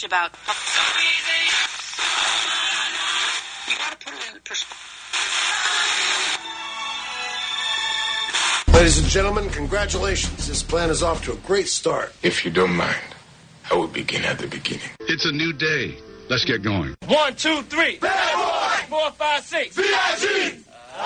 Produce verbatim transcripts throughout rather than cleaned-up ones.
about. So easy. You gotta put it in perspective. Ladies and gentlemen, congratulations. This plan is off to a great start. If you don't mind, I will begin at the beginning. It's a new day. Let's get going. One, two, three. Bad boy. Four, five, six. V I G.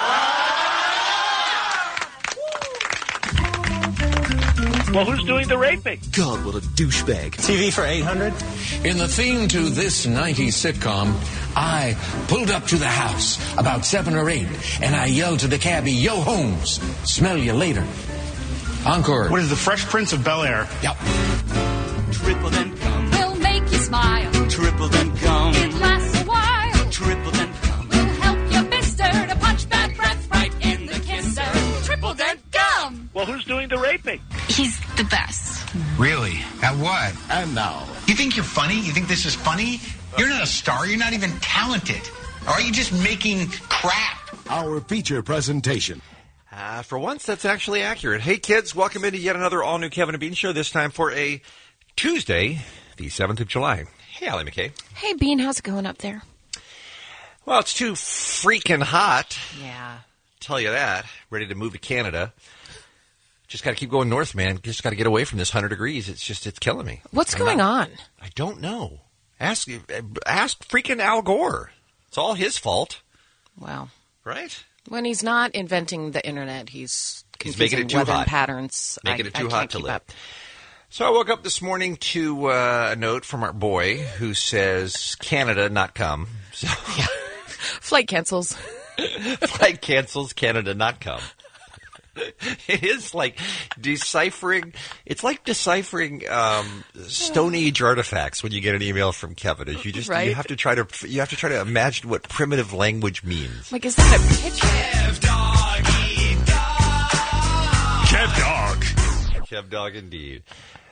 Well, who's doing the raping? God, what a douchebag. T V for eight hundred? In the theme to this nineties sitcom, I pulled up to the house about seven or eight, and I yelled to the cabbie, "Yo, Holmes, smell you later." Encore. What is the Fresh Prince of Bel-Air? Yep. Triple then come. We'll make you smile. Triple then come. It lasts a while. Triple then come. We'll help you, mister, to punch bad breath right in the kisser. Triple then come. Well, who's doing the raping? He's the best. Really? At what? And now. You think you're funny? You think this is funny? You're not a star. You're not even talented. Or are you just making crap? Our feature presentation. Uh, for once, that's actually accurate. Hey, kids, welcome into yet another all-new Kevin and Bean show, this time for a Tuesday, the seventh of July. Hey, Allie McKay. Hey, Bean, how's it going up there? Well, it's too freaking hot. Yeah. Tell you that. Ready to move to Canada. Just got to keep going north, man. Just got to get away from this one hundred degrees. It's just, it's killing me. What's I'm going not, on? I don't know. Ask, ask freaking Al Gore. It's all his fault. Wow. Right? When he's not inventing the internet, he's He's making it too weather hot. patterns. Making I, it too I hot can't to keep live. up. So I woke up this morning to uh, a note from our boy who says Canada not come. So yeah. Flight cancels. Flight cancels, Canada not come. It is like deciphering. It's like deciphering um, Stone Age artifacts when you get an email from Kevin. Is you just right? you have to try to you have to try to imagine what primitive language means. Like, is that a picture? Kev dog, Kev dog. Kev dog, indeed.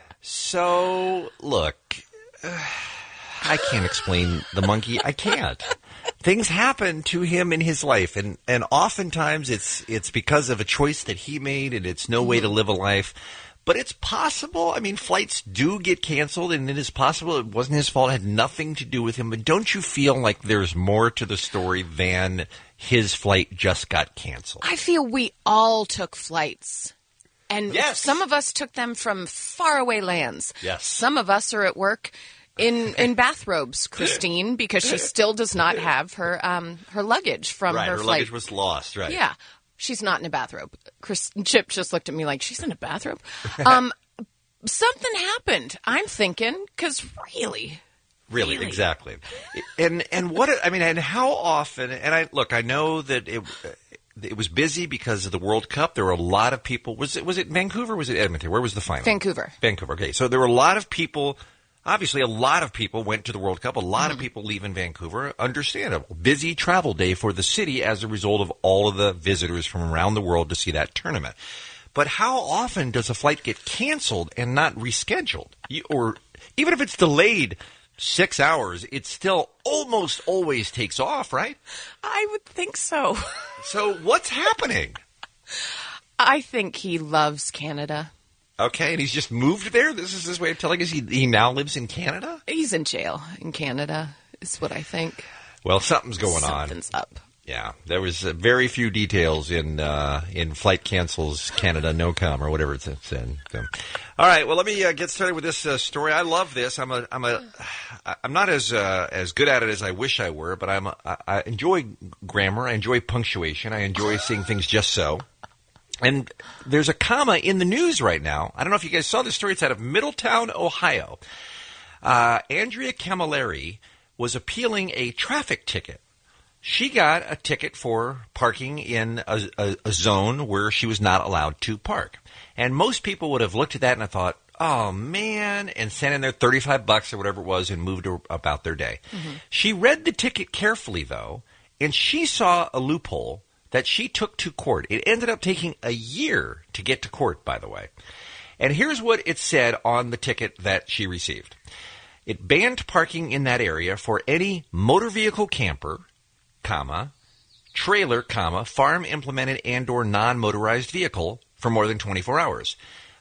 So look, uh, I can't explain the monkey. I can't. Things happen to him in his life, and, and oftentimes it's it's because of a choice that he made, and it's no way to live a life. But it's possible. I mean, flights do get canceled, and it is possible it wasn't his fault. It had nothing to do with him. But don't you feel like there's more to the story than his flight just got canceled? I feel we all took flights. And yes. Some of us took them from faraway lands. Yes. Some of us are at work in in bathrobes, Christine, because she still does not have her um, her luggage from right, her, her flight. luggage was lost, right? Yeah, she's not in a bathrobe. Chris, Chip just looked at me like, she's in a bathrobe? Um, something happened, I'm thinking, because really... Really, really, exactly. And and what, I mean, and how often, and I, look, I know that it... It was busy because of the World Cup. There were a lot of people. Was it was it Vancouver? Or was it Edmonton? Where was the final? Vancouver. Vancouver. Okay, so there were a lot of people. Obviously, a lot of people went to the World Cup. A lot Mm-hmm. of people leave in Vancouver. Understandable. Busy travel day for the city as a result of all of the visitors from around the world to see that tournament. But how often does a flight get canceled and not rescheduled? You, or even if it's delayed six hours, it still almost always takes off, right? I would think so. So what's happening? I think he loves Canada. Okay, and he's just moved there? This is his way of telling us he, he now lives in Canada? He's in jail in Canada, is what I think. Well, something's going Something's on. Something's up. Yeah, there was uh, very few details in uh, in Flight Cancels Canada No Come or whatever it's in. So. All right, well, let me uh, get started with this uh, story. I love this. I'm a I'm a I'm not as uh, as good at it as I wish I were, but I'm a, I, I enjoy grammar. I enjoy punctuation. I enjoy seeing things just so. And there's a comma in the news right now. I don't know if you guys saw this story. It's out of Middletown, Ohio. Uh, Andrea Camilleri was appealing a traffic ticket. She got a ticket for parking in a, a, a zone where she was not allowed to park. And most people would have looked at that and I thought, oh, man, and sent in their thirty-five bucks or whatever it was and moved about their day. Mm-hmm. She read the ticket carefully, though, and she saw a loophole that she took to court. It ended up taking a year to get to court, by the way. And here's what it said on the ticket that she received. It banned parking in that area for any motor vehicle camper, comma, trailer, comma, farm implemented and or non-motorized vehicle for more than twenty-four hours.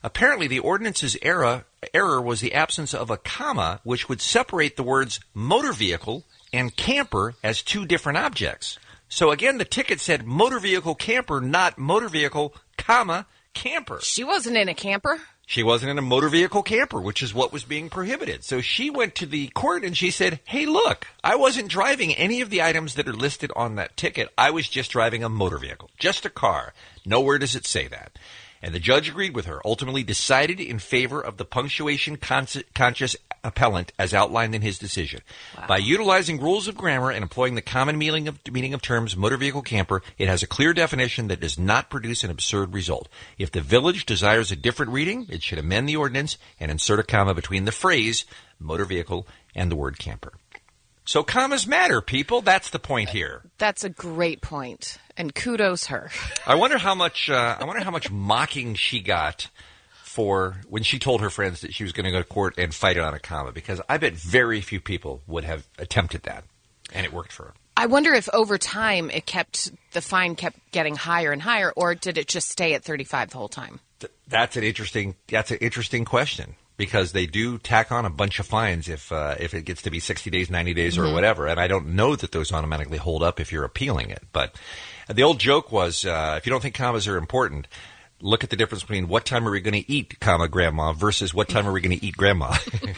Apparently, the ordinance's error, error was the absence of a comma, which would separate the words motor vehicle and camper as two different objects. So again, the ticket said motor vehicle camper, not motor vehicle, comma, camper. She wasn't in a camper. She wasn't in a motor vehicle camper, which is what was being prohibited. So she went to the court and she said, hey, look, I wasn't driving any of the items that are listed on that ticket. I was just driving a motor vehicle, just a car. Nowhere does it say that. And the judge agreed with her, ultimately decided in favor of the punctuation conscious appellant as outlined in his decision. Wow. By utilizing rules of grammar and employing the common meaning of, meaning of terms motor vehicle camper, it has a clear definition that does not produce an absurd result. If the village desires a different reading, it should amend the ordinance and insert a comma between the phrase motor vehicle and the word camper. So commas matter, people. That's the point here. That's a great point, and kudos her. I wonder how much. Uh, I wonder how much mocking she got for when she told her friends that she was going to go to court and fight it on a comma. Because I bet very few people would have attempted that, and it worked for her. I wonder if over time it kept the fine kept getting higher and higher, or did it just stay at thirty-five the whole time? Th- that's an interesting. That's an interesting question. Because they do tack on a bunch of fines if uh, if it gets to be sixty days, ninety days, mm-hmm. or whatever. And I don't know that those automatically hold up if you're appealing it. But the old joke was, uh, if you don't think commas are important, look at the difference between what time are we going to eat, comma, grandma, versus what time are we going to eat, grandma.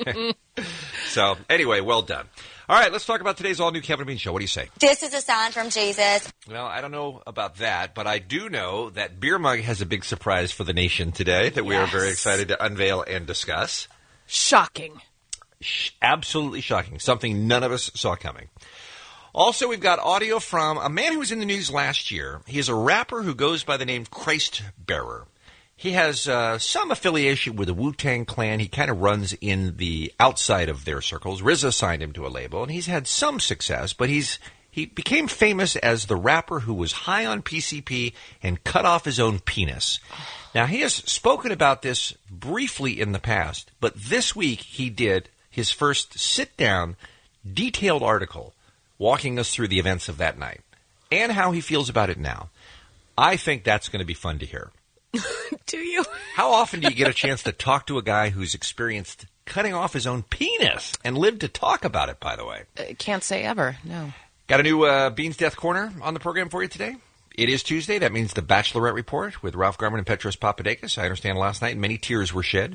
So, anyway, well done. All right, let's talk about today's all-new Kevin and Bean Show. What do you say? This is a sign from Jesus. Well, I don't know about that, but I do know that Beer Mug has a big surprise for the nation today that we yes. are very excited to unveil and discuss. Shocking. Sh- absolutely shocking. Something none of us saw coming. Also, we've got audio from a man who was in the news last year. He is a rapper who goes by the name Christ Bearer. He has uh, some affiliation with the Wu-Tang Clan. He kind of runs in the outside of their circles. R Z A signed him to a label, and he's had some success, but he's he became famous as the rapper who was high on P C P and cut off his own penis. Now, he has spoken about this briefly in the past, but this week he did his first sit-down, detailed article walking us through the events of that night and how he feels about it now. I think that's going to be fun to hear. Do you? How often do you get a chance to talk to a guy who's experienced cutting off his own penis and lived to talk about it, by the way? Uh, can't say ever, no. Got a new uh, Bean's Death Corner on the program for you today. It is Tuesday. That means the Bachelorette Report with Ralph Garman and Petros Papadakis. I understand last night many tears were shed.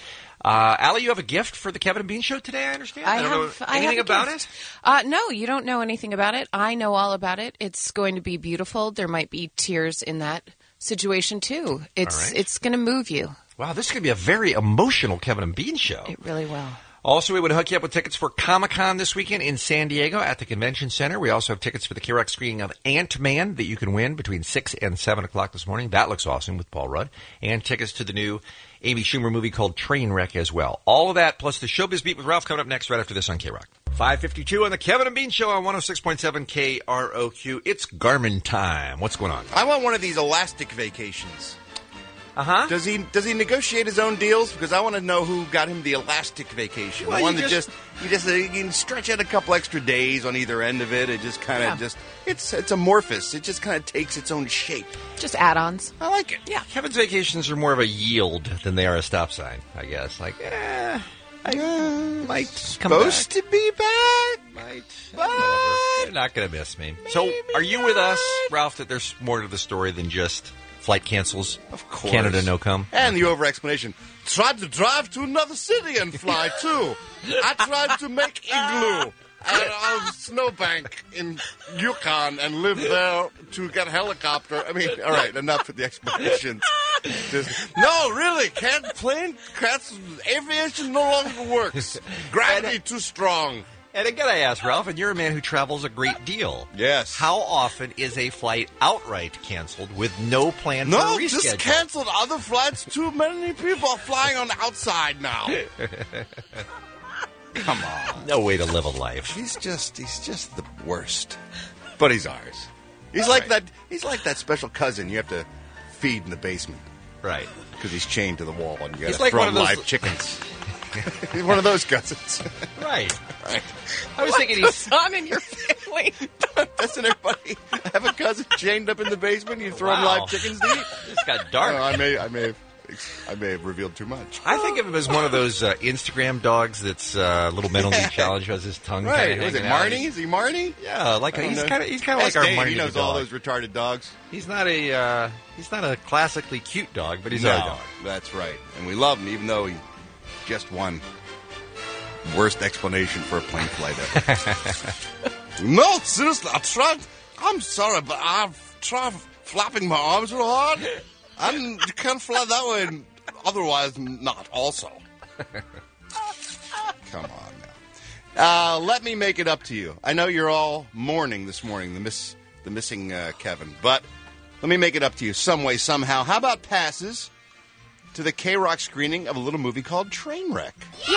Uh, Allie, you have a gift for the Kevin and Bean Show today, I understand? I, I don't have, know I anything have about gift. it? Uh, no, you don't know anything about it. I know all about it. It's going to be beautiful. There might be tears in that situation, too. It's right. It's going to move you. Wow, this is going to be a very emotional Kevin and Bean Show. It really will. Also, we would hook you up with tickets for Comic-Con this weekend in San Diego at the Convention Center. We also have tickets for the K R O C screening of Ant-Man that you can win between six and seven o'clock this morning. That looks awesome with Paul Rudd. And tickets to the new Amy Schumer movie called Trainwreck as well. All of that, plus the Showbiz Beat with Ralph coming up next right after this on K R O C. five fifty-two on the Kevin and Bean Show on one oh six point seven K R O Q. It's Garmin time. What's going on? I want one of these elastic vacations. Uh-huh. Does he does he negotiate his own deals? Because I want to know who got him the elastic vacation. Well, the one you that just, just you just uh, you can stretch out a couple extra days on either end of it. It just kind of Yeah. just it's it's amorphous. It just kind of takes its own shape. Just add-ons. I like it. Yeah. Kevin's vacations are more of a yield than they are a stop sign, I guess. Like, eh, I Uh, might come supposed back. to be back. Might. But You're not going to miss me. So, are you with us, Ralph, that there's more to the story than just flight cancels? Of course. Canada no come. And the over-explanation. Tried to drive to another city and fly, too. I tried to make igloo at a snowbank in Yukon and live there to get a helicopter. I mean, all right, enough with the explanations. Just, no, really, can't plane, can't, aviation no longer works. Gravity too strong. And again, I ask, Ralph, and you're a man who travels a great deal. Yes. How often is a flight outright canceled with no plan No, for a reschedule? just canceled other flights. Too many people are flying on the outside now. Come on. No way to live a life. He's just he's just the worst. But he's ours. He's like right. that he's like that special cousin you have to feed in the basement. Right. Because he's chained to the wall and you He's gotta like throw one him of those- live chickens. He's one of those cousins. Right. Right. I was What thinking goes he's... on in your family? Doesn't everybody have a cousin chained up in the basement? You throw him Wow. live chickens to eat? This got dark. Oh, I may I may have I may have revealed too much. I think of him as one of those uh, Instagram dogs that's uh, little mentally challenged, has his tongue right. kind of Was it hanging out. Marnie? Is he Marnie? Yeah, like a, he's kind of he's kind of like Ask our Dave, Marnie He knows the all dog. those retarded dogs. He's not a uh, he's not a classically cute dog, but he's no, our dog. That's right, and we love him, even though he just won worst explanation for a plane flight ever. No, seriously, I tried. I'm sorry, but I've tried flapping my arms real hard, and you can't fly that way. And otherwise, not. Also, come on now. Uh, let me make it up to you. I know you're all mourning this morning, the miss, the missing uh, Kevin, but let me make it up to you some way, somehow. How about passes to the K-Rock screening of a little movie called Trainwreck?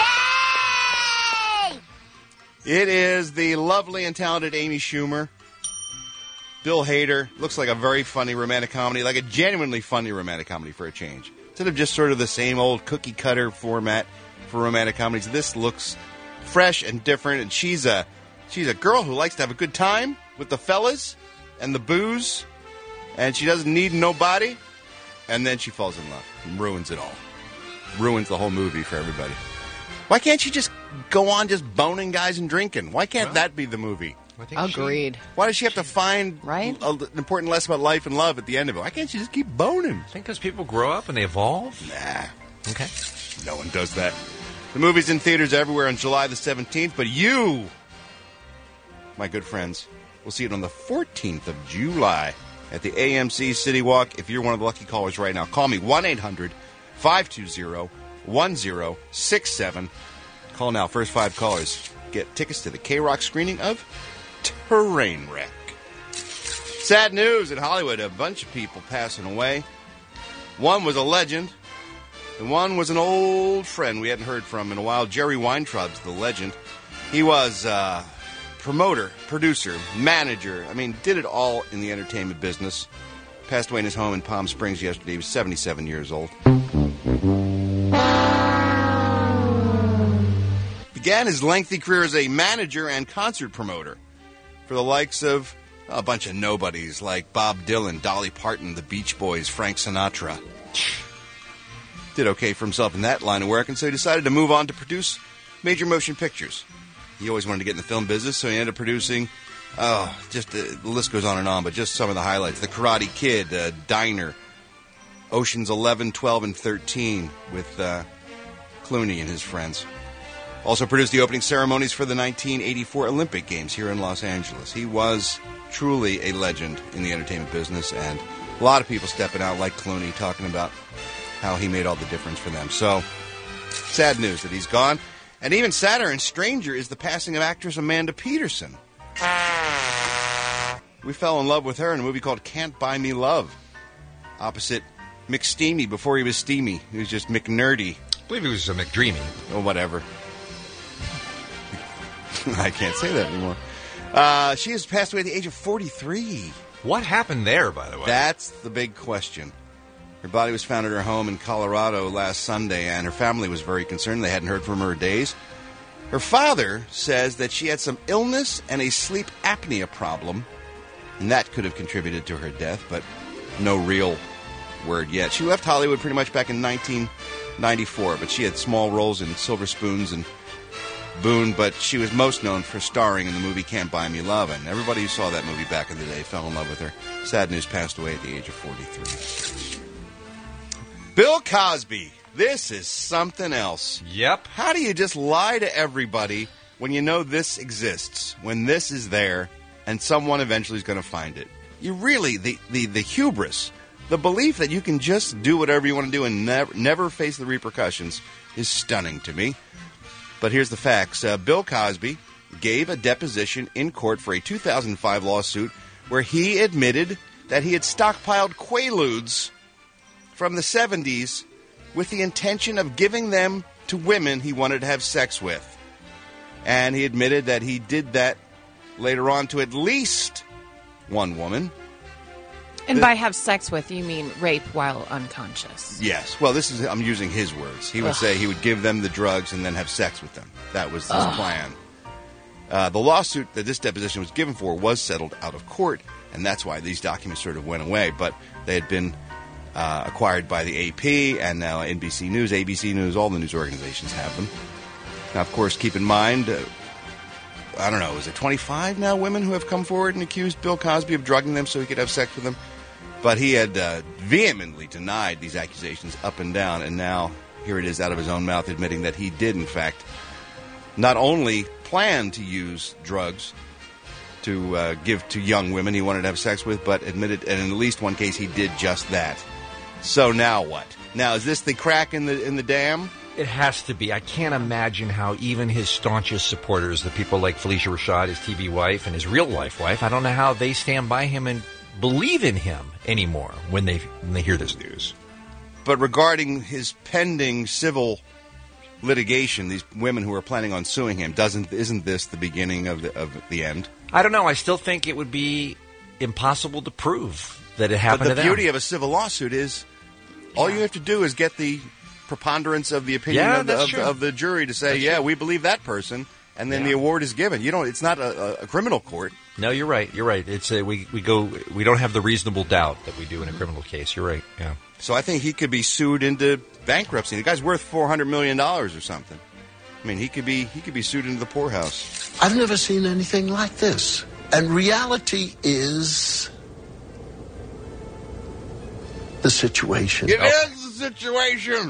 Yay! It is the lovely and talented Amy Schumer, Bill Hader. Looks like a very funny romantic comedy, like a genuinely funny romantic comedy for a change. Instead of just sort of the same old cookie-cutter format for romantic comedies, this looks fresh and different, and she's a she's a girl who likes to have a good time with the fellas and the booze, and she doesn't need nobody, and then she falls in love and ruins it all. Ruins the whole movie for everybody. Why can't she just go on just boning guys and drinking? Why can't well, that be the movie? I think Agreed. She, why does she have to find right? a, an important lesson about life and love at the end of it? Why can't she just keep boning? I think because people grow up and they evolve. Nah. Okay. No one does that. The movie's in theaters everywhere on July the seventeenth, but you, my good friends, will see it on the fourteenth of July at the A M C City Walk. If you're one of the lucky callers right now, call me, one eight hundred five two zero one zero six seven. Call now. First five callers get tickets to the K-Rock screening of Trainwreck. Sad news in Hollywood. A bunch of people passing away. One was a legend, and one was an old friend we hadn't heard from in a while. Jerry Weintraub's the legend. He was uh, promoter, producer, manager. I mean, did it all in the entertainment business. Passed away in his home in Palm Springs yesterday. He was seventy-seven years old. Began his lengthy career as a manager and concert promoter for the likes of a bunch of nobodies like Bob Dylan, Dolly Parton, the Beach Boys, Frank Sinatra. Did okay for himself in that line of work, and so he decided to move on to produce major motion pictures. He always wanted to get in the film business, so he ended up producing, oh, just uh, the list goes on and on, but just some of the highlights. The Karate Kid, uh, Diner, Oceans eleven, twelve, and thirteen with uh, Clooney and his friends. Also produced the opening ceremonies for the nineteen eighty-four Olympic Games here in Los Angeles. He was truly a legend in the entertainment business, and a lot of people stepping out like Clooney, talking about how he made all the difference for them. So, sad news that he's gone. And even sadder and stranger is the passing of actress Amanda Peterson. We fell in love with her in a movie called Can't Buy Me Love, opposite McSteamy before he was steamy. He was just McNerdy. I believe he was a McDreamy. Or whatever. I can't say that anymore. Uh, she has passed away at the age of forty-three. What happened there, by the way? That's the big question. Her body was found at her home in Colorado last Sunday, and her family was very concerned. They hadn't heard from her days. Her father says that she had some illness and a sleep apnea problem, and that could have contributed to her death, but no real word yet. She left Hollywood pretty much back in nineteen ninety-four, but she had small roles in Silver Spoons and Boone, but she was most known for starring in the movie Can't Buy Me Love, and everybody who saw that movie back in the day fell in love with her. Sad news, passed away at the age of forty-three. Bill Cosby. This is something else. Yep. How do you just lie to everybody when you know this exists, when this is there, and someone eventually is going to find it? You really, the, the, the hubris, the belief that you can just do whatever you want to do and never, never face the repercussions is stunning to me. But here's the facts. Uh, Bill Cosby gave a deposition in court for a two thousand five lawsuit where he admitted that he had stockpiled Quaaludes from the seventies with the intention of giving them to women he wanted to have sex with. And he admitted that he did that later on to at least one woman. And by have sex with, you mean rape while unconscious. Yes. Well, this is, I'm using his words. He would Ugh. say he would give them the drugs and then have sex with them. That was his Ugh. plan. Uh, the lawsuit that this deposition was given for was settled out of court, and that's why these documents sort of went away. But they had been uh, acquired by the A P and now N B C News, A B C News, all the news organizations have them. Now, of course, keep in mind, uh, I don't know, is it twenty-five now women who have come forward and accused Bill Cosby of drugging them so he could have sex with them? But he had uh, vehemently denied these accusations up and down, and now here it is out of his own mouth admitting that he did, in fact, not only plan to use drugs to uh, give to young women he wanted to have sex with, but admitted, and in at least one case, he did just that. So now what? Now, is this the crack in the in the dam? It has to be. I can't imagine how even his staunchest supporters, the people like Felicia Rashad, his T V wife, and his real-life wife, I don't know how they stand by him and believe in him anymore when they when they hear this news. But regarding his pending civil litigation, these women who are planning on suing him, doesn't isn't this the beginning of the of the end? I don't know. I still think it would be impossible to prove that it happened but the to them. beauty of a civil lawsuit is all you have to do is get the preponderance of the opinion Yeah, of, the, that's of, true. of the jury to say, That's yeah, true. we believe that person, and then Yeah. the award is given. You don't. It's not a, a criminal court. No, you're right. You're right. It's a, we we go we don't have the reasonable doubt that we do in a criminal case. You're right. Yeah. So I think he could be sued into bankruptcy. The guy's worth four hundred million dollars or something. I mean, he could be he could be sued into the poorhouse. I've never seen anything like this. And reality is the situation. It is the situation.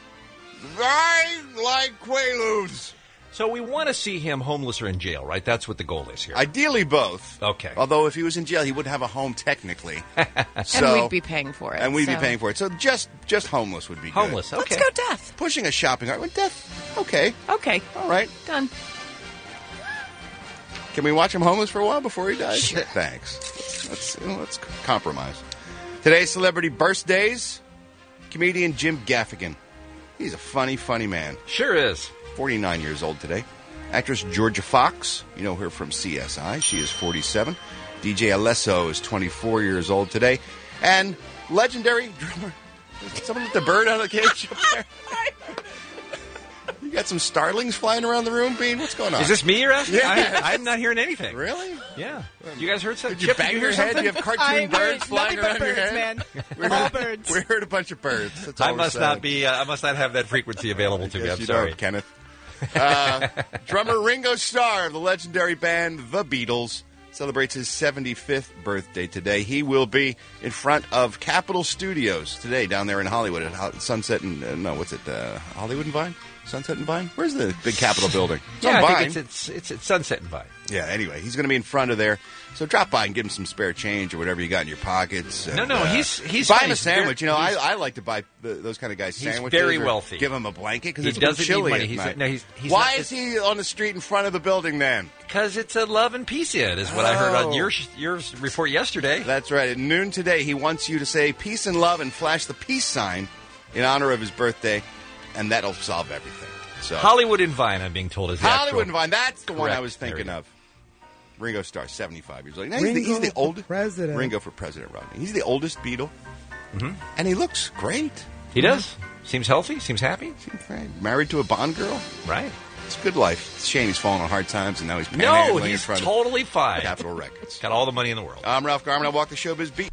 I like Quaaludes. So we want to see him homeless or in jail, right? That's what the goal is here. Ideally, both. Okay. Although if he was in jail, he wouldn't have a home technically. So- and we'd be paying for it. And we'd so. be paying for it. So just just homeless would be Homeless, good. okay. Let's go death. Pushing a shopping cart with death. Okay. Okay. All right. Done. Can we watch him homeless for a while before he dies? Sure. Thanks. Let's, let's compromise. Today's celebrity birthdays. Comedian Jim Gaffigan. He's a funny, funny man. Sure is. forty-nine years old today. Actress Georgia Fox. You know her from C S I. She is forty-seven. D J Alesso is twenty-four years old today. And legendary drummer. Someone let the bird out of the cage up there. You got some starlings flying around the room, Bean? What's going on? Is this me you're asking? Yeah. I, I'm not hearing anything. Really? Yeah. You guys heard something? Did you Chip, bang did your hear head? something? You have cartoon I birds heard flying nothing but around your birds, head? man. We All heard, birds. we heard a bunch of birds. That's all I we're must saying. not be. Uh, I must not have that frequency available to me. Yes, I'm you sorry, don't, Kenneth. Uh, drummer Ringo Starr of the legendary band The Beatles celebrates his seventy-fifth birthday today. He will be in front of Capitol Studios today down there in Hollywood at Ho- Sunset and uh, no, what's it? Uh, Hollywood and Vine? Sunset and Vine? Where's the big Capitol building? It's Yeah, on I Vine. think it's, it's it's at Sunset and Vine. Yeah, anyway, he's going to be in front of there. So drop by and give him some spare change or whatever you got in your pockets. No, and, no, uh, he's- he's buy fine. him a He's very- sandwich. You know, I, he's- I like to buy the, those kind of guys He's sandwiches. very or wealthy. Give him a blanket because He it's a little doesn't need chilly money. at He's- night. no, he's- he's Why not- is he on the street in front of the building then? Because it's a love and peace inn, is what I heard on Oh. your your report yesterday. That's right. At noon today, he wants you to say peace and love and flash the peace sign in honor of his birthday, and that'll solve everything. So Hollywood and Vine, I'm being told, is the Hollywood and actual- Vine. That's the one I Correct. was There thinking you go. of. Ringo Starr, seventy-five years old. Now, he's, the, Ringo he's the for oldest president. Ringo for president, Rodney. He's the oldest Beatle, Mhm. and he looks great. He does. Seems healthy. Seems happy. Seems great. Married to a Bond girl. Right. It's a good life. It's a shame he's fallen on hard times, and now he's No, panhandling in he's front totally of fine. Capitol Records. Got all the money in the world. I'm Ralph Garman. I walk the showbiz beat.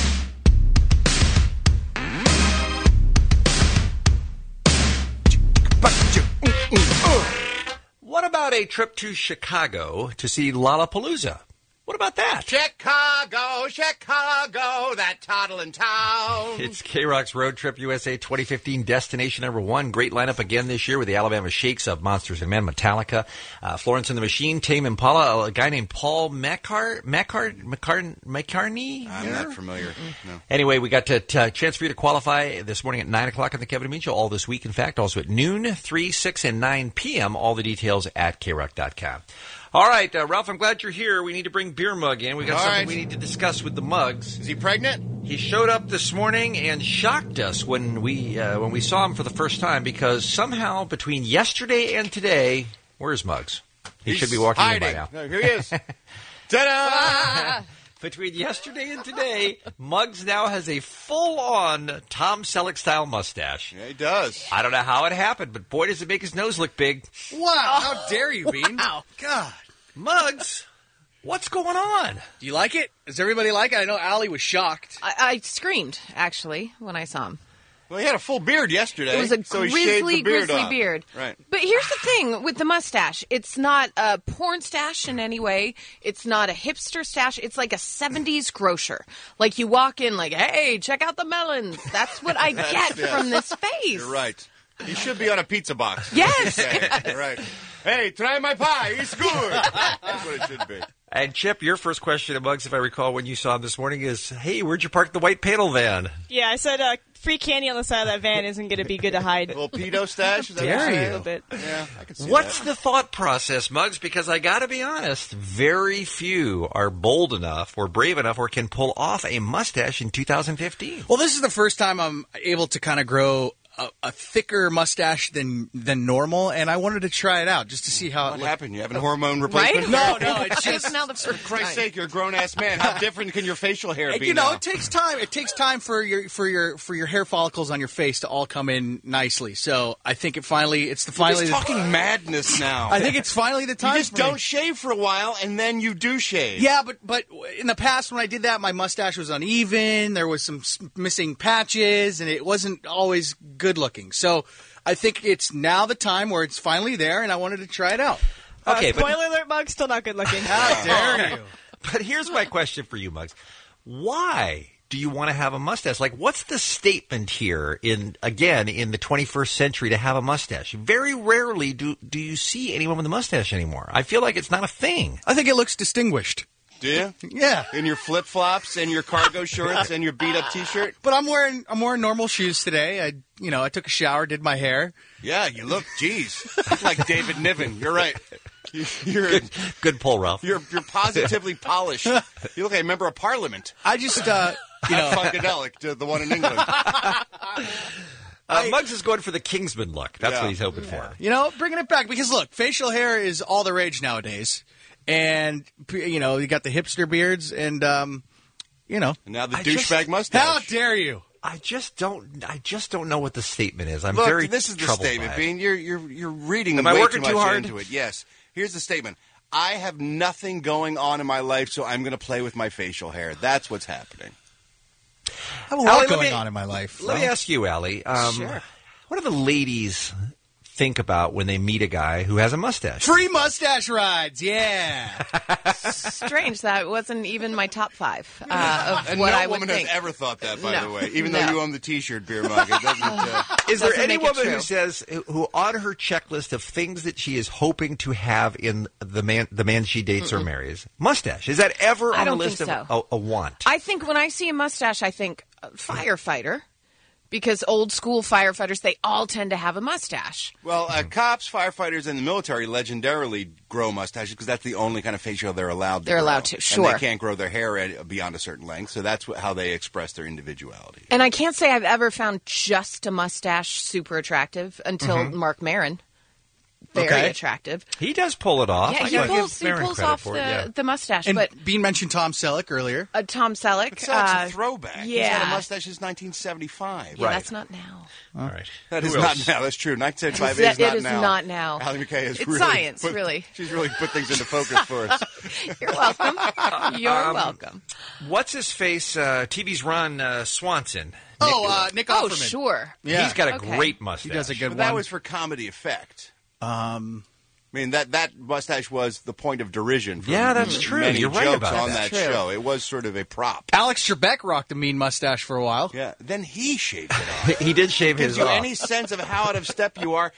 What about a trip to Chicago to see Lollapalooza? What about that? Chicago, Chicago, that toddling town. It's K-Rock's Road Trip U S A twenty fifteen destination number one. Great lineup again this year with the Alabama Shakes of Monsters and Men, Metallica, uh, Florence and the Machine, Tame Impala, a guy named Paul Macar- Macar- Macar- McCartney. I'm not familiar. No. Anyway, we got a t- chance for you to qualify this morning at nine o'clock on the Kevin and Bean Show, all this week, in fact, also at noon, three, six, and nine p.m. All the details at K rock dot com. All right, uh, Ralph, I'm glad you're here. We need to bring Beer Mug in. We got All something right. we need to discuss with the mugs. Is he pregnant? He showed up this morning and shocked us when we uh, when we saw him for the first time because somehow between yesterday and today, where's Muggs? He He's should be walking hiding. in by now. No, here he is. Ta-da! Between yesterday and today, Muggs now has a full-on Tom Selleck-style mustache. Yeah, he does. I don't know how it happened, but boy, does it make his nose look big. Wow, how dare you, Bean? Wow. God. Muggs, What's going on? Do you like it? Does everybody like it? I know Allie was shocked. I, I screamed, actually, when I saw him. Well, he had a full beard yesterday. It was a so he grizzly, shaved the beard grizzly off. beard. Right. But here's the thing with the mustache. It's not a porn stash in any way. It's not a hipster stash. It's like a seventies grocer. Like you walk in like, hey, check out the melons. That's what I get yes. from this face. You're right. You should be on a pizza box. Yes. yes. Right. Hey, try my pie. It's good. That's what it should be. And Chip, your first question amongst, if I recall, when you saw him this morning is, hey, where'd you park the white panel van? Yeah, I said uh, free candy on the side of that van isn't going to be good to hide. A little pedo stash? Is that Dare what you? you're A little bit. Yeah, I can see What's that. the thought process, Muggs? Because I got to be honest, very few are bold enough or brave enough or can pull off a mustache in two thousand fifteen. Well, this is the first time I'm able to kind of grow a, a thicker mustache than than normal, and I wanted to try it out just to see how What it looked. happened? You having a hormone replacement? No, no, it's just... now the For first Christ's time. sake, you're a grown-ass man. How different can your facial hair be You know, now? it takes time. It takes time for your for your for your hair follicles on your face to all come in nicely. So I think it finally it's the You're finally just the, talking madness now. I think it's finally the time. You just for me. don't shave for a while, and then you do shave. Yeah, but but in the past when I did that, my mustache was uneven. There was some s- missing patches, and it wasn't always good looking. So I think it's now the time where it's finally there, and I wanted to try it out. Okay, uh, but- spoiler alert, Muggs, still not good looking. How dare you? But here's my question for you, Muggs. Why do you want to have a mustache? Like, what's the statement here in, again, in the twenty-first century to have a mustache? Very rarely do, do you see anyone with a mustache anymore. I feel like it's not a thing. I think it looks distinguished. Do you? Yeah. In your flip-flops and your cargo shorts and your beat-up T-shirt? But I'm wearing I'm wearing normal shoes today. I you know I took a shower, did my hair. Yeah, you look, geez, you look like David Niven. You're right. You, you're Good, good pull, Ralph. you're you're positively polished. You look like a member of Parliament. I just uh, you know Not Funkadelic, the one in England. Uh, Muggs is going for the Kingsman look. That's Yeah. what he's hoping for. you know bringing it back because look, facial hair is all the rage nowadays, and you know you got the hipster beards and um, you know And now the I douchebag just- mustache. how dare you? I just don't. I just don't know what the statement is. I'm Look, very this is the troubled statement, by it. Bean. You're you're you're reading Am I way working too too much hard? into it. Yes. Here's the statement. I have nothing going on in my life, so I'm going to play with my facial hair. That's what's happening. I have a lot Allie, let going me- on in my life. Let me Well, ask you, Allie. Um, Sure. What do the ladies think about when they meet a guy who has a mustache? free mustache rides, yeah. Strange that wasn't even my top five uh, of And what no I would woman think. has ever thought that, by No. the way. Even No. though you own the T-shirt, beer mug, it doesn't. Uh, Is there Doesn't any make it woman true. who says who on her checklist of things that she is hoping to have in the man the man she dates or marries mustache? Is that ever I on the don't list think of so. a, a want? I think when I see a mustache, I think uh, firefighter. Because old school firefighters, they all tend to have a mustache. well, uh, cops, firefighters, and the military legendarily grow mustaches because that's the only kind of facial they're allowed to They're grow. allowed to, And sure. they can't grow their hair at, beyond a certain length, so that's what, how they express their individuality. And I can't say I've ever found just a mustache super attractive until Mhm. Mark Maron. Very Okay. attractive. He does pull it off. Yeah, I he gotta pulls, give he Maron pulls credit off for the, it, yeah. the mustache. And but Bean mentioned Tom Selleck earlier. uh, Tom Selleck. But Selleck's uh, a throwback. He's yeah. had a mustache since nineteen seventy-five. Yeah, that's not now. All right. That Who is else? not now. That's true. nineteen seventy-five That- is not it is now. not now. Allie McKay has It's really science, put- really. She's really put things into focus for us. You're welcome. You're Um, welcome. What's his face? Uh, T V's Ron uh, Swanson. Oh, uh, Nick Oh, Offerman. sure. Yeah. He's got a Okay. great mustache. He does a good But one. that was for comedy effect. um, I mean, that, that mustache was the point of derision for Yeah, that's true. many You're right jokes about on that. that True. show. It was sort of a prop. Alex Trebek rocked a mean mustache for a while. Yeah. Then he shaved it off. He did shave Gives his you off. any sense of how out of step you are.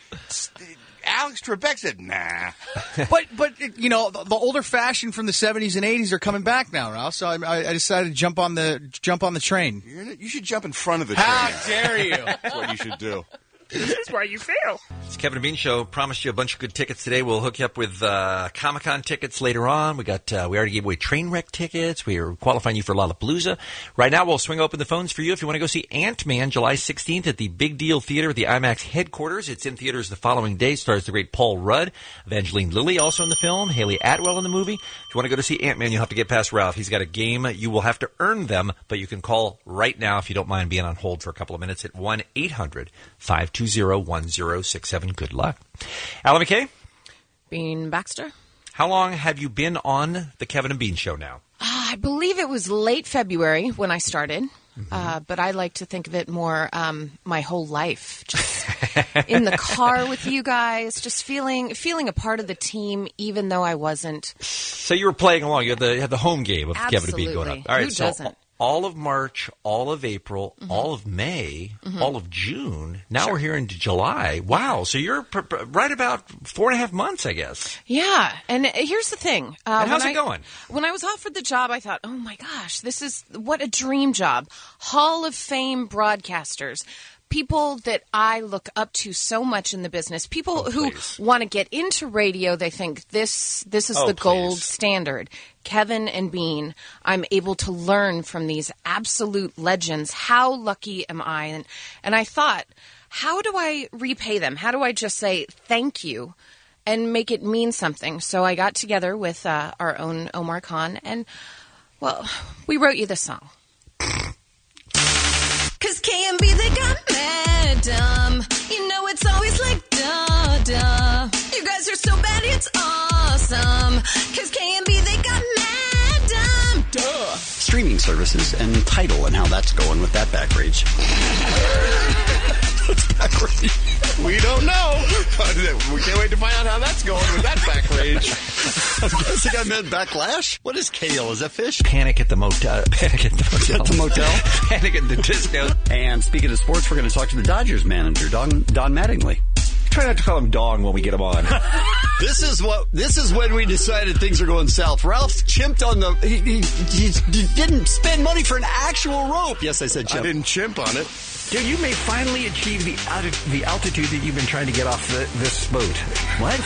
Alex Trebek said, nah. But but you know the, the older fashion from the seventies and eighties are coming back now, Ralph. So I, I decided to jump on the jump on the train. You're in it- you should jump in front of the train. How dare you? That's what you should do. This is why you fail. It's Kevin and Bean Show. Promised you a bunch of good tickets today. We'll hook you up with uh, Comic-Con tickets later on. We got uh, we already gave away Trainwreck tickets. We are qualifying you for Lollapalooza. Right now, we'll swing open the phones for you if you want to go see Ant-Man July sixteenth at the Big Deal Theater at the IMAX headquarters. It's in theaters the following day. Stars the great Paul Rudd, Evangeline Lilly also in the film, Haley Atwell in the movie. If you want to go to see Ant-Man, you'll have to get past Ralph. He's got a game. You will have to earn them, but you can call right now if you don't mind being on hold for a couple of minutes at one eight hundred five two zero one zero six seven. Good luck. Alan McKay, Bean Baxter. How long have you been on the Kevin and Bean Show now? Uh, I believe it was late February when I started, mm-hmm. uh, but I like to think of it more um, my whole life, just in the car with you guys, just feeling feeling a part of the team, even though I wasn't. So you were playing along. You had the, you had the home game of Absolutely. Kevin and Bean going on. All right, Who so doesn't? all of March, all of April, Mhm. all of May, Mhm. all of June. Now Sure. we're here into July. Wow. So you're pr- pr- right about four and a half months, I guess. Yeah, and here's the thing. Uh, And how's when it I- going? When I was offered the job, I thought, oh my gosh, this is what a dream job. Hall of Fame broadcasters. People that I look up to so much in the business. People Oh, who please. want to get into radio, they think this this is Oh, the gold please. standard. Kevin and Bean, I'm able to learn from these absolute legends. How lucky am I? And, and I thought, how do I repay them? How do I just say thank you and make it mean something? So I got together with uh, our own Omar Khan, and, well, we wrote you this song. Cause K and B, they got mad dumb. You know it's always like duh, duh. You guys are so bad, it's awesome. Cause K and B, they got mad dumb. Duh. Streaming services and Tidal and how that's going with that back rage. We don't know. We can't wait to find out how that's going with that back rage. I was guessing I meant backlash. What is kale? Is that fish? Panic at the motel. Panic at the motel. At the motel. Panic at the disco. And speaking of sports, we're going to talk to the Dodgers manager, Don, Don Mattingly. Try not to call him Dong when we get him on. This is what. This is when we decided things are going south. Ralph chimped on the. He, he, he, he didn't spend money for an actual rope. Yes, I said chimp. I didn't chimp on it. Dude, you may finally achieve the alti- the altitude that you've been trying to get off the, this boat. What?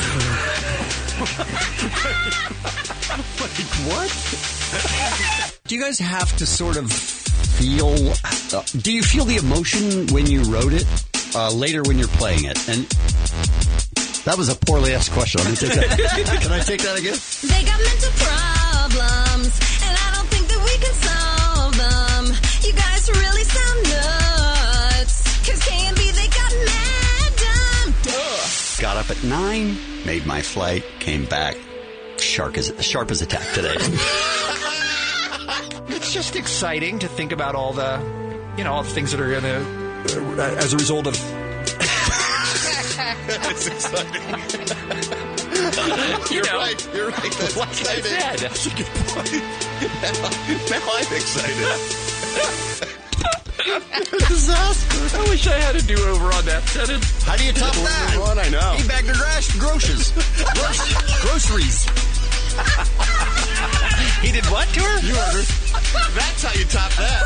Like what? Do you guys have to sort of feel? Uh, do you feel the emotion when you wrote it? Uh, later when you're playing it, and that was a poorly asked question. Let me take that. Can I take that again? They got mental problems, and I don't think that we can solve them. You guys really sound nuts. Cause K and B, they got mad dumb. Duh. Got up at nine, made my flight, came back, sharp as sharp as a tack today. It's just exciting to think about all the, you know, all the things that are going to, uh, as a result of. It's exciting. You You're know, right. You're right. That's like exciting. I said. That's a good point. Now, now I'm excited. Disaster. I wish I had a do-over on that sentence. How do you top that? One, I know. He bagged her grass, groceries. Groc- groceries. He did what to her? You heard her. That's how you top that.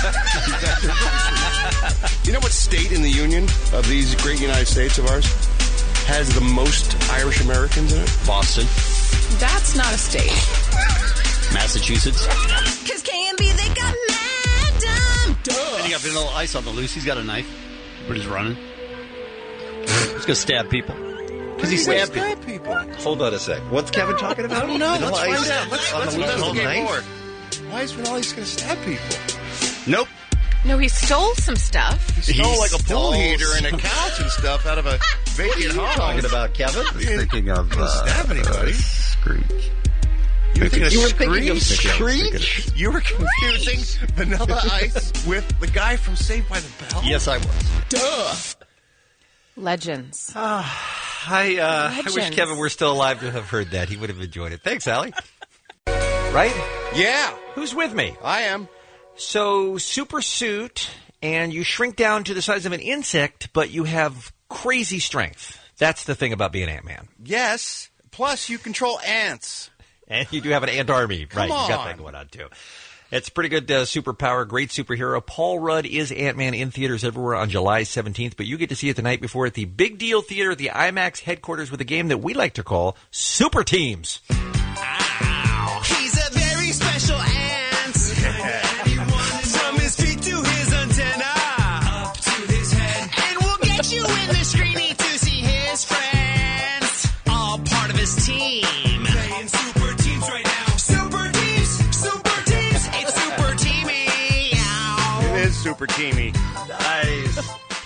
You know what state in the Union of these great United States of ours has the most Irish Americans in it? Boston. That's not a state. Massachusetts. Cause K and B, they got mad dumb. Duh. And he got vanilla ice on the loose. He's got a knife, but he's running. He's going to stab people. Because he stabbed people. people. Hold on a sec. What's Kevin talking about? I don't know. Vanilla Let's ice find out. Let's, on let's the loose investigate knife? more. Why is Vanelli's going to stab people? Nope. No, he stole some stuff. He stole He like a pool stole heater and a some- couch and stuff out of a vacant home. Talking about Kevin? Thinking of Didn't uh, stab anybody. Screech. You were thinking of You were thinking of Screech? Screech? You were confusing Vanilla Ice with the guy from Saved by the Bell? Yes, I was. Duh. Legends. I, uh, I wish Legends. Kevin were still alive to have heard that. He would have enjoyed it. Thanks, Allie. Right? Yeah. Who's with me? I am. So, super suit, and you shrink down to the size of an insect, but you have crazy strength. That's the thing about being Ant-Man. Yes. Plus, you control ants. And you do have an ant army. Come right, you got on. that going on, too. It's pretty good uh, superpower, great superhero. Paul Rudd is Ant-Man in theaters everywhere on July seventeenth, but you get to see it the night before at the Big Deal Theater at the IMAX headquarters with a game that we like to call Super Teams. He's a very special ant. From his feet to his antenna, up to his head. And we'll get you in the screening to see his friends. All part of his team. Playing super teams right now. Super teams, super teams. It's super teamy. It is super teamy. Nice. Please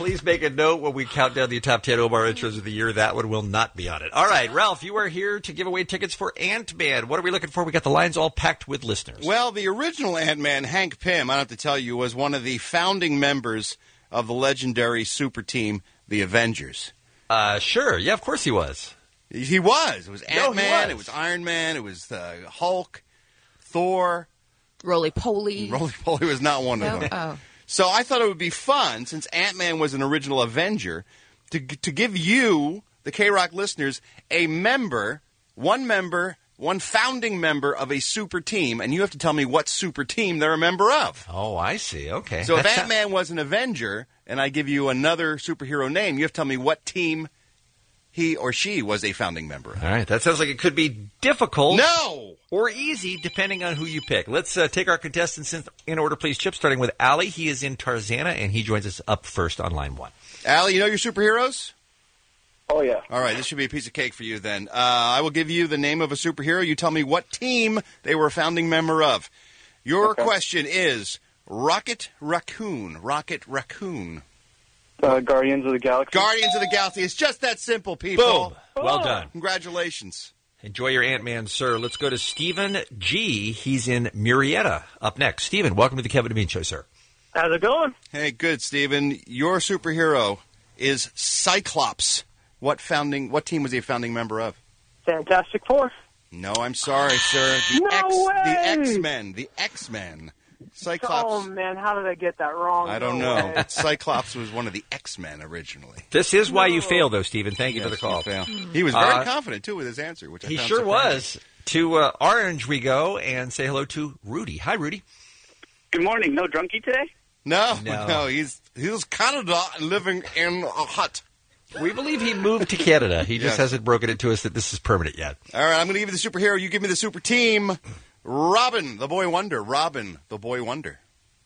Please make a note when we count down the top ten Omar intros of the year. That one will not be on it. All right, Ralph, you are here to give away tickets for Ant-Man. What are we looking for? We got the lines all packed with listeners. Well, the original Ant-Man, Hank Pym, I don't have to tell you, was one of the founding members of the legendary super team, the Avengers. Uh, sure. Yeah, of course he was. He was. It was No, Ant-Man, he was. it was Iron Man, it was uh, Hulk, Thor. Roly-poly. Roly-poly was not one No? of them. Oh. So I thought it would be fun, since Ant-Man was an original Avenger, to to give you, the K-Rock listeners, a member, one member, one founding member of a super team, and you have to tell me what super team they're a member of. Oh, I see. Okay. So if That's Ant-Man was an Avenger, and I give you another superhero name, you have to tell me what team he or she was a founding member of. All right. That sounds like it could be difficult. No! Or easy, depending on who you pick. Let's uh, take our contestants in, in order, please, Chip, starting with Ali. He is in Tarzana, and he joins us up first on line one. Allie, you know your superheroes? Oh, yeah. All right, this should be a piece of cake for you then. Uh, I will give you the name of a superhero. You tell me what team they were a founding member of. Your Okay. question is Rocket Raccoon. Rocket Raccoon. Uh, Guardians of the Galaxy. Guardians of the Galaxy. It's just that simple, people. Boom. Well done. Congratulations. Enjoy your Ant-Man, sir. Let's go to Stephen G. He's in Murrieta up next. Stephen, welcome to the Kevin and Bean Show, sir. How's it going? Hey, good, Steven. Your superhero is Cyclops. What founding? What team was he a founding member of? Fantastic Four. No, I'm sorry, sir. The No X, way! the X-Men. The X-Men. Cyclops. Oh, man, how did I get that wrong? I don't No know. way. But Cyclops was one of the X-Men originally. This is why you fail, though, Stephen. Thank you for the Yes, call. you fail. He was very Uh, confident, too, with his answer, which I He found sure surprising. was. To uh, Orange we go and say hello to Rudy. Hi, Rudy. Good morning. No drunkie today? No, No. no, he's he was Canada living in a hut. We believe he moved to Canada. He just Yes. hasn't broken it to us that this is permanent yet. All right, I'm going to give you the superhero. You give me the super team. Robin, the boy wonder. Robin, the boy wonder.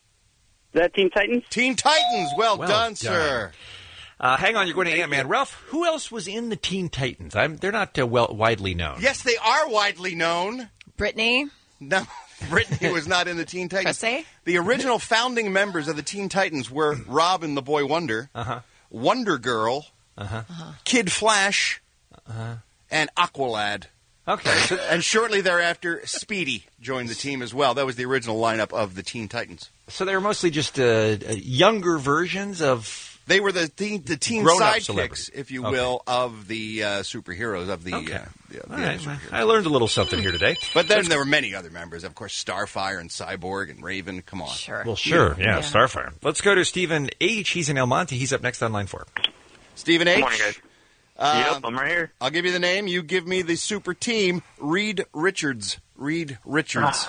Is that Teen Titans? Teen Titans. Well, Well done, done. sir. Uh, hang on, you're going to Ant-Man. Ralph, who else was in the Teen Titans? I'm, they're not uh, well widely known. Yes, they are widely known. Brittany. No, Brittany was not in the Teen Titans. Cressy? The original founding members of the Teen Titans were Robin, the boy wonder, Uh-huh. Wonder Girl, Uh-huh. Kid Flash, Uh-huh. and Aqualad. Okay. So, And shortly thereafter, Speedy joined the team as well. That was the original lineup of the Teen Titans. so they were mostly just uh, uh, younger versions of... They were the teen, the teen Grown-up sidekicks, celebrities. if you Okay. will, of the uh, superheroes of the. Okay. Uh, the, the All other right. superheroes. I learned a little something here today. But then there were many other members, of course, Starfire and Cyborg and Raven. Come on. Sure. Well, sure. Yeah, Starfire. Let's go to Stephen H. He's in El Monte. He's up next on line four. Stephen H. Good morning, guys. Uh, Yep, I'm right here. I'll give you the name. You give me the super team. Reed Richards. Reed Richards.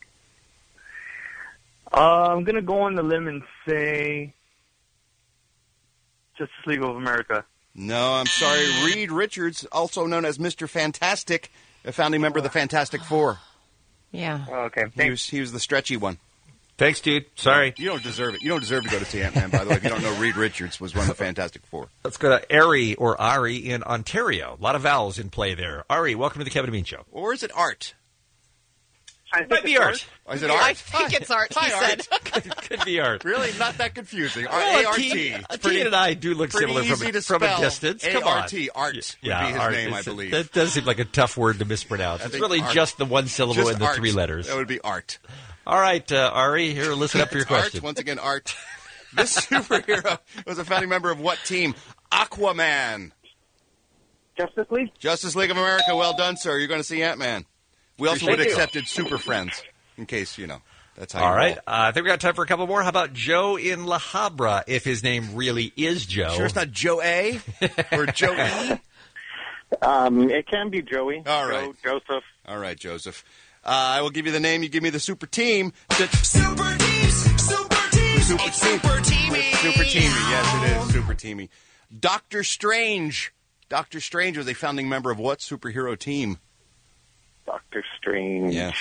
Uh, I'm going to go on the limb and say Justice League of America. No, I'm sorry. Reed Richards, also known as Mister Fantastic, a founding member of the Fantastic Four. Yeah. Oh, okay, He thanks. was, he was the stretchy one. Thanks, dude. Sorry. You don't deserve it. You don't deserve to go to see Ant-Man, by the way, if you don't know Reed Richards was one of the Fantastic Four. Let's go to Ari or Ari in Ontario. A lot of vowels in play there. Ari, welcome to the Kevin and Bean Show. Or is it Art? I Might be art. Or is it I Art? think it's art, he Hi, said. Art. Could be art. Really? Not that confusing. Well, A R T- T. a T and I do look pretty similar from, easy to from a spell. distance. Come on. A R T, Art would Yeah, be his art. name, I It's- believe. That does seem like a tough word to mispronounce. I It's think really art. just the one syllable Just and the Art. three letters. That would be Art. All right, uh, Ari, here, listen up for your It's Art. question. Once again, Art. This superhero was a founding member of what team? Aquaman. Justice League? Justice League of America. Well done, sir. You're going to see Ant-Man. We also Thank would have you. accepted Super Friends, in case, you know, that's how All you right, roll. uh, I think we got time for a couple more. How about Joe in La Habra, if his name really is Joe? Sure it's not Joe A or Joe E? Um, it can be Joey. All right. Joe, Joseph. All right, Joseph. Uh, I will give you the name. You give me the super team. The Super teams, super teams, super it's team. super teamy. It's super teamy. Yes, it is super teamy. Doctor Strange. Doctor Strange was a founding member of what superhero team? Doctor Strange. Yes.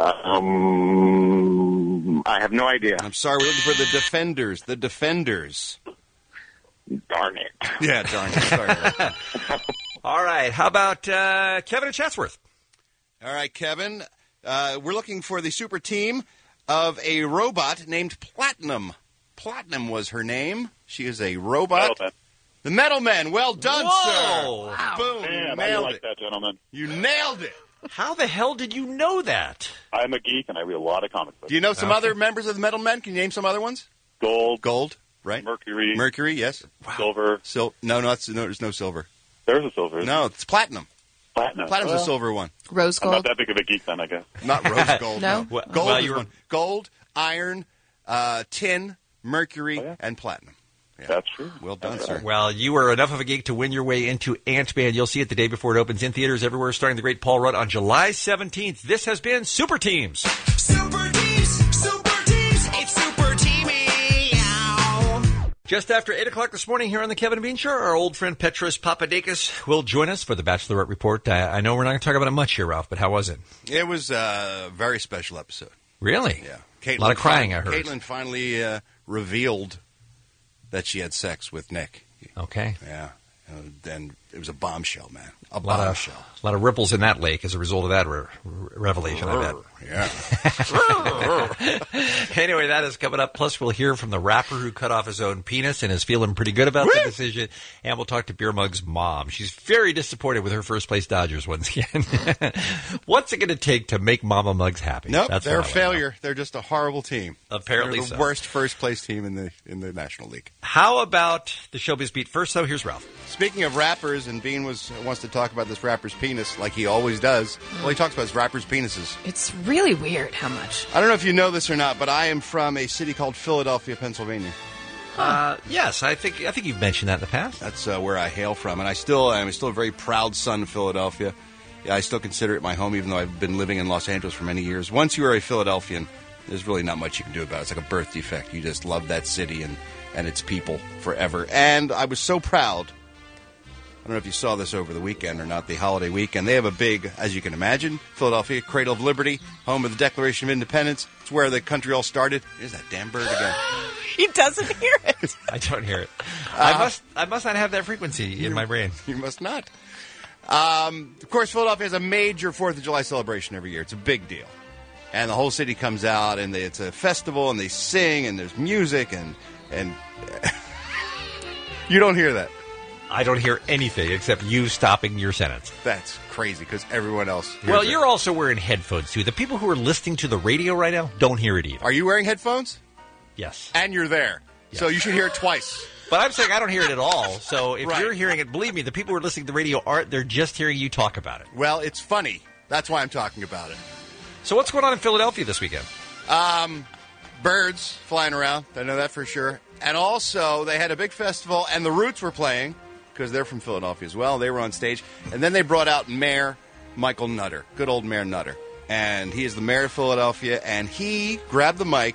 Um, I have no idea. I'm sorry. We're looking for the Defenders. The Defenders. Darn it. Yeah, darn it. Sorry about that. All right, how about uh, Kevin and Chatsworth? All right, Kevin. Uh, we're looking for the super team of a robot named Platinum. Platinum was her name. She is a robot. Metal The Metal Men. Well done, Whoa. sir. Wow. Boom. Man, you I nailed like it. that, gentlemen. You nailed it. How the hell did you know that? I'm a geek, and I read a lot of comic books. Do you know some Okay. other members of the Metal Men? Can you name some other ones? Gold. Gold, right? Mercury. Mercury, yes. Silver. Sil- no, no, it's, no, there's no silver. There's a silver. No, it's platinum. Platinum. Platinum's well, a silver one. Rose I'm gold. not that big of a geek then, I guess. Not rose gold. No? no. Gold Well, is you were- one. Gold, iron, uh, tin, mercury, Oh, yeah. and platinum. Yeah. That's true. Well done, That's sir. right. Well, you were enough of a geek to win your way into Ant-Man. You'll see it the day before it opens in theaters everywhere, starring the great Paul Rudd on July seventeenth. This has been Super Teams. Super teams, super teams, it's super teamy. Ow. Just after eight o'clock this morning here on the Kevin and Bean Show, our old friend Petros Papadakis will join us for the Bachelorette Report. I, I know we're not going to talk about it much here, Ralph, but how was it? It was a very special episode. Really? Yeah. A lot of crying, I heard. Caitlin finally uh, revealed that she had sex with Nick. Okay. Yeah. Uh, and it was a bombshell, man. A, A lot bombshell. of, a lot of ripples in that lake as a result of that re- re- revelation, I bet. Yeah. Anyway, that is coming up. Plus, we'll hear from the rapper who cut off his own penis and is feeling pretty good about the decision. And we'll talk to Beer Mug's mom. She's very disappointed with her first place Dodgers once again. What's it going to take to make Mama Muggs happy? Nope, That's they're a what I wanna know. failure. They're just a horrible team. Apparently they're the so. worst first place team in the in the National League. How about the Showbiz Beat? First, though, here's Ralph. Speaking of rappers, and Bean was wants to talk about this rapper's penis like he always does. Well, he talks about his rappers' penises. It's really weird how much. I don't know if you know this or not, but I am from a city called Philadelphia, Pennsylvania. Uh, yes, I think I think you've mentioned that in the past. That's uh, where I hail from, and I still am still a very proud son of Philadelphia. Yeah, I still consider it my home, even though I've been living in Los Angeles for many years. Once you are a Philadelphian, there's really not much you can do about it. It's like a birth defect. You just love that city and, and its people forever. And I was so proud. I don't know if you saw this over the weekend or not, the holiday weekend. They have a big, as you can imagine, Philadelphia, Cradle of Liberty, home of the Declaration of Independence. It's where the country all started. There's that damn bird again. He doesn't hear it. I don't hear it. I must I must not have that frequency in my brain. You must not. Um, of course, Philadelphia has a major fourth of July celebration every year. It's a big deal. And the whole city comes out, and they, it's a festival, and they sing, and there's music, and... and you don't hear that. I don't hear anything except you stopping your sentence. That's crazy, because everyone else hears Well, it. you're also wearing headphones, too. The people who are listening to the radio right now don't hear it either. Are you wearing headphones? Yes. And you're there. Yes. So you should hear it twice. But I'm saying I don't hear it at all. So if Right. you're hearing it, believe me, the people who are listening to the radio aren't. They're just hearing you talk about it. Well, it's funny. That's why I'm talking about it. So what's going on in Philadelphia this weekend? Um, birds flying around. I know that for sure. And also, they had a big festival, and the Roots were playing, because they're from Philadelphia as well. They were on stage. And then they brought out Mayor Michael Nutter, good old Mayor Nutter. And he is the mayor of Philadelphia, and he grabbed the mic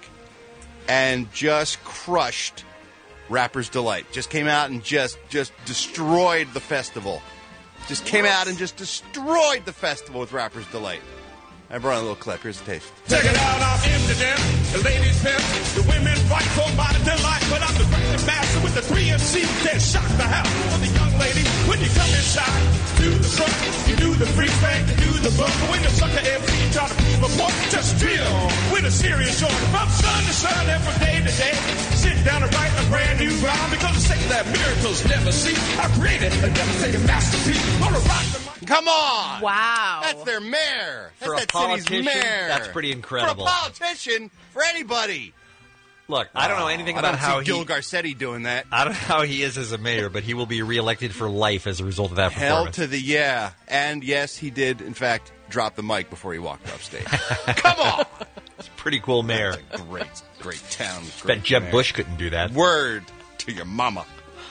and just crushed Rapper's Delight. Just came out and just just destroyed the festival. Just came out and just destroyed the festival with Rapper's Delight. I brought in a little clip. Here's the taste. Check it out, I'm in the dance. The ladies pimp, the women fight for my delight. But I'm the grand master with the three M C that shock the house. For the young lady, when you come inside, do the front, you do the free spank, you do the bump. But when the sucker M C try to prove a point, just drill with a serious short. From sun to sun and from day to day, sit down and write a brand new rhyme. Because the sake that miracles never see, I created a devastating masterpiece. Gonna rock the mic. Come on! Wow. That's their mayor. That's For a that city's politician, mayor. that's pretty incredible. For a politician, for anybody. Look, I don't know anything I about don't how see he... Gil Garcetti doing that. I don't know how he is as a mayor, but he will be reelected for life as a result of that Hell performance. to the yeah. And yes, he did, in fact, drop the mic before he walked off stage. Come on! It's a pretty cool mayor. That's a great, great town. Bet Jeb Bush couldn't do that. Word to your mama.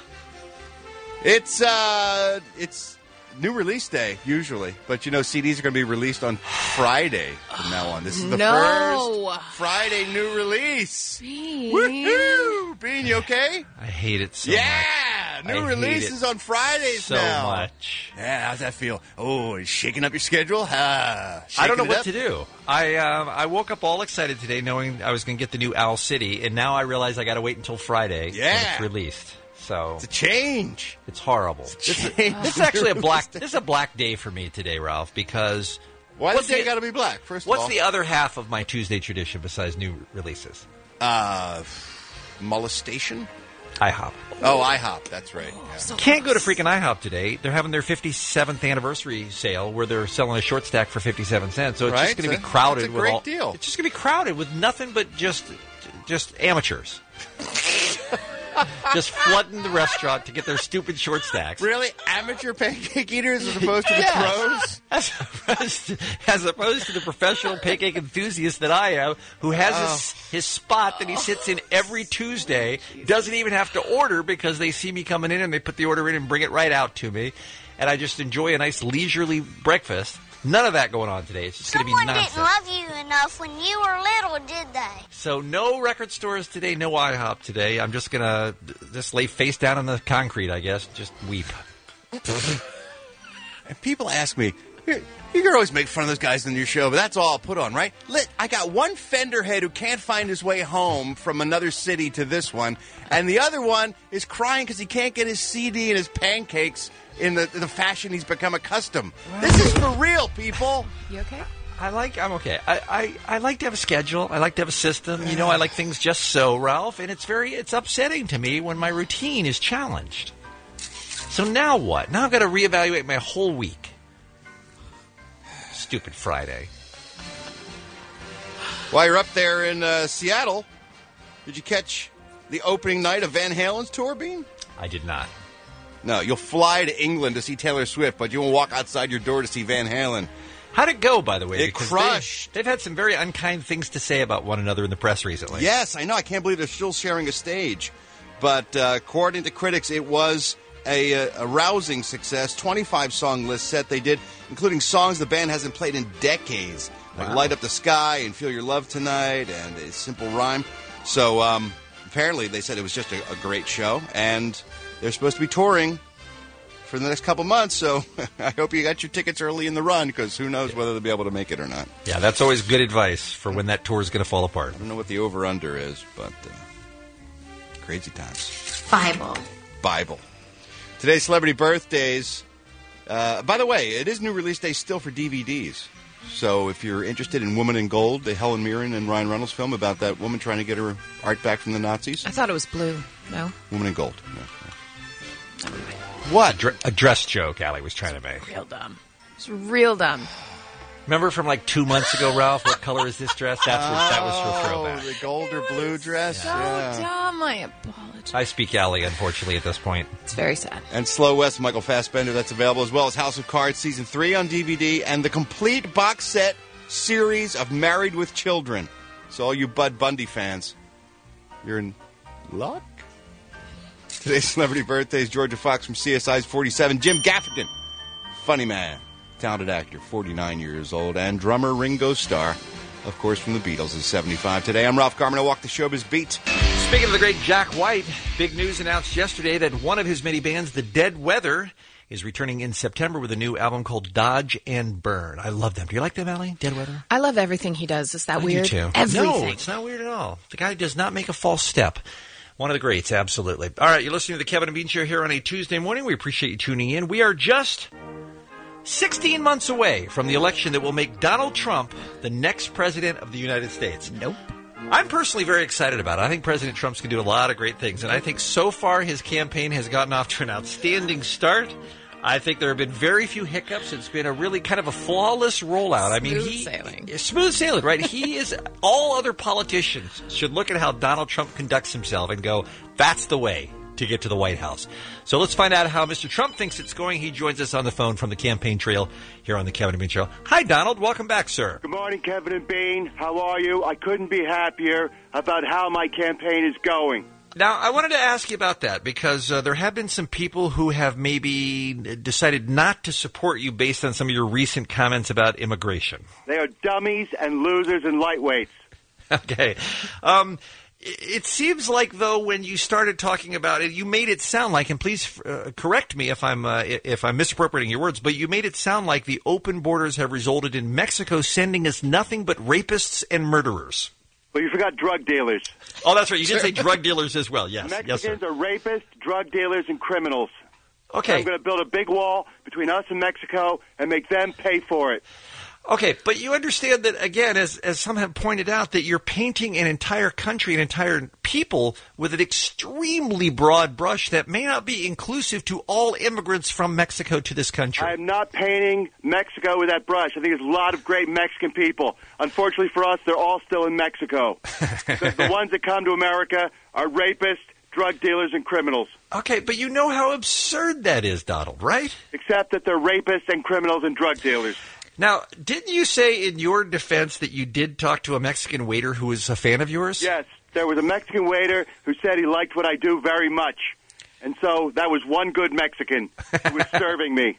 It's, uh, it's new release day, usually. But, you know, C Ds are going to be released on Friday from now on. This is the No. first Friday new release. Bean. Woohoo! Bean, you okay? I hate it so yeah! much. New I hate releases it on Fridays so now. much. Yeah, how's that feel? Oh, you shaking up your schedule? Ah, I don't know shaking it what up? to do. I um, I woke up all excited today knowing I was going to get the new Owl City, and now I realize I got to wait until Friday when Yeah. it's released. So It's a change. it's horrible. It's This, a is, change. this is actually a black. This is a black day for me today, Ralph. Because Why what's does it the- got to be black? First of what's all, the other half of my Tuesday tradition besides new releases? uh, molestation? IHOP. Oh, IHOP. That's right. Yeah. Can't go to freaking IHOP today. They're having their fifty-seventh anniversary sale where they're selling a short stack for fifty-seven cents. So it's Right? just going to be That's a- crowded that's a with great all. deal. It's just going to be crowded with nothing but just just amateurs. Just flooding the restaurant to get their stupid short stacks. Really? Amateur pancake eaters as opposed to the Yes. pros? As opposed, to, as opposed to the professional pancake enthusiast that I am, who has his, his spot that he sits in every Tuesday, doesn't even have to order because they see me coming in and they put the order in and bring it right out to me. And I just enjoy a nice leisurely breakfast. None of that going on today. It's just going to be Someone nonsense. didn't love you enough when you were little, did they? So no record stores today, no IHOP today. I'm just going to just lay face down on the concrete, I guess. Just weep. And people ask me, you you can always make fun of those guys on your show, but that's all I'll put on, right? Lit, I got one fenderhead who can't find his way home from another city to this one, and the other one is crying because he can't get his C D and his pancakes in the, the fashion he's become accustomed. This is for real, people. You okay? I like, I'm okay. I, I, I like to have a schedule. I like to have a system. You know, I like things just so, Ralph. And it's very, it's upsetting to me when my routine is challenged. So now what? Now I've got to reevaluate my whole week. Stupid Friday. While you're up there in uh, Seattle, did you catch the opening night of Van Halen's tour, Bean? I did not. No, you'll fly to England to see Taylor Swift, but you won't walk outside your door to see Van Halen. How'd it go, by the way? It Because crushed. They, they've had some very unkind things to say about one another in the press recently. Yes, I know. I can't believe they're still sharing a stage. But uh, according to critics, it was a, a, a rousing success. twenty-five song list set they did, including songs the band hasn't played in decades, like Wow. Light Up the Sky and Feel Your Love Tonight and A Simple Rhyme. So um, apparently they said it was just a, a great show, and they're supposed to be touring for the next couple months, so I hope you got your tickets early in the run, because who knows whether they'll be able to make it or not. Yeah, that's always good advice for when that tour is going to fall apart. I don't know what the over-under is, but uh, crazy times. Bible. Bible. Today's celebrity birthdays. Uh, by the way, it is new release day still for D V Ds. So if you're interested in Woman in Gold, the Helen Mirren and Ryan Reynolds film about that woman trying to get her art back from the Nazis. I thought it was blue. No? Woman in Gold. Yeah. What? A, dr- a dress joke Allie was trying to make. Real dumb. It's real dumb. Remember from like two months ago, Ralph, what color is this dress? That's what, that was her throwback. Oh, the gold or blue dress. So yeah. dumb. I apologize. I speak Allie, unfortunately, at this point. It's very sad. And Slow West, Michael Fassbender, that's available, as well as House of Cards Season three on D V D, and the complete box set series of Married with Children. So all you Bud Bundy fans, you're in luck. Today's celebrity birthdays: Georgia Fox from C S I's forty-seven, Jim Gaffigan, funny man, talented actor, forty-nine years old, and drummer Ringo Starr, of course, from the Beatles, is seventy-five today. I'm Ralph Garman. I walk the showbiz beat. Speaking of the great Jack White, big news announced yesterday that one of his many bands, The Dead Weather, is returning in September with a new album called Dodge and Burn. I love them. Do you like them, Allie? Dead Weather? I love everything he does. Is that I weird? do too. Everything. No, it's not weird at all. The guy does not make a false step. One of the greats, absolutely. All right, you're listening to the Kevin and Bean Show here on a Tuesday morning. We appreciate you tuning in. We are just sixteen months away from the election that will make Donald Trump the next president of the United States. Nope. I'm personally very excited about it. I think President Trump's going to do a lot of great things, and I think so far his campaign has gotten off to an outstanding start. I think there have been very few hiccups. It's been a really kind of a flawless rollout. I mean, Smooth he sailing. smooth sailing, right? He is. All other politicians should look at how Donald Trump conducts himself and go, "That's the way to get to the White House." So let's find out how Mister Trump thinks it's going. He joins us on the phone from the campaign trail here on the Kevin and Bean Show. Hi, Donald. Welcome back, sir. Good morning, Kevin and Bean. How are you? I couldn't be happier about how my campaign is going. Now, I wanted to ask you about that because uh, there have been some people who have maybe decided not to support you based on some of your recent comments about immigration. They are dummies and losers and lightweights. Okay. Um, it seems like, though, when you started talking about it, you made it sound like, and please uh, correct me if I'm uh, if I'm misappropriating your words, but you made it sound like the open borders have resulted in Mexico sending us nothing but rapists and murderers. But you forgot drug dealers. Oh, that's right. You did say drug dealers as well. Yes, Mexicans yes, sir. are rapists, drug dealers, and criminals. Okay. I'm going to build a big wall between us and Mexico and make them pay for it. Okay, but you understand that, again, as as some have pointed out, that you're painting an entire country, an entire people with an extremely broad brush that may not be inclusive to all immigrants from Mexico to this country. I'm not painting Mexico with that brush. I think there's a lot of great Mexican people. Unfortunately for us, they're all still in Mexico. Because the ones that come to America are rapists, drug dealers, and criminals. Okay, but you know how absurd that is, Donald, right? Except that they're rapists and criminals and drug dealers. Now, didn't you say in your defense that you did talk to a Mexican waiter who was a fan of yours? Yes, there was a Mexican waiter who said he liked what I do very much. And so that was one good Mexican who was serving me.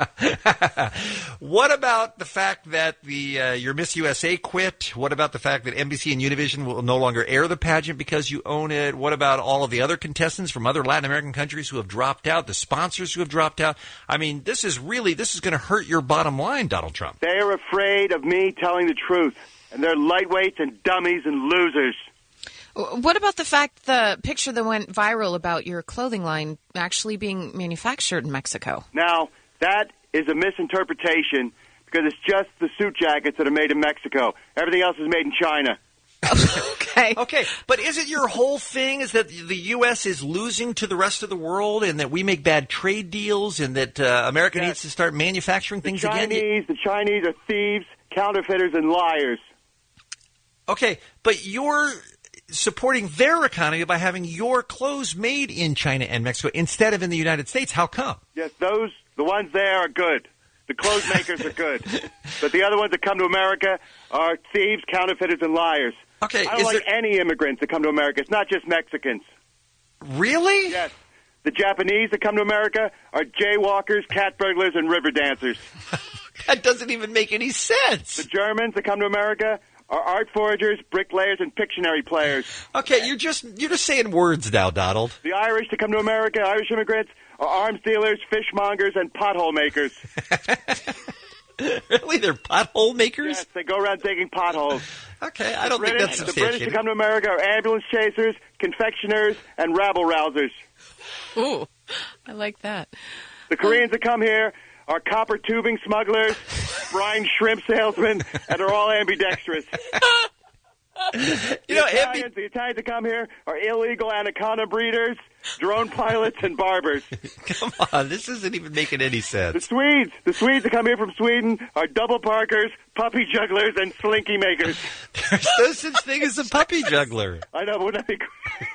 What about the fact that the uh, your Miss U S A quit? What about the fact that N B C and Univision will no longer air the pageant because you own it? What about all of the other contestants from other Latin American countries who have dropped out, the sponsors who have dropped out? I mean, this is really, this is going to hurt your bottom line, Donald Trump. They are afraid of me telling the truth, and they're lightweights and dummies and losers. What about the fact the picture that went viral about your clothing line actually being manufactured in Mexico? Now, that is a misinterpretation because it's just the suit jackets that are made in Mexico. Everything else is made in China. Okay. Okay, but is it your whole thing is that the U S is losing to the rest of the world and that we make bad trade deals and that uh, America Yes. needs to start manufacturing things the again? Chinese, the Chinese are thieves, counterfeiters, and liars. Okay, but you're supporting their economy by having your clothes made in China and Mexico instead of in the United States. How come? Yes, those, the ones there are good. The clothes makers are good. But the other ones that come to America are thieves, counterfeiters, and liars. Okay, I don't is like there- any immigrants that come to America. It's not just Mexicans. Really? Yes. The Japanese that come to America are jaywalkers, cat burglars, and river dancers. That doesn't even make any sense. The Germans that come to America are art foragers, bricklayers, and Pictionary players. Okay, you're just you're just saying words now, Donald. The Irish that come to America, Irish immigrants, are arms dealers, fishmongers, and pothole makers. Really? They're pothole makers? Yes, they go around digging potholes. Okay, I don't the think British, that's The British that substantiated. come to America are ambulance chasers, confectioners, and rabble-rousers. Ooh, I like that. The Koreans that come here are copper tubing smugglers, brine shrimp salesmen, and they're all ambidextrous. You the, know, Italians, the Italians that come here are illegal anaconda breeders, drone pilots, and barbers. Come on, this isn't even making any The sense. Swedes, the Swedes that come here from Sweden are double parkers, puppy jugglers, and slinky makers. There's no such thing as a puppy juggler. I know, but wouldn't that be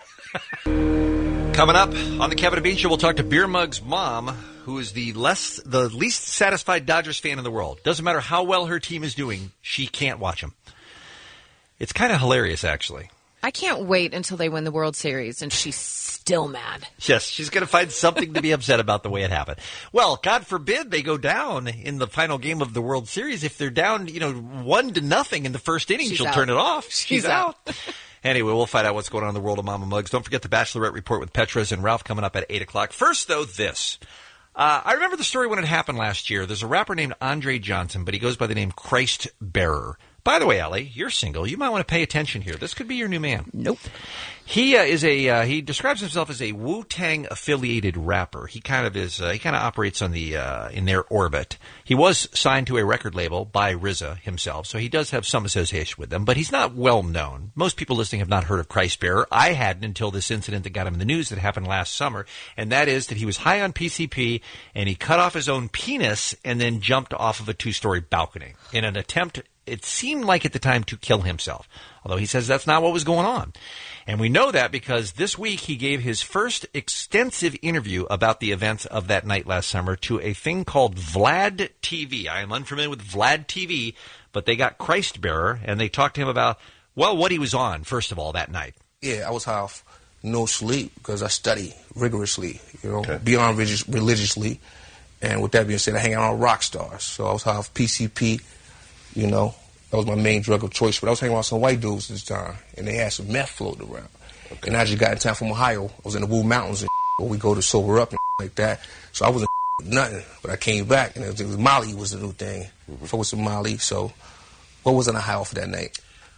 great? Coming up on the Kevin and Bean Show, we'll talk to Beer Mug's mom, who is the less the least satisfied Dodgers fan in the world. Doesn't matter how well her team is doing, she can't watch them. It's kind of hilarious, actually. I can't wait until they win the World Series and she's still mad. Yes, she's going to find something to be upset about the way it happened. Well, God forbid they go down in the final game of the World Series. If they're down, you know, one to nothing in the first inning, She's she'll out. turn it off. She's She's out. Anyway, we'll find out what's going on in the world of Mama Mugs. Don't forget the Bachelorette Report with Petras and Ralph coming up at eight o'clock. First, though, this. Uh, I remember the story when it happened last year. There's a rapper named Andre Johnson, but he goes by the name Christ Bearer. By the way, Ellie, you're single. You might want to pay attention here. This could be your new man. Nope. He uh, is a uh, he describes himself as a Wu-Tang affiliated rapper. He kind of is uh, he kind of operates on the uh, in their orbit. He was signed to a record label by R Z A himself, so he does have some association with them, but he's not well known. Most people listening have not heard of Christ Bearer. I hadn't until this incident that got him in the news that happened last summer, and that is that he was high on P C P and he cut off his own penis and then jumped off of a two-story balcony in an attempt, it seemed like at the time, to kill himself. Although he says that's not what was going on. And we know that because this week he gave his first extensive interview about the events of that night last summer to a thing called Vlad T V. I am unfamiliar with Vlad T V, but they got Christ Bearer, and they talked to him about, well, what he was on, first of all, that night. Yeah, I was half no sleep because I study rigorously, you know, okay. beyond religious, religiously. And with that being said, I hang out on rock stars. So I was half P C P, you know. That was my main drug of choice. But I was hanging around some white dudes this time, and they had some meth floating around. Okay. And I just got in town from Ohio. I was in the Blue Mountains, and where we go to sober up and like that. So I wasn't nothing. But I came back, and it was, it was Molly was the new thing. Mm-hmm. Focused on Molly. So what wasn't I high off of that night?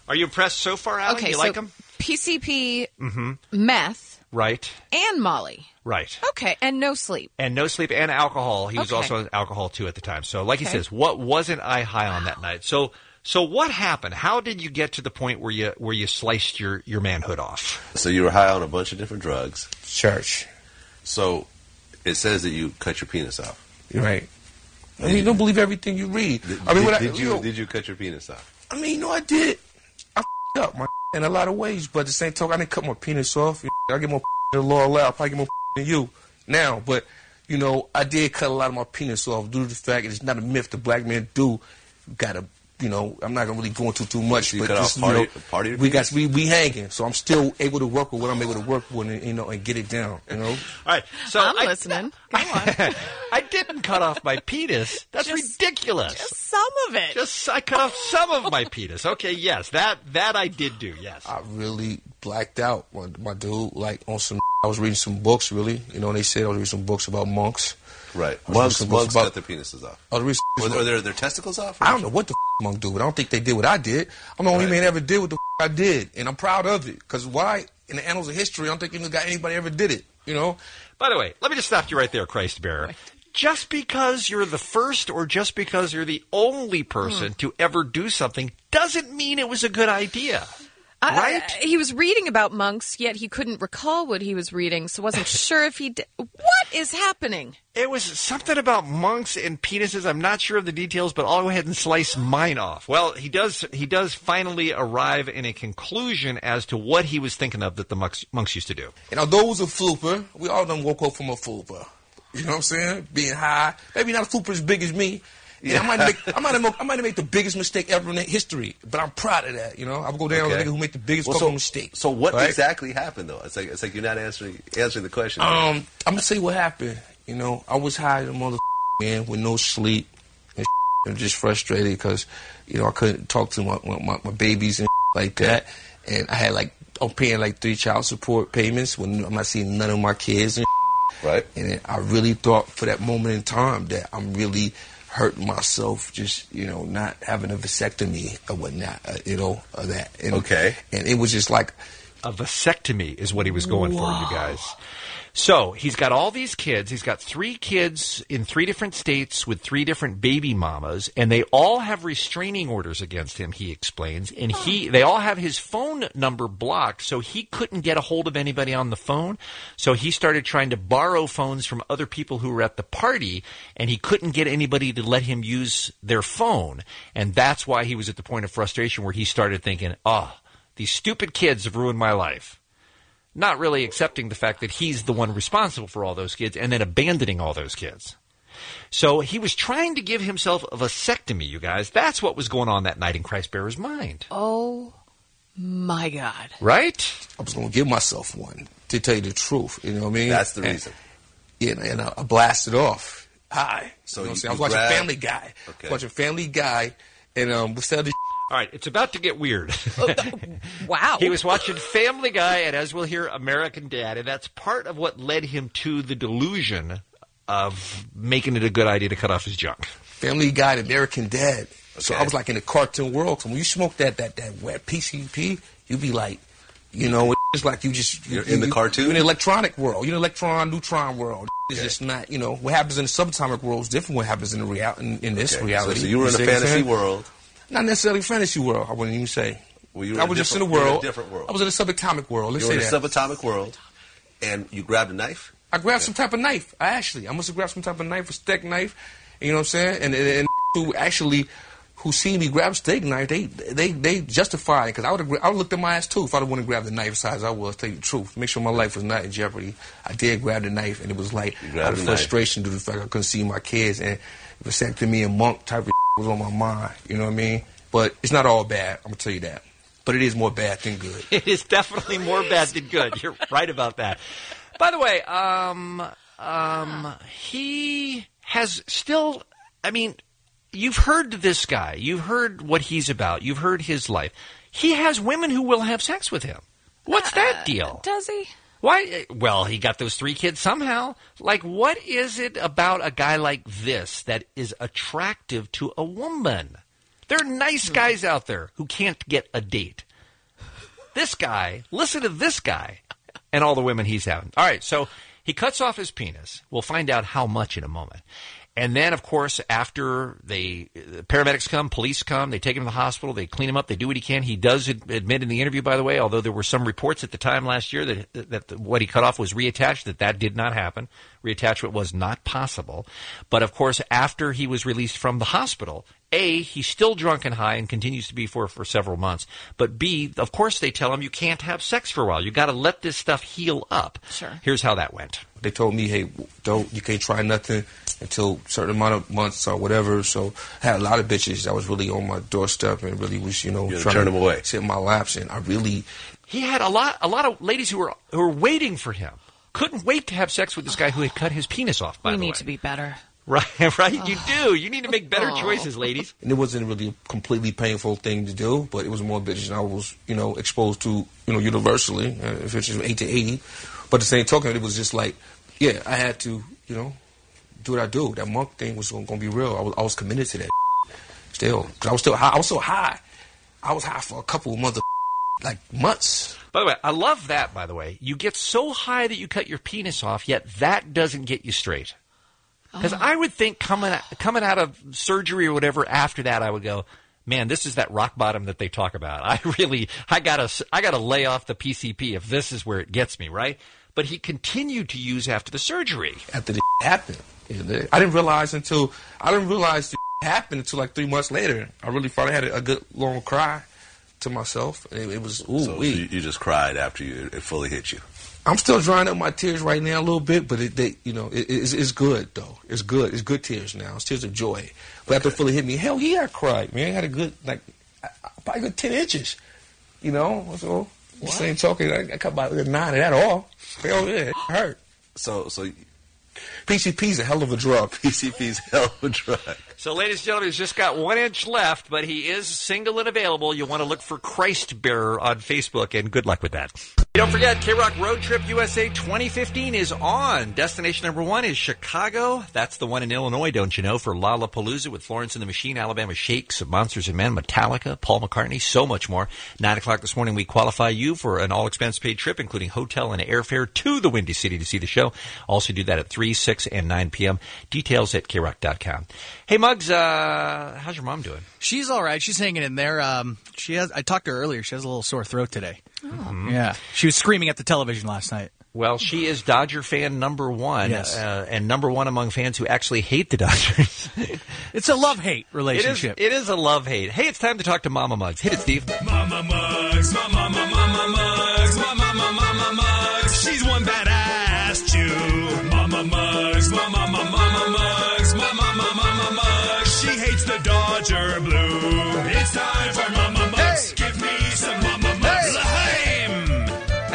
Are you impressed so far, Allie? Okay, you so like them? P C P, Mm-hmm. meth, Right. and Molly. Right. Okay, and no sleep. And no sleep and alcohol. He was Okay. also on alcohol, too, at the time. So, like he Okay. says, what wasn't I high on that night? So, so what happened? How did you get to the point where you where you sliced your, your manhood off? So you were high on a bunch of different drugs. Church. So it says that you cut your penis off. You're right. I mean, you don't believe everything you read. Did, I mean, did, what I, did you know, did you cut your penis off? I mean, you know, I did. I f***ed up my in a lot of ways, but at the same time, I didn't cut my penis off. I get more than the law allow. I probably get more than you now, but you know, I did cut a lot of my penis off due to the fact that it's not a myth that black men do. Gotta, you know, I'm not gonna really go into too much, You but cut just, off part you of- know, part of your we got we we hanging, so I'm still able to work with what I'm able to work with, and, you know, and get it down. You know. All right. So I'm I, listening. I didn't cut off my penis. That's Just- ridiculous. Just some of it. Just I cut off some of my penis. Okay, yes, that that I did do. Yes. I really blacked out, my, my dude. Like on some, I was reading some books. Really, you know, they said I was reading some books about monks. Right. I was reading Monks, some books monks about- cut their penises off. I was reading Or, some- or their, their testicles off? I don't know what the f- monk do, but I don't think they did what I did. I'm the only man ever did what the f- I did, and I'm proud of it. Because why? In the annals of history, I don't think got anybody ever did it. You know. By the way, let me just stop you right there, Christ bearer. Just because you're the first or just because you're the only person Hmm. to ever do something doesn't mean it was a good idea. I- Right? I- he was reading about monks, yet he couldn't recall what he was reading, so wasn't sure if he did. What is happening? It was something about monks and penises. I'm not sure of the details, but I'll go ahead and slice mine off. Well, he does he does finally arrive in a conclusion as to what he was thinking of that the monks, monks used to do. And although it was a flooper, we all done woke up from a flooper. You know what I'm saying? Being high, maybe not a flooper as big as me. And I might make, I might have, mo- I might have made the biggest mistake ever in history, but I'm proud of that. You know, I would go down with Okay. a nigga who made the biggest Well, fucking so, mistake. So what right? exactly happened, though? It's like it's like you're not answering answering the question. Um, I'm gonna tell you what happened. You know, I was high as a mother man with no sleep and, and just frustrated because you know I couldn't talk to my my, my babies and like that, and I had like I'm paying like three child support payments when I'm not seeing none of my kids and right. And I really thought for that moment in time that I'm really hurting myself, just you know, not having a vasectomy or whatnot, uh, you know, or that. And, Okay. And it was just like a vasectomy is what he was going for, you guys. So he's got all these kids. He's got three kids in three different states with three different baby mamas, and they all have restraining orders against him, he explains. And he, they all have his phone number blocked, so he couldn't get a hold of anybody on the phone. So he started trying to borrow phones from other people who were at the party, and he couldn't get anybody to let him use their phone. And that's why he was at the point of frustration where he started thinking, oh, these stupid kids have ruined my life. Not really accepting the fact that he's the one responsible for all those kids and then abandoning all those kids. So he was trying to give himself a vasectomy, you guys. That's what was going on that night in Christ Bearer's mind. Oh, my God. Right? I was going to give myself one, to tell you the truth. You know what I mean? That's the And- reason. Yeah, and I, I blasted off high. So you know what I'm you- saying? I was you watching grabbed- Family Guy. Okay. Watching Family Guy, and um, we said the All right, it's about to get weird. Wow. He was watching Family Guy and, as we'll hear, American Dad, and that's part of what led him to the delusion of making it a good idea to cut off his junk. Family Guy, American Dad. So I was like in the cartoon world. So when you smoke that that that wet P C P, you be like, you know, it's like you just You're you, in the you- cartoon? You're in the electronic world. You're in the electron neutron world. It's just not, you know, what happens in the subatomic world is different. What happens in the real in, in this Okay, so- reality. so you were in a see what I'm fantasy saying? world. Not necessarily fantasy world. I wouldn't even say. Well, you were I in a was just in the different- you were in a world. different world. I was in a subatomic world. Let's You were in say a that. subatomic world, and you grabbed a knife. I grabbed some type of knife. I actually, I must have grabbed some type of knife, a steak knife. You know what I'm saying? And and, and who actually, who see me grab a steak knife, they they they justify it because I would have I would looked at my ass too if I would have grabbed the knife as high as I was. Tell you the truth, make sure my life was not in jeopardy. I did grab the knife, and it was like grabbed out of the knife. frustration due to the fact I couldn't see my kids, and vasectomy and monk type of was on my mind. You know what I mean? But it's not all bad. I'm gonna tell you that. But it is more bad than good. It is definitely more bad than good. You're right about that. By the way, um, um, he has still, I mean, you've heard this guy. You've heard what he's about. You've heard his life. He has women who will have sex with him. What's that deal? Does he? Why? Well, he got those three kids somehow. Like, what is it about a guy like this that is attractive to a woman? There are nice guys out there who can't get a date. This guy, listen to this guy and all the women he's having. All right, so he cuts off his penis. We'll find out how much in a moment. And then, of course, after they, the paramedics come, police come, they take him to the hospital, they clean him up, they do what he can. He does admit in the interview, by the way, although there were some reports at the time last year that that what he cut off was reattached, that that did not happen. Reattachment was not possible. But, of course, after he was released from the hospital, A, he's still drunk and high and continues to be for, for several months. But B, of course, they tell him you can't have sex for a while. You've got to let this stuff heal up. Sure. Here's how that went. They told me, hey, don't, you can't try nothing until a certain amount of months or whatever. So I had a lot of bitches that was really on my doorstep and really was, you know, You trying turn to them away. sit in my laps. And I really... He had a lot a lot of ladies who were who were waiting for him. Couldn't wait to have sex with this guy who had cut his penis off, by we the way. need to be better. Right, right. You do. You need to make better choices, ladies. And it wasn't really a completely painful thing to do, but it was more bitches I was, you know, exposed to, you know, universally, uh, if it's just eight to eighty. But the same token, it was just like, yeah, I had to, you know, do what I do. That monk thing was going to be real. I was, I was committed to that still. Because I was still high. I was so high. I was high for a couple of mother, like, months. By the way, I love that, by the way. You get so high that you cut your penis off, yet that doesn't get you straight. Because Oh. I would think coming out, coming out of surgery or whatever after that, I would go, man, this is that rock bottom that they talk about. I really, I gotta, I gotta lay off the P C P if this is where it gets me, right? But he continued to use after the surgery. After the happened. I didn't realize until, I didn't realize the happened until like three months later. I really finally had a, a good long cry to myself. It, it was, ooh, So wee. you, you just cried after you, it fully hit you. I'm still drying up my tears right now a little bit, but it, they, you know, it, it's, it's good though. It's good. It's good tears now. It's tears of joy. But after it fully hit me, hell yeah, I cried, man. I had a good, like, probably a good ten inches. You know, so the same talking, I, I cut about nine at all. Hell yeah, it hurt. So, so P C P's a hell of a drug. P C P's a hell of a drug. So, ladies and gentlemen, he's just got one inch left, but he is single and available. You'll want to look for Christ Bearer on Facebook, and good luck with that. Don't forget, K-Rock Road Trip U S A twenty fifteen is on. Destination number one is Chicago. That's the one in Illinois, don't you know, for Lollapalooza with Florence and the Machine, Alabama Shakes, Monsters and Men, Metallica, Paul McCartney, so much more. Nine o'clock this morning, we qualify you for an all-expense-paid trip, including hotel and airfare to the Windy City to see the show. Also do that at three, six, and nine p.m. Details at K rock dot com. Hey, Muggs, uh, how's your mom doing? She's all right. She's hanging in there. Um, she has. I talked to her earlier. She has a little sore throat today. Oh. Yeah. She was screaming at the television last night. Well, she is Dodger fan number one, Yes. uh, and number one among fans who actually hate the Dodgers. It's a love-hate relationship. It is, it is a love-hate. Hey, it's time to talk to Mama Muggs. Hit it, Steve. Mama Muggs, Mama, Mama, Mama Muggs, Mama, Mama, Mama Muggs. She's one badass Jew. Mama Muggs, Mama, Mama, Mama Muggs, Mama, Mama, Mama Muggs. She hates the Dodger blue. It's time for Mama Muggs. Hey. Give me some Mama Muggs. L'chaim.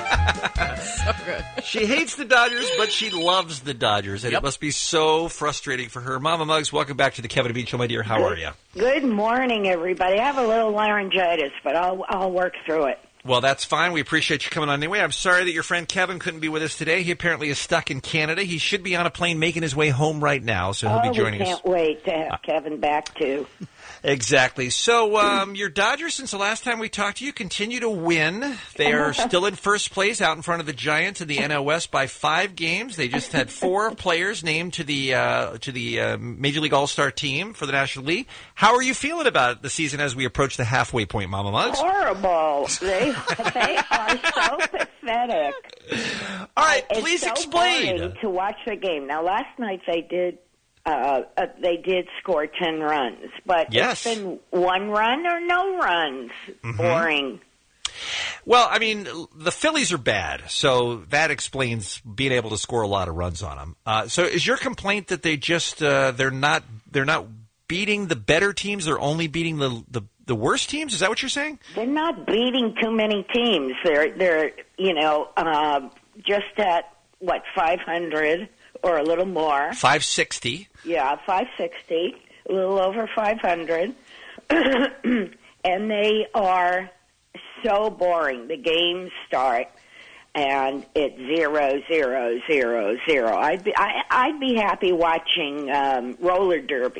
So good. She hates the Dodgers, but she loves the Dodgers, and Yep. it must be so frustrating for her. Mama Muggs, welcome back to the Kevin and Bean Show, my dear. How are you? Good morning, everybody. I have a little laryngitis, but I'll I'll work through it. Well, that's fine. We appreciate you coming on anyway. I'm sorry that your friend Kevin couldn't be with us today. He apparently is stuck in Canada. He should be on a plane making his way home right now, so he'll oh, be joining we us. can't wait to have Kevin back, too. Exactly. So um, your Dodgers, since the last time we talked to you, continue to win. They are still in first place out in front of the Giants in the N L West by five games. They just had four players named to the uh, to the uh, Major League All-Star team for the National League. How are you feeling about the season as we approach the halfway point, Mama Muggs? Horrible. They, they are so pathetic. All right, It's please so explain. boring to watch the game. Now, last night they did uh, uh, they did score ten runs, but Yes. it's been one run or no runs. Mhm. Boring. Well, I mean, the Phillies are bad, so that explains being able to score a lot of runs on them. Uh, so, is your complaint that they just uh, they're not they're not beating the better teams? They're only beating the the, the worst teams? Is that what you're saying? They're not beating too many teams. They're they're you know uh, just at what five hundred or a little more. Five sixty. Yeah, five sixty, a little over five hundred, and they are so boring. The games start and it's zero zero zero zero. I'd be I, I'd be happy watching um, roller derby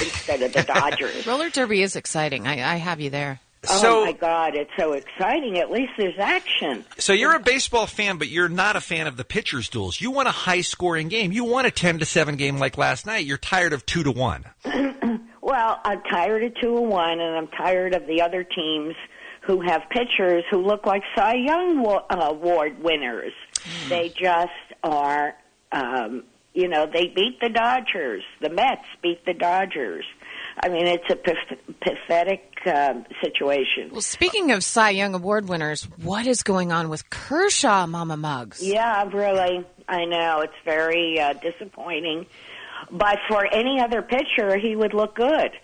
instead of the Dodgers. Roller derby is exciting. I, I have you there. Oh, So- my God, it's so exciting. At least there's action. So you're a baseball fan, but you're not a fan of the pitcher's duels. You want a high-scoring game. You want a ten to seven game like last night. You're tired of two to one. Well, I'm tired of two and one, and I'm tired of the other teams who have pitchers who look like Cy Young wa- uh, Award winners. They just are, um, you know, they beat the Dodgers. The Mets beat the Dodgers. I mean, it's a paf- pathetic um, situation. Well, speaking of Cy Young Award winners, what is going on with Kershaw, Mama Muggs? Yeah, really. I know. It's very uh, disappointing. But for any other pitcher, he would look good.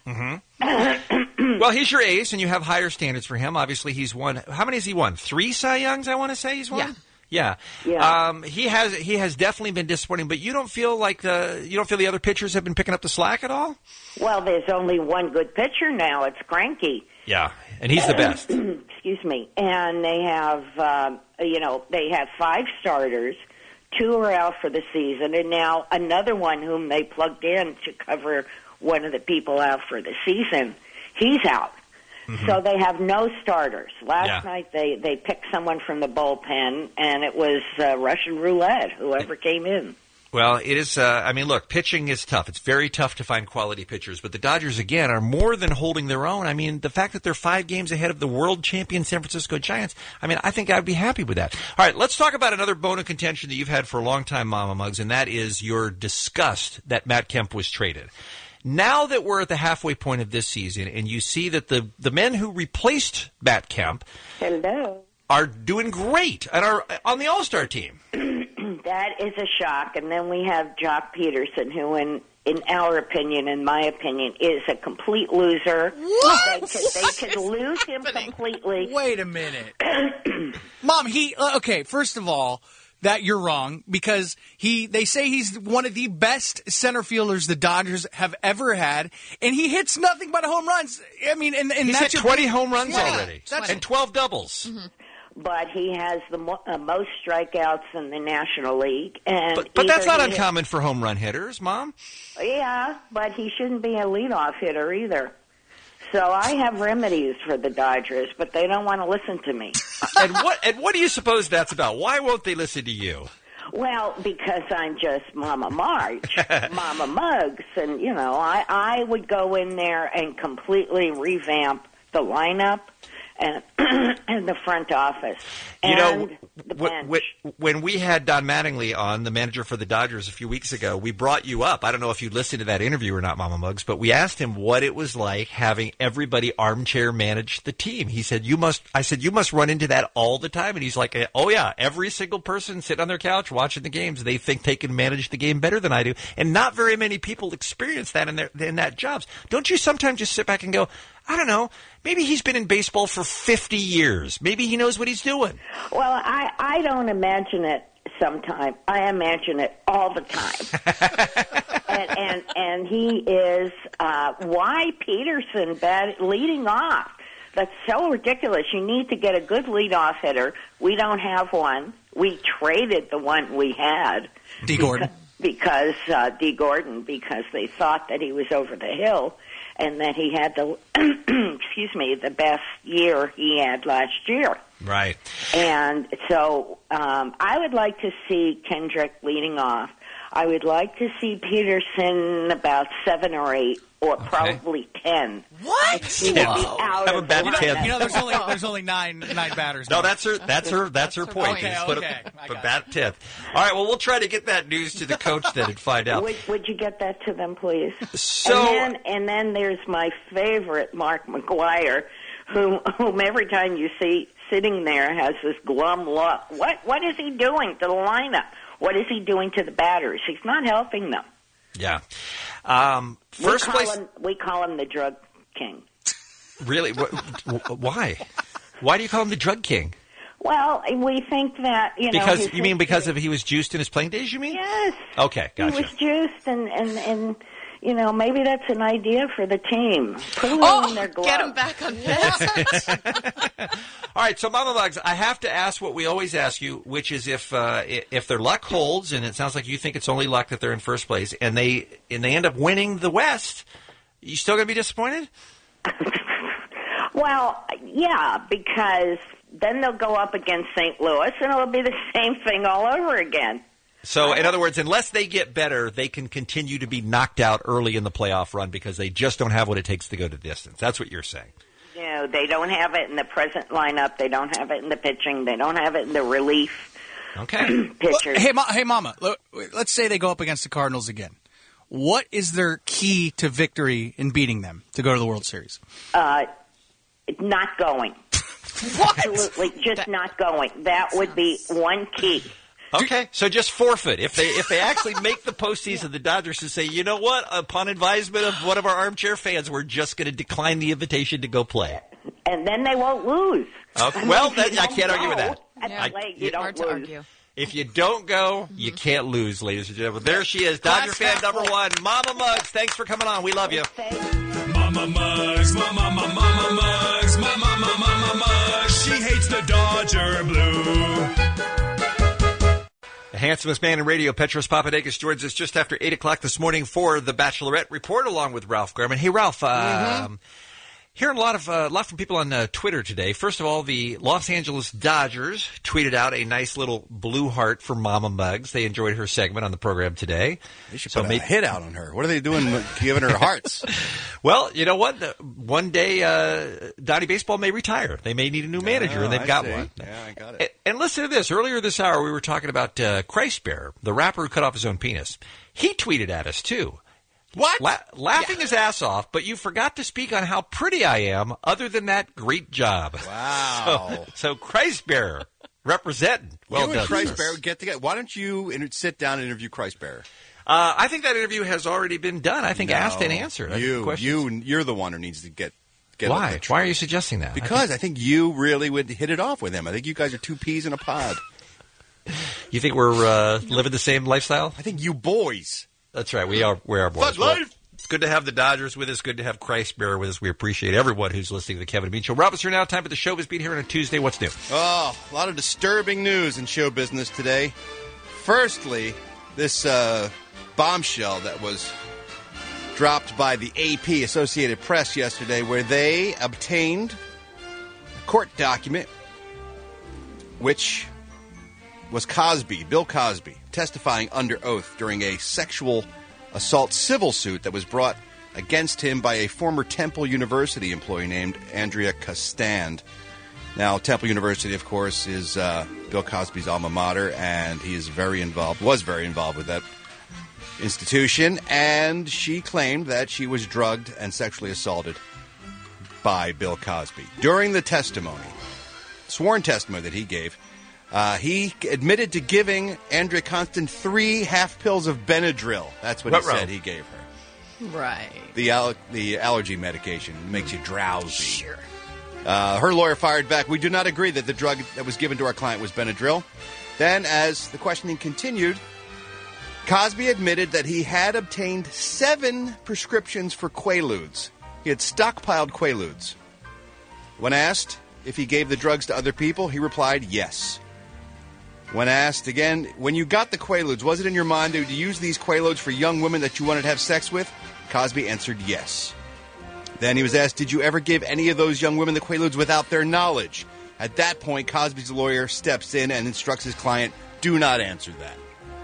Mm-hmm. Well, he's your ace, and you have higher standards for him. Obviously, he's won. How many has he won? Three Cy Youngs, I want to say he's won? Yeah. Yeah. Yeah. Um, he has he has definitely been disappointing, but you don't feel like the you don't feel the other pitchers have been picking up the slack at all? Well, there's only one good pitcher now. It's Greinke. Yeah, and he's the best. Excuse me. And they have, um, you know, they have five starters. Two are out for the season, and now another one whom they plugged in to cover one of the people out for the season, he's out. Mm-hmm. So they have no starters. Last Yeah. night they, they picked someone from the bullpen, and it was uh, Russian roulette, whoever came in. Well, it is. Uh, I mean, look, pitching is tough. It's very tough to find quality pitchers. But the Dodgers, again, are more than holding their own. I mean, the fact that they're five games ahead of the world champion San Francisco Giants, I mean, I think I'd be happy with that. All right, let's talk about another bone of contention that you've had for a long time, Mama Muggs, and that is your disgust that Matt Kemp was traded. Now that we're at the halfway point of this season and you see that the, the men who replaced Matt Kemp Hello. are doing great and are on the All-Star team. That is a shock. And then we have Jock Peterson, who, in in our opinion, in my opinion, is a complete loser. What? They could, they could lose him completely. Wait a minute. Mom, he, uh, okay, first of all, that you're wrong, because he, they say he's one of the best center fielders the Dodgers have ever had, and he hits nothing but home runs. I mean, and, and He's that's hit your twenty big- home runs Yeah, already that's- and twelve doubles. Mm-hmm. But he has the mo- uh, most strikeouts in the National League. And But, but that's either not he- uncommon for home run hitters, Mom. Yeah, but he shouldn't be a leadoff hitter either. So I have remedies for the Dodgers, but they don't want to listen to me. and what and what do you suppose that's about? Why won't they listen to you? Well, because I'm just Mama Marge, Mama Muggs, and, you know, I, I would go in there and completely revamp the lineup and and the front office and You know, the w- bench. w- when we had Don Mattingly on, the manager for the Dodgers, a few weeks ago, we brought you up. I don't know if you listened to that interview or not, Mama Muggs, but we asked him what it was like having everybody armchair manage the team. He said, "You must." I said, "You must run into that all the time." And he's like, "Oh yeah, every single person sitting on their couch watching the games, they think they can manage the game better than I do, and not very many people experience that in their in that jobs." Don't you sometimes just sit back and go, I don't know, maybe he's been in baseball for fifty years. Maybe he knows what he's doing. Well, I, I don't imagine it sometimes. I imagine it all the time. and, and and he is, uh, why Peterson bad, leading off? That's so ridiculous. You need to get a good leadoff hitter. We don't have one. We traded the one we had. D. Gordon. Because, uh, D. Gordon, because they thought that he was over the hill. And that he had the, excuse me, the best year he had last year. Right. And so um, I would like to see Kendrick leading off. I would like to see Peterson about seven or eight, or probably ten. What? He would be out Have a of bad the tenth. lineup. You know, there's only there's only nine nine batters. No, now. that's her. That's her. That's her point. Okay, Just put okay, a, I put got bat tenth. All right. Well, we'll try to get that news to the coach then and find out. Would, would you get that to them, please? So- and then, and then there's my favorite, Mark McGuire, whom, whom every time you see sitting there has this glum look. What What is he doing to the lineup? What is he doing to the batters? He's not helping them. Yeah. Um, first we call place. Him, we call him the drug king. Really? Wh- wh- Why? Why do you call him the drug king? Well, we think that, you know... Because his you mean because history- of he was juiced in his playing days? You mean? Yes. Okay, gotcha. He was juiced, and, and, and, you know, maybe that's an idea for the team. Put him Oh, in their glove. get him back on base. All right, so Mama Bugs, I have to ask what we always ask you, which is if uh, i- if their luck holds, and it sounds like you think it's only luck that they're in first place, and they and they end up winning the West, You still going to be disappointed? Well, yeah, because then they'll go up against Saint Louis, and it'll be the same thing all over again. So, in other words, unless they get better, they can continue to be knocked out early in the playoff run because they just don't have what it takes to go to the distance. That's what you're saying. You know, they don't have it in the present lineup. They don't have it in the pitching. They don't have it in the relief okay. pitchers. Well, hey, Ma- hey, Mama, look, let's say they go up against the Cardinals again. What is their key to victory in beating them to go to the World Series? Uh, not going. What? Absolutely, just that, not going. That would be one key. Okay, so just forfeit. If they if they actually make the postseason, yeah. the Dodgers can say, you know what, upon advisement of one of our armchair fans, we're just going to decline the invitation to go play. And then they won't lose. Okay. Well, that, I can't argue with that. At yeah. the leg, you don't hard lose. to argue. If you don't go, mm-hmm. you can't lose, ladies and gentlemen. There she is, Dodger fan number one, Mama Muggs. Thanks for coming on. We love you. Mama Muggs, Mama, Mama, Mama Muggs, Mama, Mama, Mama Muggs. She hates the Dodger blue. The handsomest man in radio, Petros Papadakis, joins us just after eight o'clock this morning for the Bachelorette Report, along with Ralph Garman. Hey, Ralph, uh, mm-hmm. um, hearing a lot of uh, a lot from people on uh, Twitter today. First of all, the Los Angeles Dodgers tweeted out a nice little blue heart for Mama Muggs. They enjoyed her segment on the program today. They should so put a hit out on her. What are they doing giving her hearts? Well, you know what? One day, uh, Donnie Baseball may retire. They may need a new manager, oh, and they've I got see. one. Yeah, I got it. And, and listen to this. Earlier this hour, we were talking about uh, Christbearer, the rapper who cut off his own penis. He tweeted at us, too. What? La- laughing yeah. his ass off, but you forgot to speak on how pretty I am. Other than that, great job. Wow. So, so Christbearer representing. Well you done. and Christbearer get together. Why don't you inter- sit down and interview Christbearer? Uh, I think that interview has already been done. I think no, asked and answered. I You, you, you're the one who needs to get. get Why? Why are you suggesting that? Because I think, I think you really would hit it off with him. I think you guys are two peas in a pod. You think we're uh, living the same lifestyle? I think you boys. That's right. We are. We are boys. Fun life. It's good to have the Dodgers with us. Good to have Christbearer with us. We appreciate everyone who's listening to the Kevin and Bean Show. Rob, it's here now. Time for the showbiz beat here on a Tuesday. What's new? Oh, a lot of disturbing news in show business today. Firstly, this uh, bombshell that was dropped by the A P, Associated Press, yesterday, where they obtained a court document which was Cosby, Bill Cosby, testifying under oath during a sexual assault civil suit that was brought against him by a former Temple University employee named Andrea Costand. Now, Temple University, of course, is uh, Bill Cosby's alma mater, and he is very involved, was very involved with that institution, and she claimed that she was drugged and sexually assaulted by Bill Cosby. During the testimony, sworn testimony that he gave, Uh, he admitted to giving Andrea Constant three half pills of Benadryl. That's what he Ruh-roh. said he gave her. Right. The al- the allergy medication makes you drowsy. Sure. Uh, her lawyer fired back. We do not agree that the drug that was given to our client was Benadryl. Then, as the questioning continued, Cosby admitted that he had obtained seven prescriptions for Quaaludes. He had stockpiled Quaaludes. When asked if he gave the drugs to other people, he replied yes. When asked again, when you got the Quaaludes, was it in your mind to use these Quaaludes for young women that you wanted to have sex with? Cosby answered yes. Then he was asked, did you ever give any of those young women the Quaaludes without their knowledge? At that point, Cosby's lawyer steps in and instructs his client, do not answer that.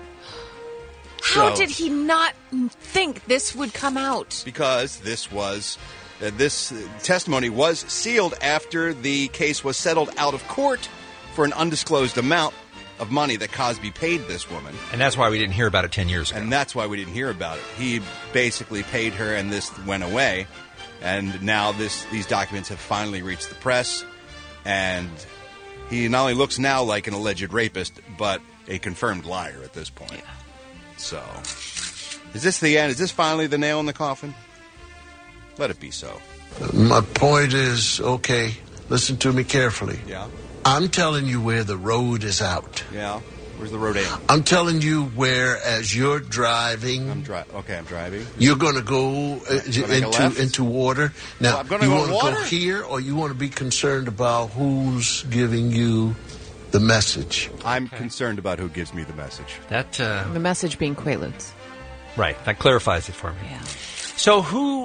How So- did he not think this would come out? Because this was, uh, this uh, testimony was sealed after the case was settled out of court for an undisclosed amount of money that Cosby paid this woman. And that's why we didn't hear about it ten years ago. And that's why we didn't hear about it. He basically paid her, and this went away. And now this these documents have finally reached the press. And he not only looks now like an alleged rapist, but a confirmed liar at this point. Yeah. So, is this the end? Is this finally the nail in the coffin? Let it be so. My point is, okay, listen to me carefully. Yeah. I'm telling you where the road is out. Yeah. Where's the road end? I'm telling you where, as you're driving, I'm dri- Okay, I'm driving. you're going to go uh, Gonna make a into left? into water. Now, Well, I'm gonna you go want to water? go here, or you want to be concerned about who's giving you the message? I'm concerned about who gives me the message. That uh, The message being Quaaludes. right. That clarifies it for me. Yeah. So who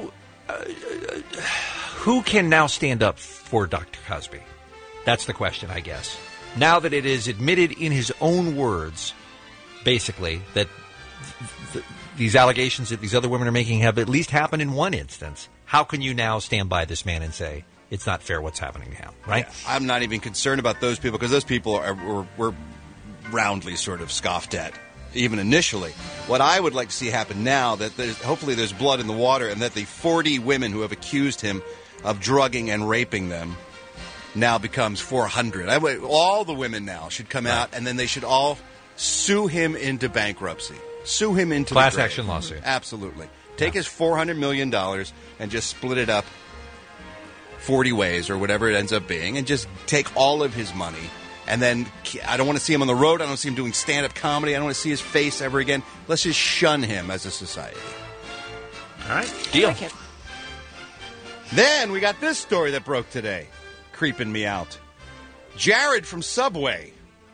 uh, who can now stand up for Doctor Cosby? That's the question, I guess. Now that it is admitted in his own words, basically, that th- th- these allegations that these other women are making have at least happened in one instance, how can you now stand by this man and say, it's not fair what's happening now, right? Yeah, I'm not even concerned about those people because those people are were, were roundly sort of scoffed at, even initially. What I would like to see happen now, that there's, hopefully there's blood in the water and that the forty women who have accused him of drugging and raping them now becomes four hundred. I, all the women now should come out, and then they should all sue him into bankruptcy. Sue him into class the grave. action lawsuit. Absolutely. Take his four hundred million dollars and just split it up forty ways or whatever it ends up being, and just take all of his money. And then I don't want to see him on the road. I don't want to see him doing stand-up comedy. I don't want to see his face ever again. Let's just shun him as a society. All right. Deal. Like it. Then we got this story that broke today. Creeping me out. Jared from Subway.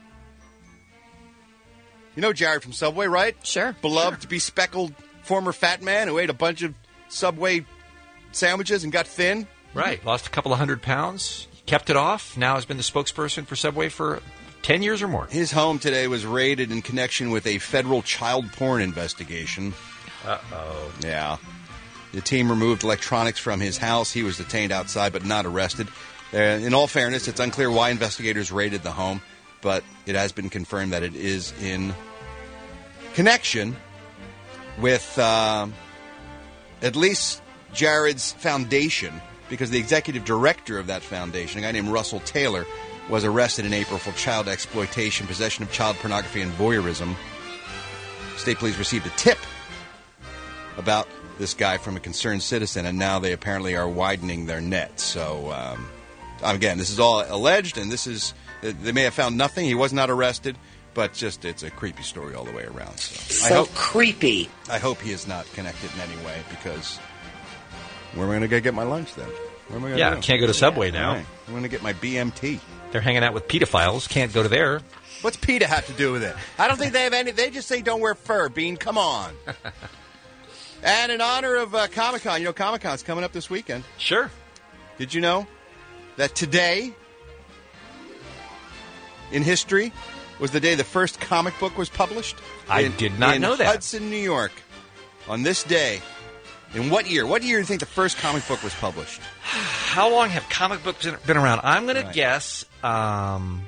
You know Jared from Subway, right? Sure. Beloved, sure. bespeckled former fat man who ate a bunch of Subway sandwiches and got thin. Right. Lost a couple of hundred pounds. Kept it off. Now has been the spokesperson for Subway for ten years or more. His home today was raided in connection with a federal child porn investigation. Uh-oh. Yeah. The team removed electronics from his house. He was detained outside but not arrested. Uh, in all fairness, it's unclear why investigators raided the home, but it has been confirmed that it is in connection with uh, at least Jared's foundation, because the executive director of that foundation, a guy named Russell Taylor, was arrested in April for child exploitation, possession of child pornography, and voyeurism. State police received a tip about this guy from a concerned citizen, and now they apparently are widening their net. So, um, again, this is all alleged, and this is, they may have found nothing. He was not arrested, but just, it's a creepy story all the way around. So, so I hope, creepy. I hope he is not connected in any way, because where am I going to go get my lunch then? Where am I gonna Yeah, go? can't go to Subway now. Right. I'm going to get my B M T. They're hanging out with pedophiles. Can't go to there. What's PETA have to do with it? I don't think they have any. They just say don't wear fur, Bean. Come on. And in honor of uh, Comic-Con, you know Comic-Con's coming up this weekend. Sure. Did you know that today in history was the day the first comic book was published? I in, did not in know that. Hudson, New York. On this day. In what year? What year do you think the first comic book was published? How long have comic books been around? I'm going Right. to guess um,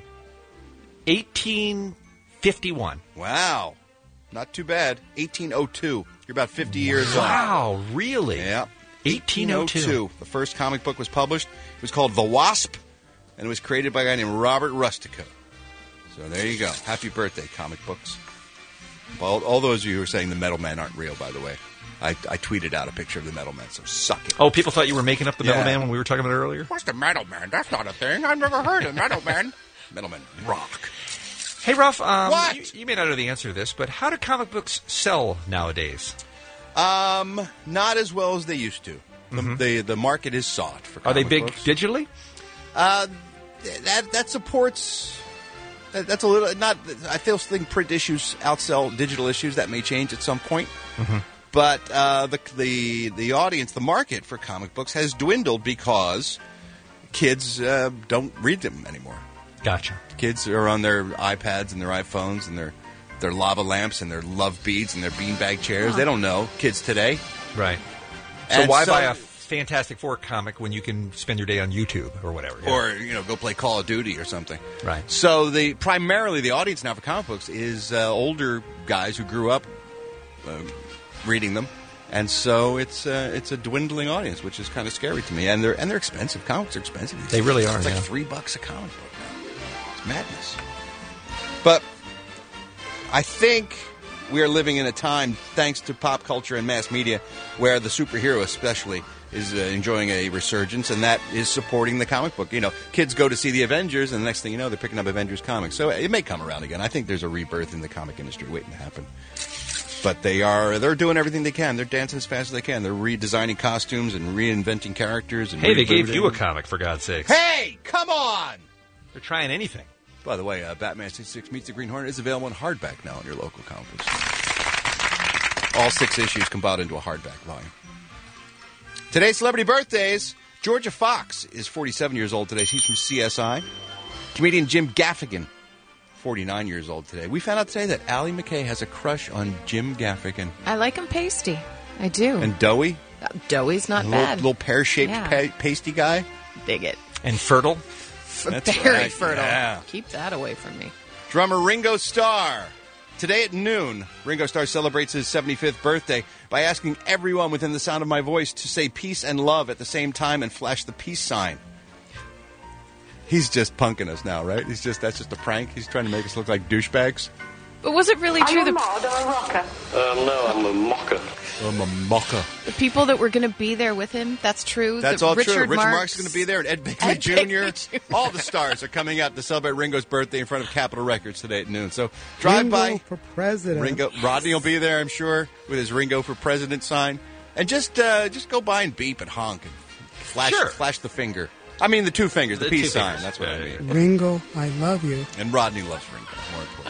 eighteen fifty-one. Wow. Not too bad. eighteen oh two. You're about fifty years old. Wow, really? Yeah. eighteen oh two. The first comic book was published. It was called The Wasp, and it was created by a guy named Robert Rustico. So there you go. Happy birthday, comic books. All, all those of you who are saying the Metal Men aren't real, by the way. I, I tweeted out a picture of the Metal Men, so suck it. Oh, people thought you were making up the Metal Yeah. Man when we were talking about it earlier? What's the Metal Man? That's not a thing. I've never heard of Metal Man. Metal Men rock. Hey, Ruff, um, What? You, you may not know the answer to this, but how do comic books sell nowadays? Um, not as well as they used to. The Mm-hmm. the, the market is sought for Are they comic big books. digitally? Uh, that that supports. That, that's a little not. I still think print issues outsell digital issues. That may change at some point. Mm-hmm. But uh, the the the audience, the market for comic books has dwindled because kids uh, don't read them anymore. Gotcha. Kids are on their iPads and their iPhones and their their lava lamps and their love beads and their beanbag chairs. Huh. They don't know, kids today. Right. So And why so- buy a Fantastic Four comic when you can spend your day on YouTube or whatever? Yeah. Or, you know, go play Call of Duty or something. Right. So the primarily the audience now for comic books is uh, older guys who grew up uh, reading them, and so it's uh, it's a dwindling audience, which is kind of scary to me. And they're and they're expensive. Comics are expensive. these They days. really are, It's like yeah. three bucks a comic book now. It's madness. But I think we are living in a time, thanks to pop culture and mass media, where the superhero especially is uh, enjoying a resurgence, and that is supporting the comic book. You know, kids go to see the Avengers, and the next thing you know, they're picking up Avengers comics. So it may come around again. I think there's a rebirth in the comic industry waiting to happen. But they are, they're doing everything they can. They're dancing as fast as they can. They're redesigning costumes and reinventing characters. And Hey, they gave rebooting. you a comic, for God's sakes. Hey, come on! They're trying anything. By the way, uh, Batman sixty-six Meets the Green Hornet is available in hardback now in your local comic book store. All six issues compiled into a hardback volume. Today's celebrity birthdays. Georgia Fox is forty-seven years old today. She's from C S I. Comedian Jim Gaffigan, forty-nine years old today. We found out today that Allie McKay has a crush on Jim Gaffigan. I like him pasty. I do. And doughy? Uh, doughy's not a bad. Little, little pear-shaped Yeah. pa- pasty guy? Bigot. And fertile? That's Very right, fertile. yeah. Keep that away from me. Drummer Ringo Starr. Today at noon, Ringo Starr celebrates his seventy-fifth birthday by asking everyone within the sound of my voice to say peace and love at the same time and flash the peace sign. He's just punking us now, right? He's just that's just a prank. He's trying to make us look like douchebags. But was it really true? Are you The, a mod or a rocker? Um, no, I'm a mocker. I'm a mocker. the people that were going to be there with him, that's true. That's The all Richard true. Richard Marx, Marx is going to be there, and Ed Begley Ed Junior Begley Junior All the stars are coming out to celebrate Ringo's birthday in front of Capitol Records today at noon. So drive Ringo by. for president. Ringo, Rodney will be there, I'm sure, with his Ringo for President sign, and just uh, just go by and beep and honk and flash Sure. flash the finger. I mean the two fingers, the, The peace two sign. fingers. That's what I mean. Ringo, I love you. And Rodney loves Ringo, more importantly.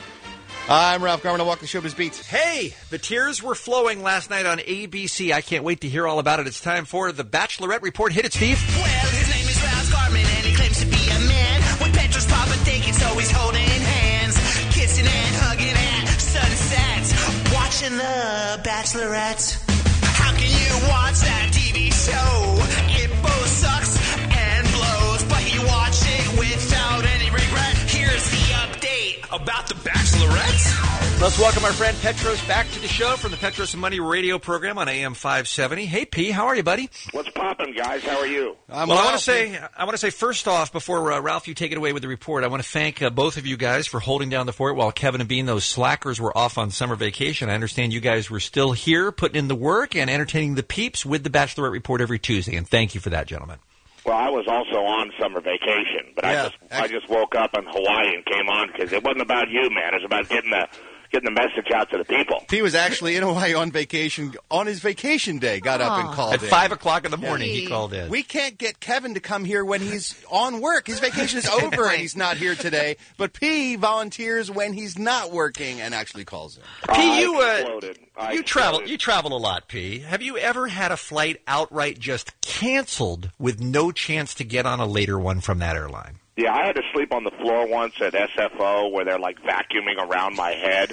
I'm Ralph Garman. I walk the showbiz beats. Hey, the tears were flowing last night on A B C. I can't wait to hear all about it. It's time for the Bachelorette Report. Hit it, Steve. Well, his name is Ralph Garman, and he claims to be a man. When Petra's Papa thinking, so he's holding hands, kissing and hugging at sunsets, watching the Bachelorette. How can you watch that T V show? It both sucks and blows, but you watch it without any regret. Here's the update about the Bachelorette. Let's welcome our friend Petros back to the show from the Petros and Money radio program on A M five seventy. Hey, P, how are you, buddy? What's poppin', guys? How are you? I'm well, I want Ralph. to say, I want to say first off, before uh, Ralph, you take it away with the report, I want to thank uh, both of you guys for holding down the fort while Kevin and Bean, those slackers, were off on summer vacation. I understand you guys were still here, putting in the work and entertaining the peeps with the Bachelorette Report every Tuesday, and thank you for that, gentlemen. Well, I was also on summer vacation, but Yeah, I just I just woke up in Hawaii and came on because it wasn't about you, man. It was about getting the getting the message out to the people. He was actually in Hawaii on vacation, on his vacation day, got up and Aw. called At in. five o'clock in the morning, Hey. he called in. We can't get Kevin to come here when he's on work. His vacation is over and he's not here today. But P volunteers when he's not working and actually calls in. P, you I uh, exploded. I you travel exploded. you travel a lot, P. Have you ever had a flight outright just canceled with no chance to get on a later one from that airline? Yeah, I had to sleep on the floor once at S F O where they're like vacuuming around my head.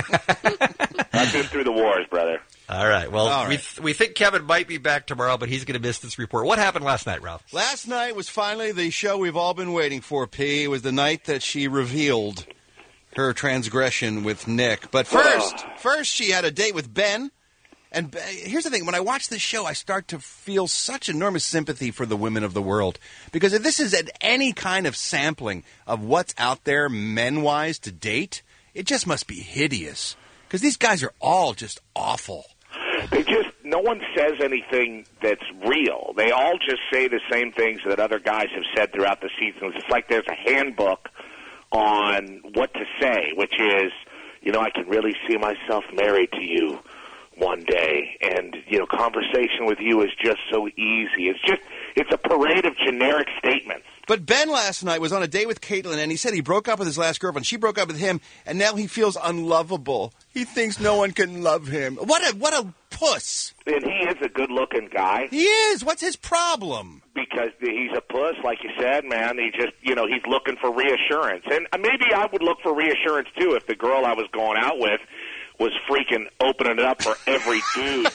I've been through the wars, brother. All right. Well, All right. we th- we think Kevin might be back tomorrow, but he's going to miss this report. What happened last night, Ralph? Last night was finally the show we've all been waiting for, P. It was the night that she revealed her transgression with Nick. But first, first she had a date with Ben. And uh, here's the thing. When I watch this show, I start to feel such enormous sympathy for the women of the world. Because if this is at any kind of sampling of what's out there men-wise to date, it just must be hideous. Because these guys are all just awful. They just, no one says anything that's real. They all just say the same things that other guys have said throughout the seasons. It's like there's a handbook on what to say, which is, you know, I can really see myself married to you one day, and, you know, conversation with you is just so easy. It's just, it's a parade of generic statements. But Ben last night was on a date with Caitlin, and he said he broke up with his last girlfriend. She broke up with him, and now he feels unlovable. He thinks no one can love him. What a what a puss! And he is a good-looking guy. He is. What's his problem? Because he's a puss, like you said, man. He just, you know, he's looking for reassurance. And maybe I would look for reassurance, too, if the girl I was going out with was freaking opening it up for every dude.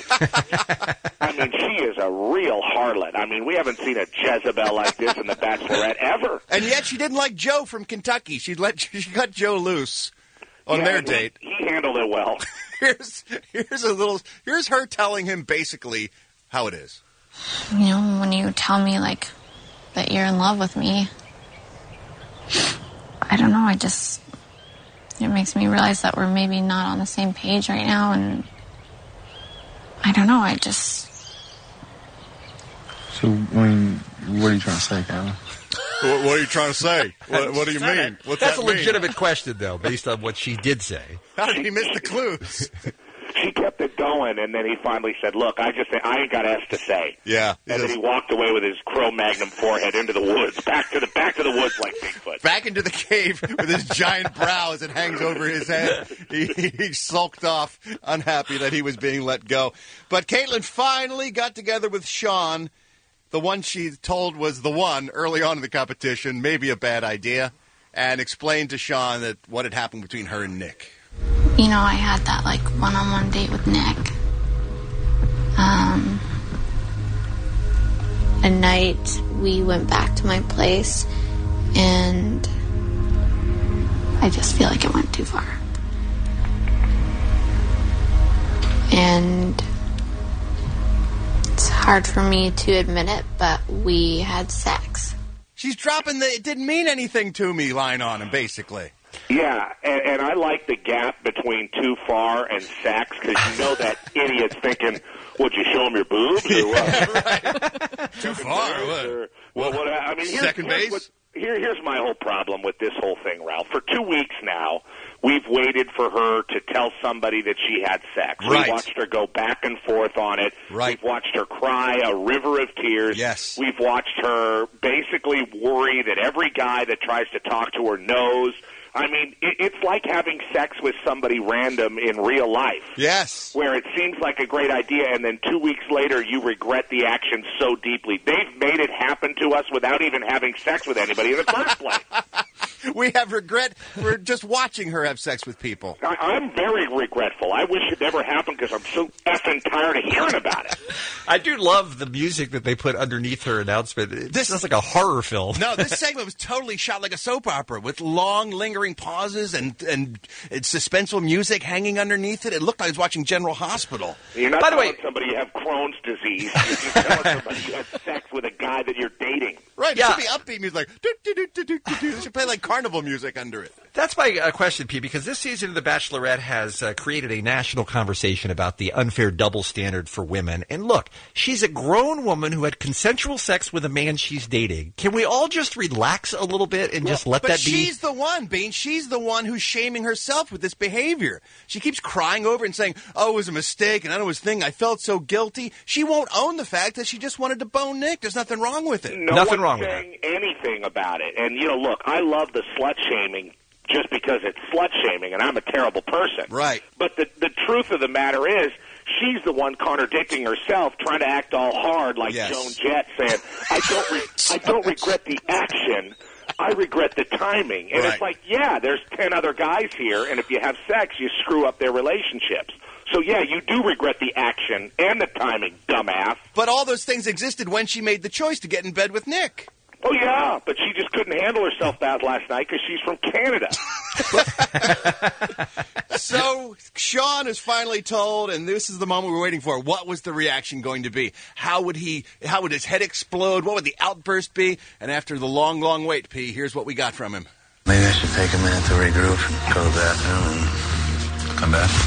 I mean, she is a real harlot. I mean, we haven't seen a Jezebel like this in The Bachelorette ever. And yet she didn't like Joe from Kentucky. She let she got Joe loose on Yeah, their and he- date. He handled it well. Here's here's a little here's her telling him basically how it is. You know, when you tell me, like, that you're in love with me, I don't know, I just, it makes me realize that we're maybe not on the same page right now, and I don't know, I just... So, I mean, what are you trying to say, Kevin? What, what are you trying to say? What, what do you mean? What's That's that a mean? legitimate question, though, based on what she did say. How did he miss the clues? she kept it going, and then he finally said, "Look, I just I ain't got else to say." Yeah. And then he walked away with his Cro-Magnon forehead into the woods, back to the back to the woods like Bigfoot. Back into the cave with his giant brow as it hangs over his head. He, he sulked off, unhappy that he was being let go. But Caitlin finally got together with Sean, the one she told was the one early on in the competition, maybe a bad idea, and explained to Sean that what had happened between her and Nick. You know, I had that, like, one-on-one date with Nick. Um, a night we went back to my place, and I just feel like it went too far. And it's hard for me to admit it, but we had sex. She's dropping the "it didn't mean anything to me" line on him, basically. Yeah, and, and I like the gap between too far and sex, because you know that idiot's thinking, would you show him your boobs or what? Too far, what? Or, well, what? I mean, here's, Second here's base? What, here, here's my whole problem with this whole thing, Ralph. For two weeks now, we've waited for her to tell somebody that she had sex. Right. We watched her go back and forth on it. Right. We've watched her cry a river of tears. Yes. We've watched her basically worry that every guy that tries to talk to her knows. I mean, it, it's like having sex with somebody random in real life. Yes. Where it seems like a great idea, and then two weeks later you regret the action so deeply. They've made it happen to us without even having sex with anybody in the first place. We have regret for just watching her have sex with people. I, I'm very regretful. I wish it never happened because I'm so effing tired of hearing about it. I do love the music that they put underneath her announcement. It this sounds like a horror film. No, this segment was totally shot like a soap opera with long, lingering pauses and and suspenseful music hanging underneath it. It looked like I was watching General Hospital. You're not By the telling way, somebody you have Crohn's disease. You're just telling somebody you had sex with a guy that you're dating. Right, Yeah. it should be upbeat music like do do do do do do do. They should play like carnival music under it. That's my uh, question, Pete, because this season of The Bachelorette has uh, created a national conversation about the unfair double standard for women. And look, she's a grown woman who had consensual sex with a man she's dating. Can we all just relax a little bit and just let but that be? she's the one, Bean. She's the one who's shaming herself with this behavior. She keeps crying over it and saying, oh, it was a mistake, and I know it was a thing. I felt so guilty. She won't own the fact that she just wanted to bone Nick. There's nothing wrong with it. No Nothing one's wrong with saying anything about it. And, you know, look, I love the slut shaming just because it's slut shaming, and I'm a terrible person. Right. But the the truth of the matter is, she's the one contradicting herself, trying to act all hard like Yes. Joan Jett, saying, "I don't, re- I don't regret the action. I regret the timing." And Right. it's like, yeah, there's ten other guys here, and if you have sex, you screw up their relationships. So yeah, you do regret the action and the timing, dumbass. But all those things existed when she made the choice to get in bed with Nick. Oh, yeah, but she just couldn't handle herself bad last night because she's from Canada. So Sean is finally told, and this is the moment we're waiting for. What was the reaction going to be? How would he? How would his head explode? What would the outburst be? And after the long, long wait, P, here's what we got from him. Maybe I should take a minute to regroup, go to the bathroom, and come back.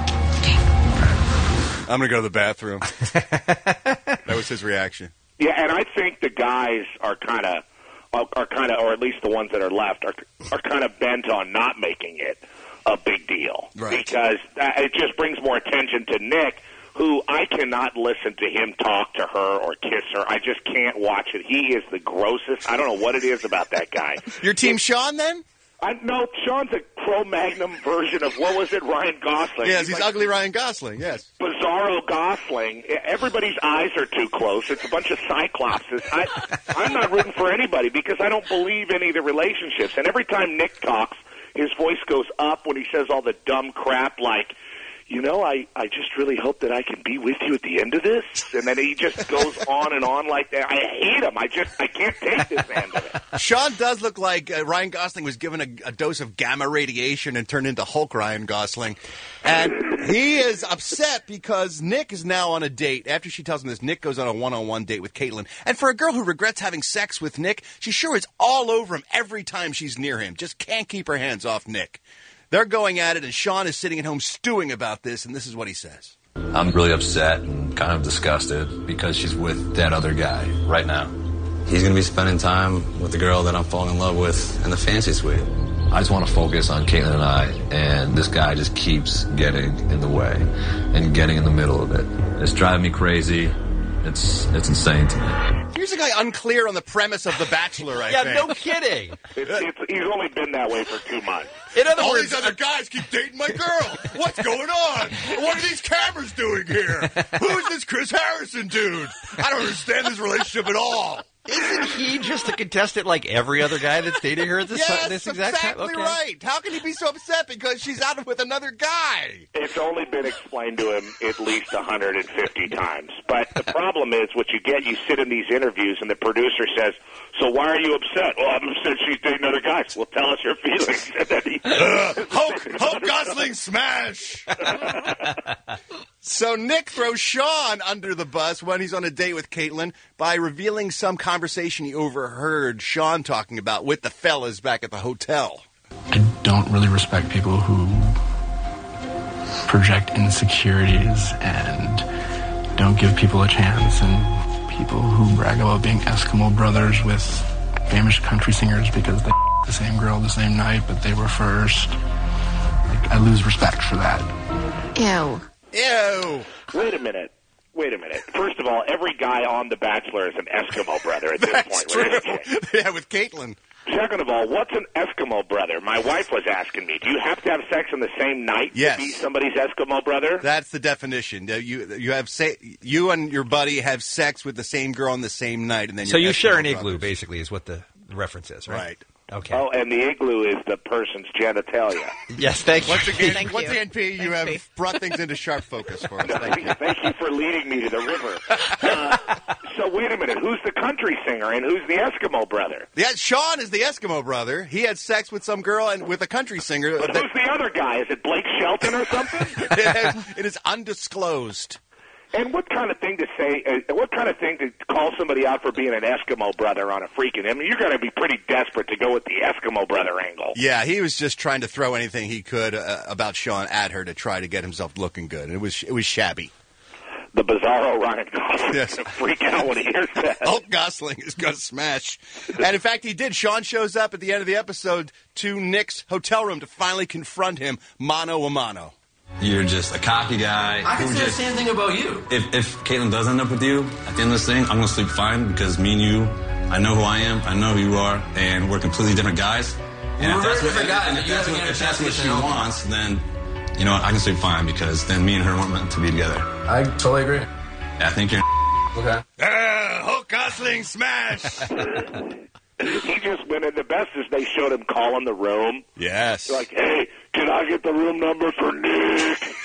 I'm going to go to the bathroom. That was his reaction. Yeah, and I think the guys are kind of, are kind of, or at least the ones that are left, are are kind of bent on not making it a big deal, right? Because uh, it just brings more attention to Nick, who I cannot listen to him talk to her or kiss her. I just can't watch it. He is the grossest. I don't know what it is about that guy. Your team, Sean, then? I no, Sean's a Cro-Magnon version of, what was it, Ryan Gosling? Yes, he's like ugly Ryan Gosling, yes. Bizarro Gosling. Everybody's eyes are too close. It's a bunch of cyclopses. I, I'm not rooting for anybody because I don't believe any of the relationships. And every time Nick talks, his voice goes up when he says all the dumb crap like, you know, I, I just really hope that I can be with you at the end of this. And then he just goes on and on like that. I hate him. I just, I can't take this end of it. Sean does look like uh, Ryan Gosling was given a, a dose of gamma radiation and turned into Hulk Ryan Gosling. And he is upset because Nick is now on a date. After she tells him this, Nick goes on a one-on-one date with Caitlin. And for a girl who regrets having sex with Nick, she sure is all over him every time she's near him. Just can't keep her hands off Nick. They're going at it, and Sean is sitting at home stewing about this, and this is what he says. I'm really upset and kind of disgusted because she's with that other guy right now. He's going to be spending time with the girl that I'm falling in love with in the fancy suite. I just want to focus on Caitlin and I, and this guy just keeps getting in the way and getting in the middle of it. It's driving me crazy. It's it's insane to me. Here's a guy unclear on the premise of The Bachelor, I yeah, think. no kidding. It's, it's, he's only been that way for two months. In other All words, these other guys keep dating my girl. What's going on? What are these cameras doing here? Who is this Chris Harrison dude? I don't understand this relationship at all. Isn't he just a contestant like every other guy that's dating her at this, Yes, this exact time? exactly Okay. right. How can he be so upset because she's out with another guy? It's only been explained to him at least one hundred fifty times. But the problem is, what you get, you sit in these interviews, and the producer says, so why are you upset? Well, I'm upset she's dating other guys. Well, tell us your feelings. And then he, Uh, Hulk, Hulk Gosling smash! So Nick throws Sean under the bus when he's on a date with Caitlin by revealing some conversation he overheard Sean talking about with the fellas back at the hotel. I don't really respect people who project insecurities and don't give people a chance, and people who brag about being Eskimo brothers with famous country singers because they the same girl the same night, but they were first. Like, I lose respect for that. Ew. Ew. Wait a minute. Wait a minute. First of all, every guy on The Bachelor is an Eskimo brother at this That's point. true. Right? Yeah, with Caitlin. Second of all, what's an Eskimo brother? My wife was asking me, do you have to have sex on the same night Yes. to be somebody's Eskimo brother? That's the definition. Uh, You you have say, you and your buddy have sex with the same girl on the same night, and then So you're you share an Eskimo igloo, brothers. basically, is what the reference is, right? Right. Okay. Oh, and the igloo is the person's genitalia. Yes, thank you. Once again, Thank once you. again, P, you Thanks, have P. brought things into sharp focus for us. Thank you. Thank you for leading me to the river. Uh, so wait a minute. Who's the country singer and who's the Eskimo brother? Yeah, Sean is the Eskimo brother. He had sex with some girl and with a country singer. But who's the other guy? Is it Blake Shelton or something? it, is, it is undisclosed. And what kind of thing to say, uh, what kind of thing to call somebody out for being an Eskimo brother on a freaking, I mean, you're going to be pretty desperate to go with the Eskimo brother angle. Yeah, he was just trying to throw anything he could uh, about Sean at her to try to get himself looking good. And it was it was shabby. The bizarro Ryan Gosling Yes. is going to freak out when he hears that. Hulk Gosling is going to smash. And in fact, he did. Sean shows up at the end of the episode to Nick's hotel room to finally confront him mano a mano. You're just a cocky guy. I can who say the just, same thing about you. If, if Caitlin does end up with you, at the end of this thing, I'm going to sleep fine because me and you, I know who I am, I know who you are, and we're completely different guys. And We're if that's very what, different guys, and but if you that's haven't what, had a if chance that's to what get to she know me. wants, then, you know what, I can sleep fine because then me and her weren't meant to be together. I totally agree. I think you're Okay. Uh, Hulk Gosling smash! He just went in. The best is they showed him calling the room. Yes. Like, hey, can I get the room number for Nick?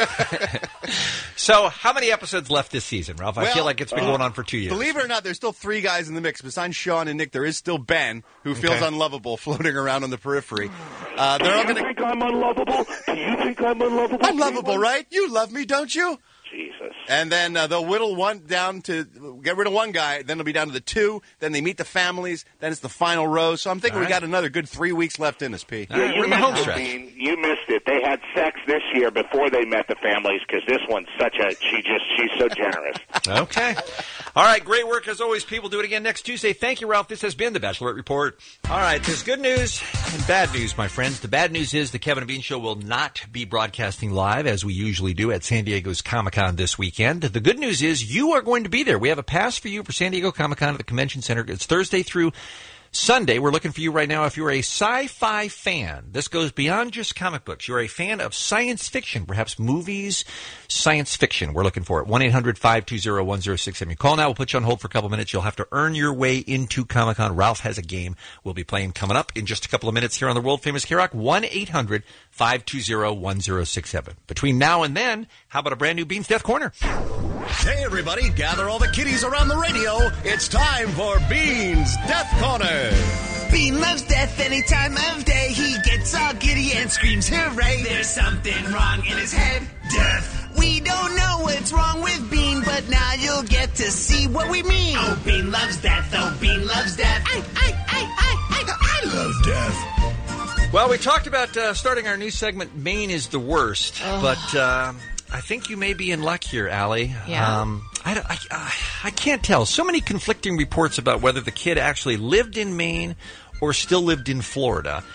So, how many episodes left this season, Ralph? I Well, feel like it's been uh, going on for two years. Believe it or not, there's still three guys in the mix. Besides Sean and Nick, there is still Ben, who feels Okay. unlovable, floating around on the periphery. Uh, they're all Do you going to. think I'm unlovable? Do you think I'm unlovable? I'm lovable, right? You love me, don't you? Jesus. And then uh, they'll whittle one down to get rid of one guy. Then it'll be down to the two. Then they meet the families. Then it's the final row. So I'm thinking All we right. got another good three weeks left in us, P. All right, Yeah, we're you in the missed home it, stretch. Dean. You missed it. They had sex this year before they met the families because this one's such a, she just, she's so generous. Okay. All right. Great work as always. People do it again next Tuesday. Thank you, Ralph. This has been the Bachelorette Report. All right. There's good news and bad news, my friends. The bad news is the Kevin and Bean Show will not be broadcasting live as we usually do at San Diego's Comic-Con this weekend. The good news is you are going to be there. We have a pass for you for San Diego Comic-Con at the Convention Center. It's Thursday through Sunday. We're looking for you right now if you're a sci-fi fan. This goes beyond just comic books. You're a fan of science fiction, perhaps movies, science fiction. We're looking for it. one eight hundred five two zero one zero six seven. You call now. We'll put you on hold for a couple minutes. You'll have to earn your way into Comic-Con. Ralph has a game we'll be playing coming up in just a couple of minutes here on the world-famous K-Rock. one eight hundred five two zero one zero six seven. Between now and then, how about a brand new Bean's Death Corner? Hey, everybody, gather all the kiddies around the radio. It's time for Bean's Death Corner. Bean loves death any time of day. He gets all giddy and screams hooray. There's something wrong in his head. Death. We don't know what's wrong with Bean, but now you'll get to see what we mean. Oh, Bean loves death. Oh, Bean loves death. I, I, I, I, I, I love death. Well, we talked about uh, starting our new segment, Maine is the Worst, Oh. but uh, I think you may be in luck here, Allie. Yeah. Um, I, don't- I, I, I can't tell. So many conflicting reports about whether the kid actually lived in Maine or still lived in Florida.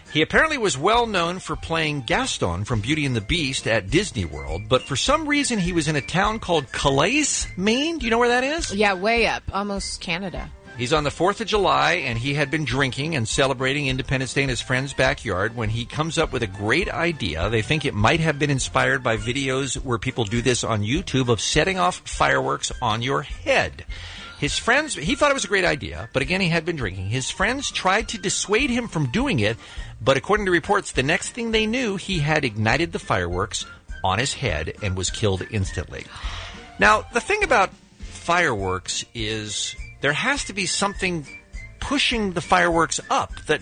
He apparently was well known for playing Gaston from Beauty and the Beast at Disney World, but for some reason he was in a town called Calais, Maine. Do you know where that is? Yeah, way up. Almost Canada. He's on the fourth of July, and he had been drinking and celebrating Independence Day in his friend's backyard when he comes up with a great idea. They think it might have been inspired by videos where people do this on YouTube of setting off fireworks on your head. His friends, he thought it was a great idea, but again, he had been drinking. His friends tried to dissuade him from doing it, but according to reports, the next thing they knew, he had ignited the fireworks on his head and was killed instantly. Now, the thing about fireworks is there has to be something pushing the fireworks up that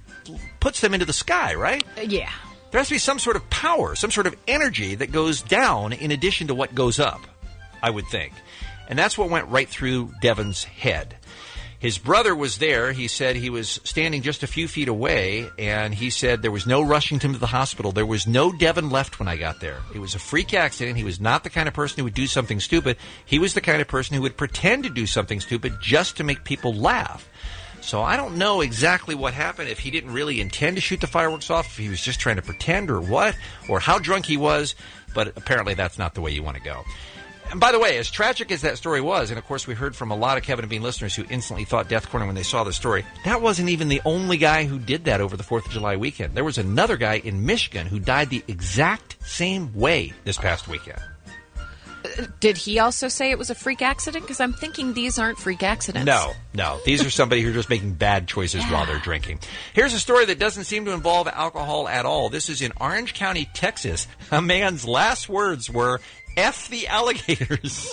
puts them into the sky, right? Yeah. There has to be some sort of power, some sort of energy that goes down in addition to what goes up, I would think. And that's what went right through Devin's head. His brother was there. He said he was standing just a few feet away, and he said there was no rushing him to the hospital. There was no Devin left when I got there. It was a freak accident. He was not the kind of person who would do something stupid. He was the kind of person who would pretend to do something stupid just to make people laugh. So I don't know exactly what happened, if he didn't really intend to shoot the fireworks off, if he was just trying to pretend or what, or how drunk he was, but apparently that's not the way you want to go. And by the way, as tragic as that story was, and of course we heard from a lot of Kevin and Bean listeners who instantly thought Death Corner when they saw the story, that wasn't even the only guy who did that over the fourth of July weekend. There was another guy in Michigan who died the exact same way this past weekend. Uh, did he also say it was a freak accident? Because I'm thinking these aren't freak accidents. No, no. These are somebody who are just making bad choices yeah. while they're drinking. Here's a story that doesn't seem to involve alcohol at all. This is in Orange County, Texas. A man's last words were, F the alligators.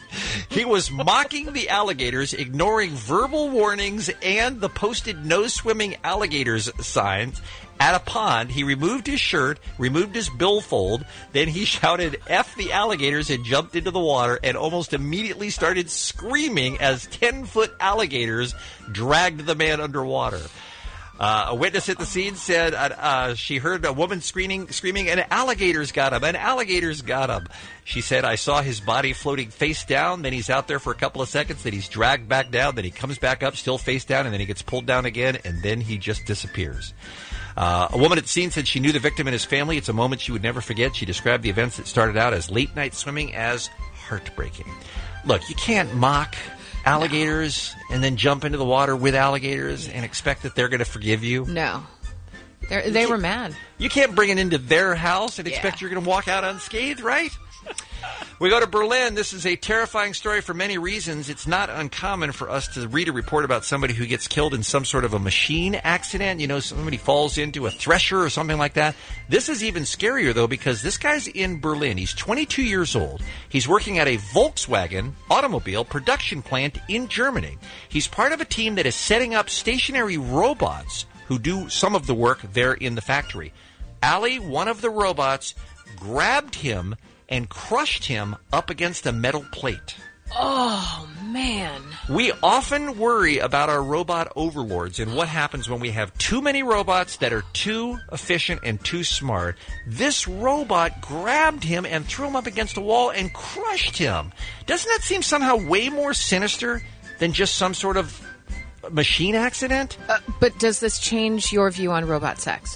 He was mocking the alligators, ignoring verbal warnings and the posted no swimming alligators signs at a pond. He removed his shirt, removed his billfold, then he shouted F the alligators and jumped into the water and almost immediately started screaming as ten-foot alligators dragged the man underwater. Uh, a witness at the scene said uh, uh, she heard a woman screaming, screaming, an alligator's got him, an alligator's got him. She said, I saw his body floating face down, then he's out there for a couple of seconds, then he's dragged back down, then he comes back up, still face down, and then he gets pulled down again, and then he just disappears. Uh, a woman at the scene said she knew the victim and his family. It's a moment she would never forget. She described the events that started out as late-night swimming as heartbreaking. Look, you can't mock alligators no. and then jump into the water with alligators and expect that they're going to forgive you. No. They're, they were mad. You can't bring it into their house and expect yeah. you're going to walk out unscathed, right? We go to Berlin. This is a terrifying story for many reasons. It's not uncommon for us to read a report about somebody who gets killed in some sort of a machine accident. You know, somebody falls into a thresher or something like that. This is even scarier, though, because this guy's in Berlin. He's twenty-two years old. He's working at a Volkswagen automobile production plant in Germany. He's part of a team that is setting up stationary robots who do some of the work there in the factory. Ali, one of the robots, grabbed him and crushed him up against a metal plate. Oh, man. We often worry about our robot overlords and what happens when we have too many robots that are too efficient and too smart. This robot grabbed him and threw him up against a wall and crushed him. Doesn't that seem somehow way more sinister than just some sort of machine accident? Uh, but does this change your view on robot sex?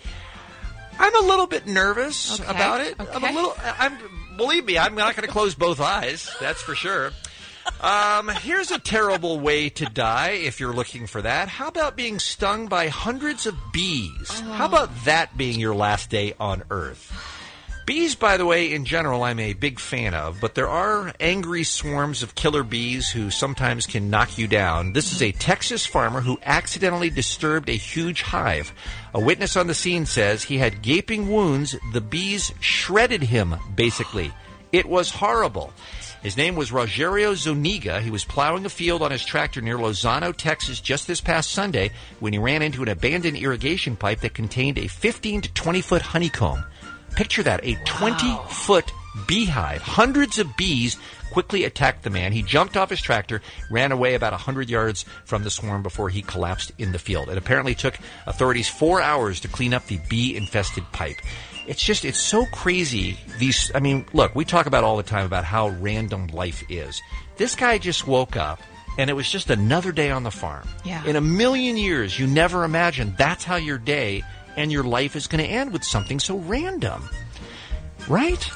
I'm a little bit nervous okay. about it. Okay. I'm a little. I'm. Believe me, I'm not going to close both eyes. That's for sure. Um, here's a terrible way to die if you're looking for that. How about being stung by hundreds of bees? Oh. How about that being your last day on Earth? Bees, by the way, in general, I'm a big fan of, but there are angry swarms of killer bees who sometimes can knock you down. This is a Texas farmer who accidentally disturbed a huge hive. A witness on the scene says he had gaping wounds. The bees shredded him, basically. It was horrible. His name was Rogerio Zuniga. He was plowing a field on his tractor near Lozano, Texas, just this past Sunday when he ran into an abandoned irrigation pipe that contained a fifteen to twenty foot honeycomb. Picture that, a twenty-foot beehive. Hundreds of bees quickly attacked the man. He jumped off his tractor, ran away about one hundred yards from the swarm before he collapsed in the field. It apparently took authorities four hours to clean up the bee-infested pipe. It's just, it's so crazy. These, I mean, look, we talk about all the time about how random life is. This guy just woke up, and it was just another day on the farm. Yeah. In a million years, you never imagined that's how your day and your life is going to end, with something so random. Right?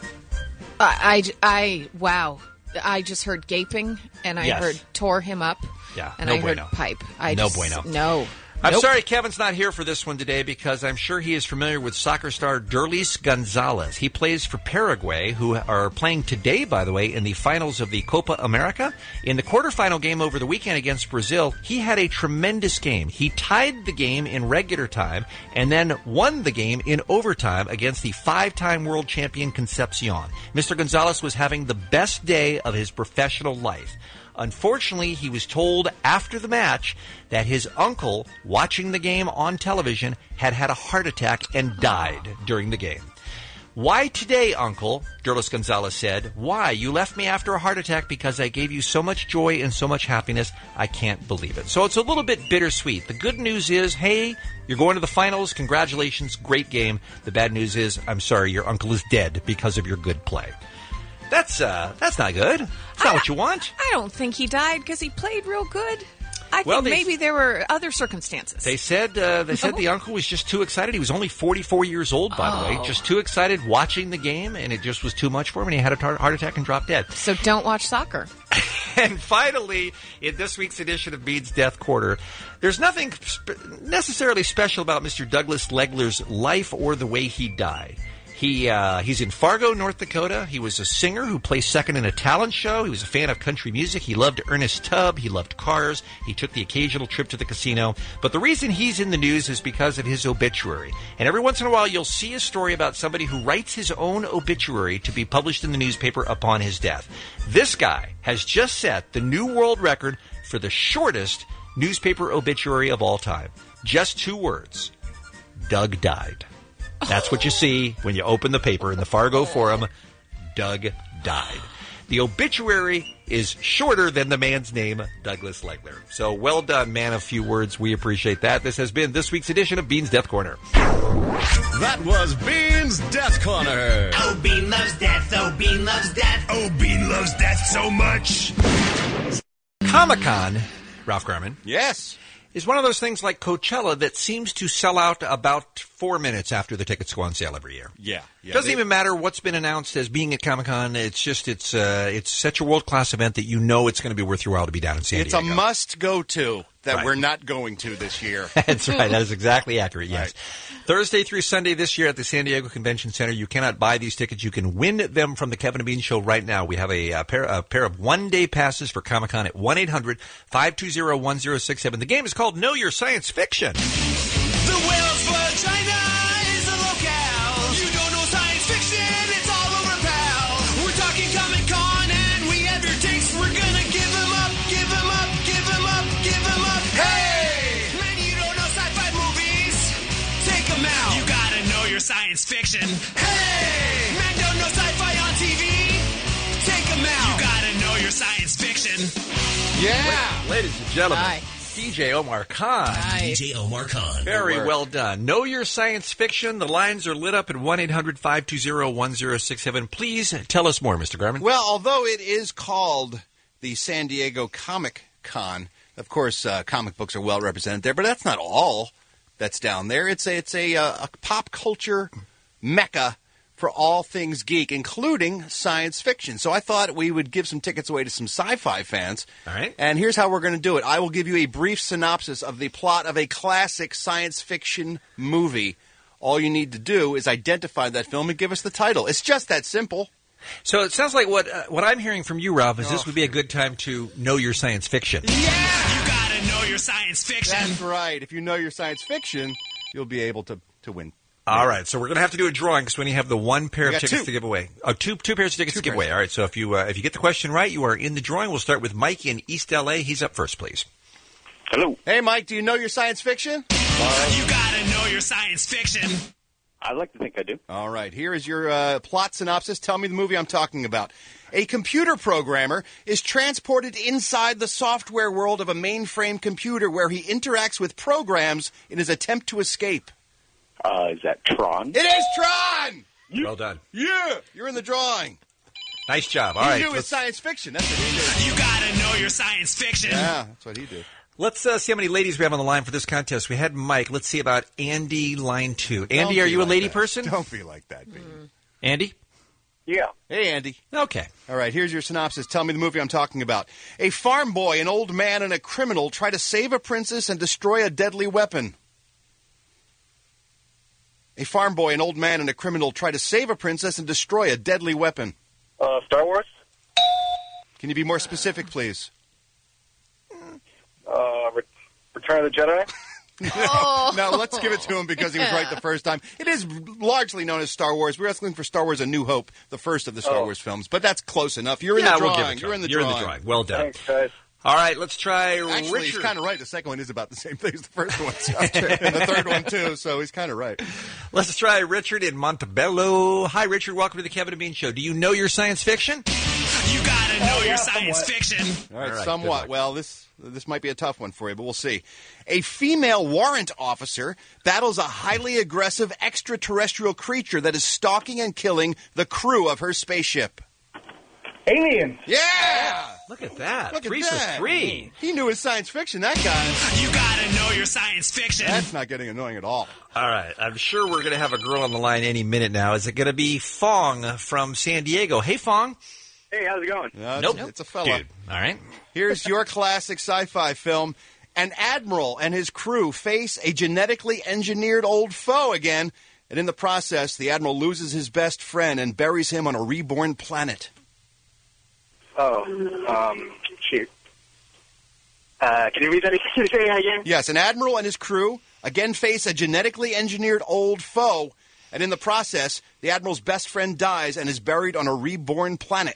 I, I, I, wow. I just heard gaping, and I Yes. heard tore him up. Yeah, And no I bueno. heard pipe. I No just, bueno. No. I'm Nope. sorry Kevin's not here for this one today, because I'm sure he is familiar with soccer star Derlis Gonzalez. He plays for Paraguay, who are playing today, by the way, in the finals of the Copa America. In the quarterfinal game over the weekend against Brazil, he had a tremendous game. He tied the game in regular time and then won the game in overtime against the five-time world champion Concepcion. Mister Gonzalez was having the best day of his professional life. Unfortunately, he was told after the match that his uncle, watching the game on television, had had a heart attack and died during the game. "Why today, Uncle?" Derlis Gonzalez said. "Why? You left me after a heart attack because I gave you so much joy and so much happiness. I can't believe it." So it's a little bit bittersweet. The good news is, hey, you're going to the finals. Congratulations. Great game. The bad news is, I'm sorry, your uncle is dead because of your good play. That's uh, that's not good. It's not what you want. I don't think he died because he played real good. I Well, think they- maybe there were other circumstances. They said uh, they said the uncle was just too excited. He was only forty-four years old, by the way. Oh. Just too excited watching the game, and it just was too much for him, and he had a tar- heart attack and dropped dead. So don't watch soccer. And finally, in this week's edition of Bean's Death Corner, there's nothing sp- necessarily special about Mister Douglas Legler's life or the way he died. He uh, he's in Fargo, North Dakota. He was a singer who placed second in a talent show. He was a fan of country music. He loved Ernest Tubb. He loved cars. He took the occasional trip to the casino. But the reason he's in the news is because of his obituary. And every once in a while, you'll see a story about somebody who writes his own obituary to be published in the newspaper upon his death. This guy has just set the new world record for the shortest newspaper obituary of all time. Just two words. Doug died. That's what you see when you open the paper in the Fargo Forum. Doug died. The obituary is shorter than the man's name, Douglas Legler. So well done, man of few words. We appreciate that. This has been this week's edition of Bean's Death Corner. That was Bean's Death Corner. Oh, Bean loves death. Oh, Bean loves death. Oh, Bean loves death so much. Comic-Con, Ralph Garman. Yes. Is one of those things like Coachella that seems to sell out about four minutes after the tickets go on sale every year. Yeah. yeah. Doesn't They- even matter what's been announced as being at Comic-Con. It's just, it's uh, it's such a world-class event that you know it's going to be worth your while to be down in San It's a Diego. must-go-to that Right. we're not going to this year. That's right. That is exactly accurate, yes. Thursday through Sunday this year at the San Diego Convention Center. You cannot buy these tickets. You can win them from the Kevin and Bean Show right now. We have a, a, pair, a pair of one-day passes for Comic-Con at one eight hundred five two zero one zero six seven. The game is called Know Your Science Fiction. The whale's vagina is a locale. You don't know science fiction, it's all over, pal. We're talking Comic Con and we have your takes. We're gonna give them up, give them up, give them up, give them up. Hey! Man, you don't know sci-fi movies. Take them out. You gotta know your science fiction. Hey! Man, don't know sci-fi on T V. Take them out. You gotta know your science fiction. Yeah! Ladies and gentlemen, Nice. D J Omar Khan. D J Omar Khan. Very work. well done. Know Your Science Fiction. The lines are lit up at one eight hundred five two zero one zero six seven. Please tell us more, Mister Garman. Well, although it is called the San Diego Comic Con, of course, uh, comic books are well represented there, but that's not all that's down there. It's a, it's a, uh, a pop culture mecca for all things geek, including science fiction. So I thought we would give some tickets away to some sci-fi fans. All right. And here's how we're going to do it. I will give you a brief synopsis of the plot of a classic science fiction movie. All you need to do is identify that film and give us the title. It's just that simple. So it sounds like what uh, what I'm hearing from you, Ralph, is this would be a good time to know your science fiction. Yeah! You gotta know your science fiction. That's right. If you know your science fiction, you'll be able to, to win. All right, so we're going to have to do a drawing because we only have the one pair We of got tickets two. to give away. Oh, two, two pairs of tickets Two to give pairs. away. All right, so if you uh, if you get the question right, you are in the drawing. We'll start with Mike in East L A. He's up first, please. Hello. Hey, Mike, do you know your science fiction? You gotta know your science fiction. I'd like to think I do. All right, here is your uh, plot synopsis. Tell me the movie I'm talking about. A computer programmer is transported inside the software world of a mainframe computer where he interacts with programs in his attempt to escape. Uh, is that Tron? It is Tron! Well done. Yeah! You're in the drawing. Nice job. All he right. knew his let's- science fiction. That's what he did. You gotta know your science fiction. Yeah, that's what he did. Let's uh, see how many ladies we have on the line for this contest. We had Mike. Let's see about Andy, line two. Don't Andy, are be you a like lady that. person? Don't be like that, baby. Andy? Yeah. Hey, Andy. Okay. All right, here's your synopsis. Tell me the movie I'm talking about. A farm boy, an old man, and a criminal try to save a princess and destroy a deadly weapon. A farm boy, an old man, and a criminal try to save a princess and destroy a deadly weapon. Uh, Star Wars? Can you be more specific, please? Uh, Re- Return of the Jedi? No, no, let's give it to him because he was right the first time. It is largely known as Star Wars. We're asking for Star Wars A New Hope, the first of the Star Oh. Wars films, but that's close enough. You're in Yeah, the we'll drawing. give it to You're him. in the You're drawing. in the drawing. Well done. Thanks, guys. All right, let's try Actually, Richard. he's kind of right. The second one is about the same thing as the first one. So. And the third one, too, so he's kind of right. Let's try Richard in Montebello. Hi, Richard. Welcome to the Kevin and Bean Show. Do you know your science fiction? You gotta know your science fiction. All right, All right, somewhat. good luck. Well, this this might be a tough one for you, but we'll see. A female warrant officer battles a highly aggressive extraterrestrial creature that is stalking and killing the crew of her spaceship. Aliens. Yeah! Look at that. Look at three that. for three. He knew his science fiction, that guy. You gotta know your science fiction. That's not getting annoying at all. All right. I'm sure we're going to have a girl on the line any minute now. Is it going to be Fong from San Diego? Hey, Fong. Hey, how's it going? No, it's, Nope. it's a fella. Dude. All right. Here's your classic sci-fi film. An admiral and his crew face a genetically engineered old foe again, and in the process, the admiral loses his best friend and buries him on a reborn planet. Oh, um, shoot. Uh, can you read that again? Can you say that again? Yes, an admiral and his crew again face a genetically engineered old foe, and in the process, the admiral's best friend dies and is buried on a reborn planet.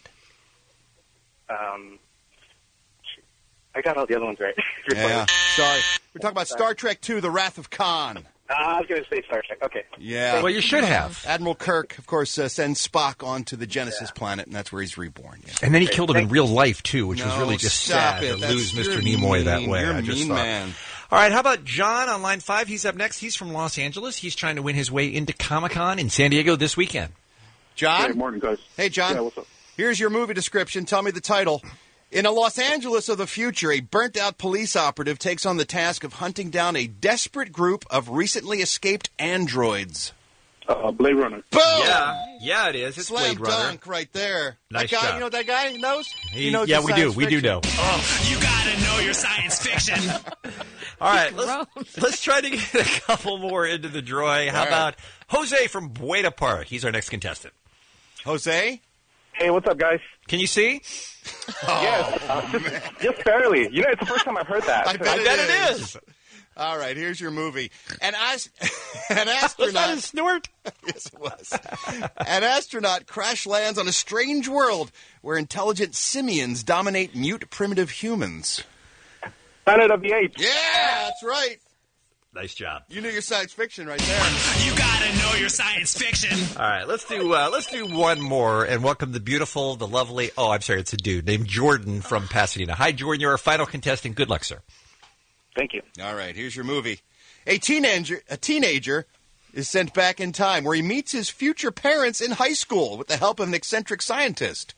Um, shoot. I got all the other ones right. Yeah, sorry. We're talking about Star Trek two, The Wrath of Khan. Uh, I was going to say Star Trek. Okay. Yeah. Well, you should have. Admiral Kirk, of course, uh, sends Spock onto the Genesis planet, and that's where he's reborn. Yeah. And then he killed him in real life, too, which was No, really just stop sad it. to That's- lose Mister you're Nimoy that mean. way. You're I just mean, thought. man. All right, how about John on line five? He's up next. He's from Los Angeles. He's trying to win his way into Comic-Con in San Diego this weekend. John? Hey, morning, guys. Hey, John. Yeah, what's up? Here's your movie description. Tell me the title. In a Los Angeles of the future, a burnt-out police operative takes on the task of hunting down a desperate group of recently escaped androids. Uh, Blade Runner. Boom! Yeah, yeah, it is. It's Slam Blade Runner. dunk right there. Nice that guy, job. you know what that guy knows? He- knows yeah, his we do. science We do fiction. know. Oh, you gotta know your science fiction. All right, let's, let's try to get a couple more into the drawing. How All right. about Jose from Buena Park? He's our next contestant. Jose? Hey, what's up, guys? Can you see? yes. Uh, just, just barely. You know, it's the first time I've heard that. I bet, I bet it it is. is. All right, here's your movie. An, as- an Was that a astronaut. snort? Yes, it was. An astronaut crash lands on a strange world where intelligent simians dominate mute primitive humans. Planet of the Apes. Yeah, that's right. Nice job. You knew your science fiction right there. You gotta know your science fiction. All right, let's do uh, let's do one more and welcome the beautiful, the lovely. Oh, I'm sorry, it's a dude named Jordan from Pasadena. Hi, Jordan. You're our final contestant. Good luck, sir. Thank you. All right, here's your movie. A teenager, a teenager is sent back in time where he meets his future parents in high school with the help of an eccentric scientist.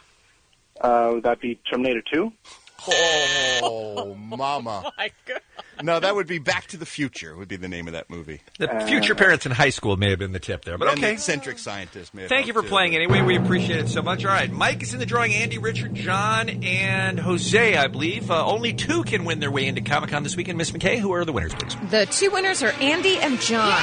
Uh, would that be Terminator two? Oh, mama. Oh my God. No, that would be Back to the Future would be the name of that movie. The future parents in high school may have been the tip there, but And the okay. eccentric scientist may have Thank you for helped, too. playing anyway. We appreciate it so much. All right, Mike is in the drawing. Andy, Richard, John, and Jose, I believe. Uh, only two can win their way into Comic-Con this weekend. Miss McKay, who are the winners, please? The two winners are Andy and John.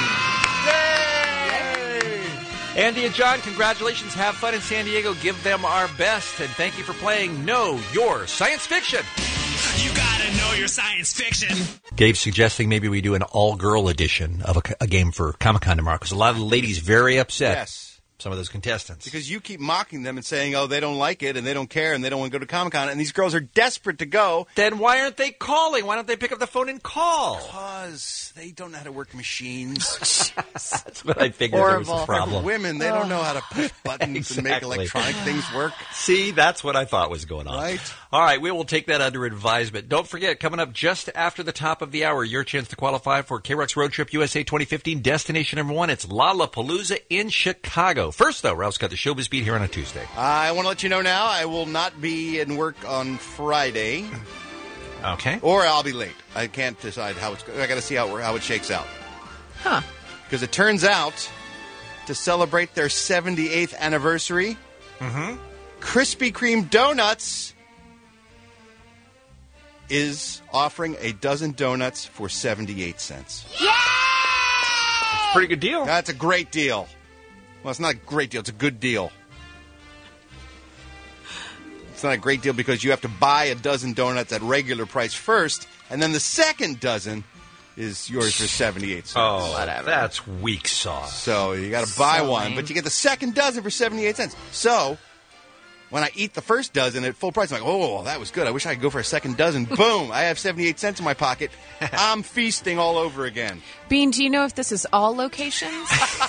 Andy and John, congratulations. Have fun in San Diego. Give them our best. And thank you for playing Know Your Science Fiction. You gotta know your science fiction. Dave's suggesting maybe we do an all-girl edition of a, a game for Comic-Con tomorrow because a lot of the ladies very upset. Yes. Some of those contestants. Because you keep mocking them and saying, oh, they don't like it and they don't care and they don't want to go to Comic-Con. And these girls are desperate to go. Then why aren't they calling? Why don't they pick up the phone and call? Because they don't know how to work machines. That's what I figured there was the They're problem. women, they don't know how to push buttons and make Exactly. electronic things work. See, that's what I thought was going on. Right. All right, we will take that under advisement. Don't forget, coming up just after the top of the hour, your chance to qualify for K-Rock's Road Trip U S A twenty fifteen Destination Number One. It's Lollapalooza in Chicago. First, though, Ralph's got the Showbiz Beat here on a Tuesday. I want to let you know now, I will not be in work on Friday. Okay. Or I'll be late. I can't decide how it's going. I got to see how, how it shakes out. Huh. Because it turns out, to celebrate their seventy-eighth anniversary, mm-hmm. Krispy Kreme Donuts is offering a dozen donuts for seventy-eight cents. It's a pretty good deal. That's a great deal. Well, it's not a great deal. It's a good deal. It's not a great deal because you have to buy a dozen donuts at regular price first, and then the second dozen is yours for seventy-eight cents. Oh, whatever. That's weak sauce. So you got to buy So one, lame. but you get the second dozen for seventy-eight cents. So when I eat the first dozen at full price, I'm like, oh, that was good. I wish I could go for a second dozen. Boom, I have seventy-eight cents in my pocket. I'm feasting all over again. Bean, do you know if this is all locations?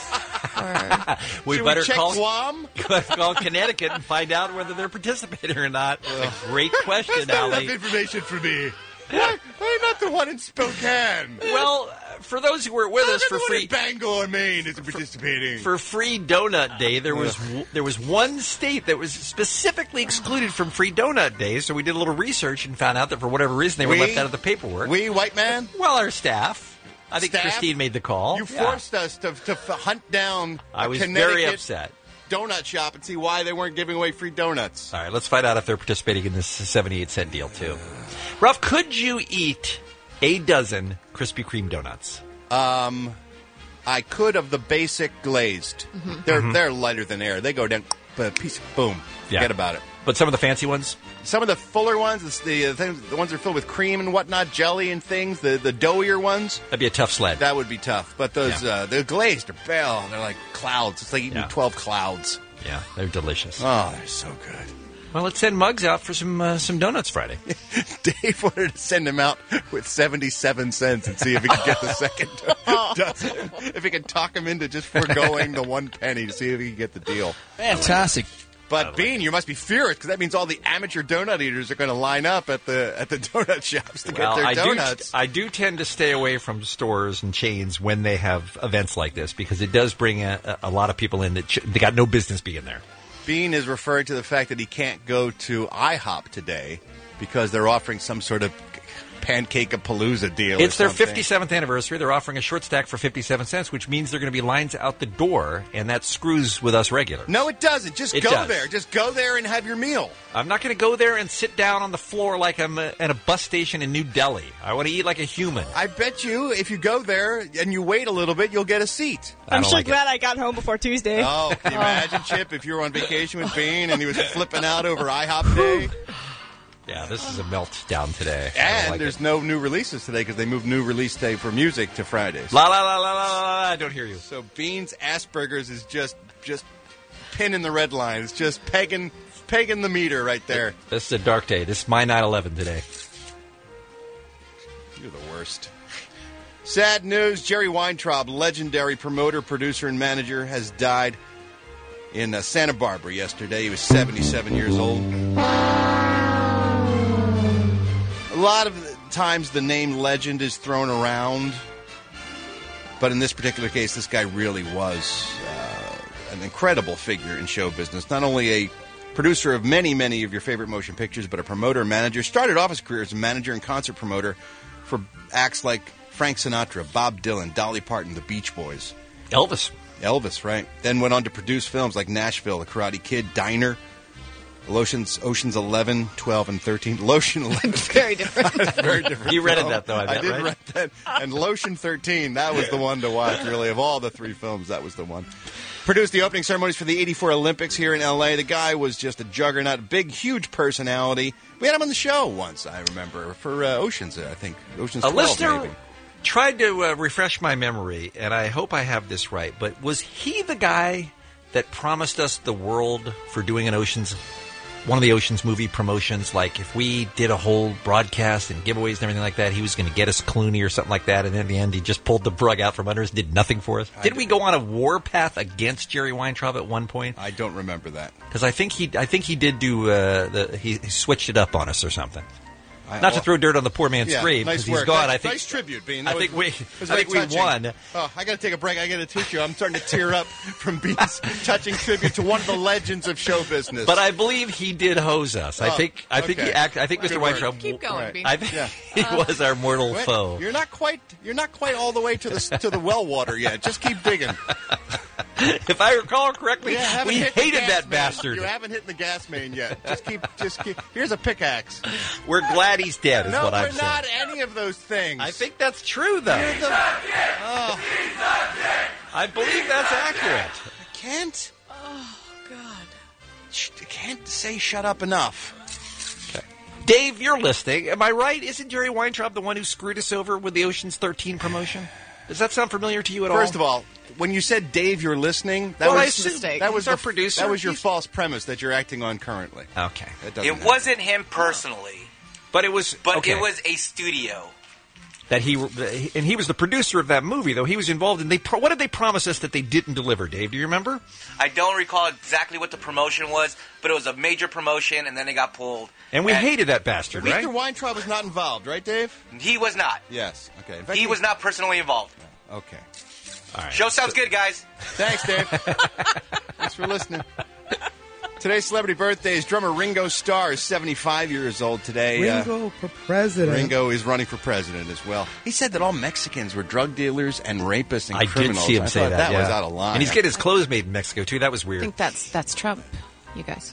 or... We Should better we check call, Guam? call Connecticut and find out whether they're participating or not. That's a great question, That's not Allie. enough information for me. Why, why not the one in Spokane? Well, for those who were with us for the one free in Bangor, Maine, isn't participating. for free donut day, there was w- there was one state that was specifically excluded from free donut day. So we did a little research and found out that for whatever reason they were We? left out of the paperwork. We, white man? Well, our staff. I think Staff? Christine made the call. You Yeah. forced us to, to f- hunt down I a was Connecticut very upset. donut shop and see why they weren't giving away free donuts. All right, let's find out if they're participating in this seventy-eight cent deal, too. Ralph, could you eat a dozen Krispy Kreme donuts? Um, I could of the basic glazed. Mhm. They're Mhm. they're lighter than air. They go down, but a piece, boom. Yeah. Forget about it. But some of the fancy ones? Some of the fuller ones, it's the uh, things, the ones that are filled with cream and whatnot, jelly and things, the the doughier ones. That'd be a tough sled. That would be tough. But those Yeah. uh, they're glazed. They're bell. They're like clouds. It's like eating Yeah. twelve clouds. Yeah, they're delicious. Oh, they're so good. Well, let's send Muggs out for some uh, some donuts Friday. Dave wanted to send him out with seventy-seven cents and see if he could get the second dozen. If he could talk him into just foregoing the one penny to see if he could get the deal. Fantastic. But Bean, you must be furious because that means all the amateur donut eaters are going to line up at the at the donut shops to Well, get their I donuts. do I do tend to stay away from stores and chains when they have events like this because it does bring a, a lot of people in that ch- they got no business being there. Bean is referring to the fact that he can't go to IHOP today because they're offering some sort of Pancake-a-Palooza deal. It's or their something. fifty-seventh anniversary. They're offering a short stack for fifty-seven cents, which means they're going to be lines out the door, and that screws with us regulars. No, it doesn't. Just It go does. there. Just go there and have your meal. I'm not going to go there and sit down on the floor like I'm uh at a bus station in New Delhi. I want to eat like a human. I bet you if you go there and you wait a little bit, you'll get a seat. I I'm don't so like it. glad I got home before Tuesday. Oh, can you imagine, Chip, if you were on vacation with Bean and he was flipping out over IHOP Day? Yeah, this is a meltdown today. I don't And like there's it. no new releases today because they moved new release day for music to Fridays. La la la la la la la. I don't hear you. So Bean's Asperger's is just just pinning the red line. It's just pegging pegging the meter right there. This is a dark day. This is my nine eleven today. You're the worst. Sad news. Jerry Weintraub, legendary promoter, producer, and manager, has died in uh, Santa Barbara yesterday. He was seventy-seven years old. A lot of times the name legend is thrown around, but in this particular case, this guy really was uh, an incredible figure in show business. Not only a producer of many, many of your favorite motion pictures, but a promoter and manager. Started off his career as a manager and concert promoter for acts like Frank Sinatra, Bob Dylan, Dolly Parton, the Beach Boys. Elvis. Elvis, right. Then went on to produce films like Nashville, The Karate Kid, Diner, Ocean's, Ocean's eleven, twelve, and thirteen. Lotion eleven. Very different. Very different. You rented film. that, though, I bet, did right? rent that. And Lotion thirteen, that was the one to watch, really. Of all the three films, that was the one. Produced the opening ceremonies for the eighty-four Olympics here in L A. The guy was just a juggernaut, big, huge personality. We had him on the show once, I remember, for uh, Ocean's, I think. Ocean's A twelve, listener maybe. tried to uh, refresh my memory, and I hope I have this right, but was he the guy that promised us the world for doing an Ocean's one of the Ocean's movie promotions, like if we did a whole broadcast and giveaways and everything like that, he was going to get us Clooney or something like that, and then in the end he just pulled the rug out from under us, did nothing for us. Didn't we go on a warpath against Jerry Weintraub at one point? I don't remember that. Because I think he, I think he did do uh, the he, he switched it up on us or something. I, Not well, to throw dirt on the poor man's yeah, grave nice because he's work. gone. Nice, I think nice tribute, Bean. I That think was- we, it was I think very we touching. won. Oh, I got to take a break. I got to teach you. I'm starting to tear up from Bean's touching tribute to one of the legends of show business. But I believe he did hose us. I Oh, think. I think okay. he act. I think Good Mister work. Weintraub. Keep going, Right. Bean. I think Yeah. he was our mortal Wait, foe. You're not quite. You're not quite all the way to the to the well water yet. Just keep digging. If I recall correctly, You haven't we hit the hated gas that main. bastard. You haven't hit the gas main yet. Just keep. Just keep. Here's a pickaxe. We're glad he's dead. Is no, what we're I'm saying. not any of those things. I think that's true, though. You're the- oh, I believe that's accurate. I can't. Oh, God. sh- I can't say shut up enough. Dave, you're listening. Am I right? Isn't Jerry Weintraub the one who screwed us over with the Ocean's thirteen promotion? Does that sound familiar to you at all? First of all, when you said Dave, you're listening. That Well, I was assumed- that was he's our the- producer. That was your He's- false premise that you're acting on currently. Okay. That doesn't It happen. wasn't him personally, But it was. but okay. it was a studio. That he and he was the producer of that movie, though he was involved in. They pro- what did they promise us that they didn't deliver? Dave, do you remember? I don't recall exactly what the promotion was, but it was a major promotion, and then it got pulled. And we hated that bastard, right? Mister Weintraub was not involved, right, Dave? He was not. Yes. Okay. In fact, He was not personally involved. Okay. All right. Show sounds good, guys. Thanks, Dave. Thanks for listening. Today's celebrity birthday is drummer Ringo Starr, is seventy-five years old today. Uh, Ringo for president. Ringo is running for president as well. He said that all Mexicans were drug dealers and rapists and I criminals. did see him I say thought that. That yeah. was out of line. And he's getting his clothes made in Mexico too. That was I weird. think that's that's Trump, you guys.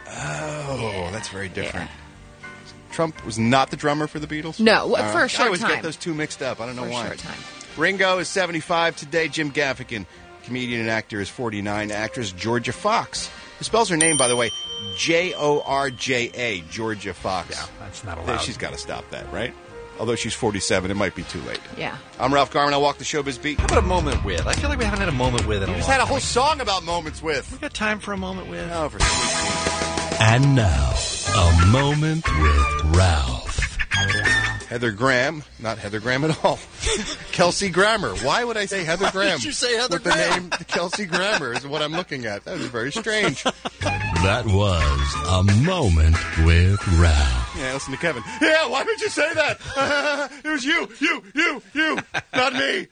Oh, that's very different. Trump was not the drummer for the Beatles? No, Uh, for a short I always time. get those two mixed up. I don't know For a why. short time. Ringo is seventy-five today. Jim Gaffigan, comedian and actor, is forty-nine. Actress Georgia Fox, who spells her name, by the way, J O R J A, Georgia Fox. Yeah, that's not Yeah, allowed. she's got to stop that, right? Although she's forty-seven, it might be too late. Yeah. I'm Ralph Garman. I walk the showbiz beat. How about a moment with? I feel like we haven't had a moment with in a We just long had a whole time. song about moments with. We got time for a moment with. Oh, for sweet And now, a moment with Ralph. Heather Graham, not Heather Graham at all. Kelsey Grammer. Why would I say Heather Why Graham? did you say Heather With the Graham? name Kelsey Grammer is what I'm looking at. That was very strange. That was a moment with Ralph. Yeah, listen to Kevin. Yeah, why would you say that? It was you, you, you, you, not me.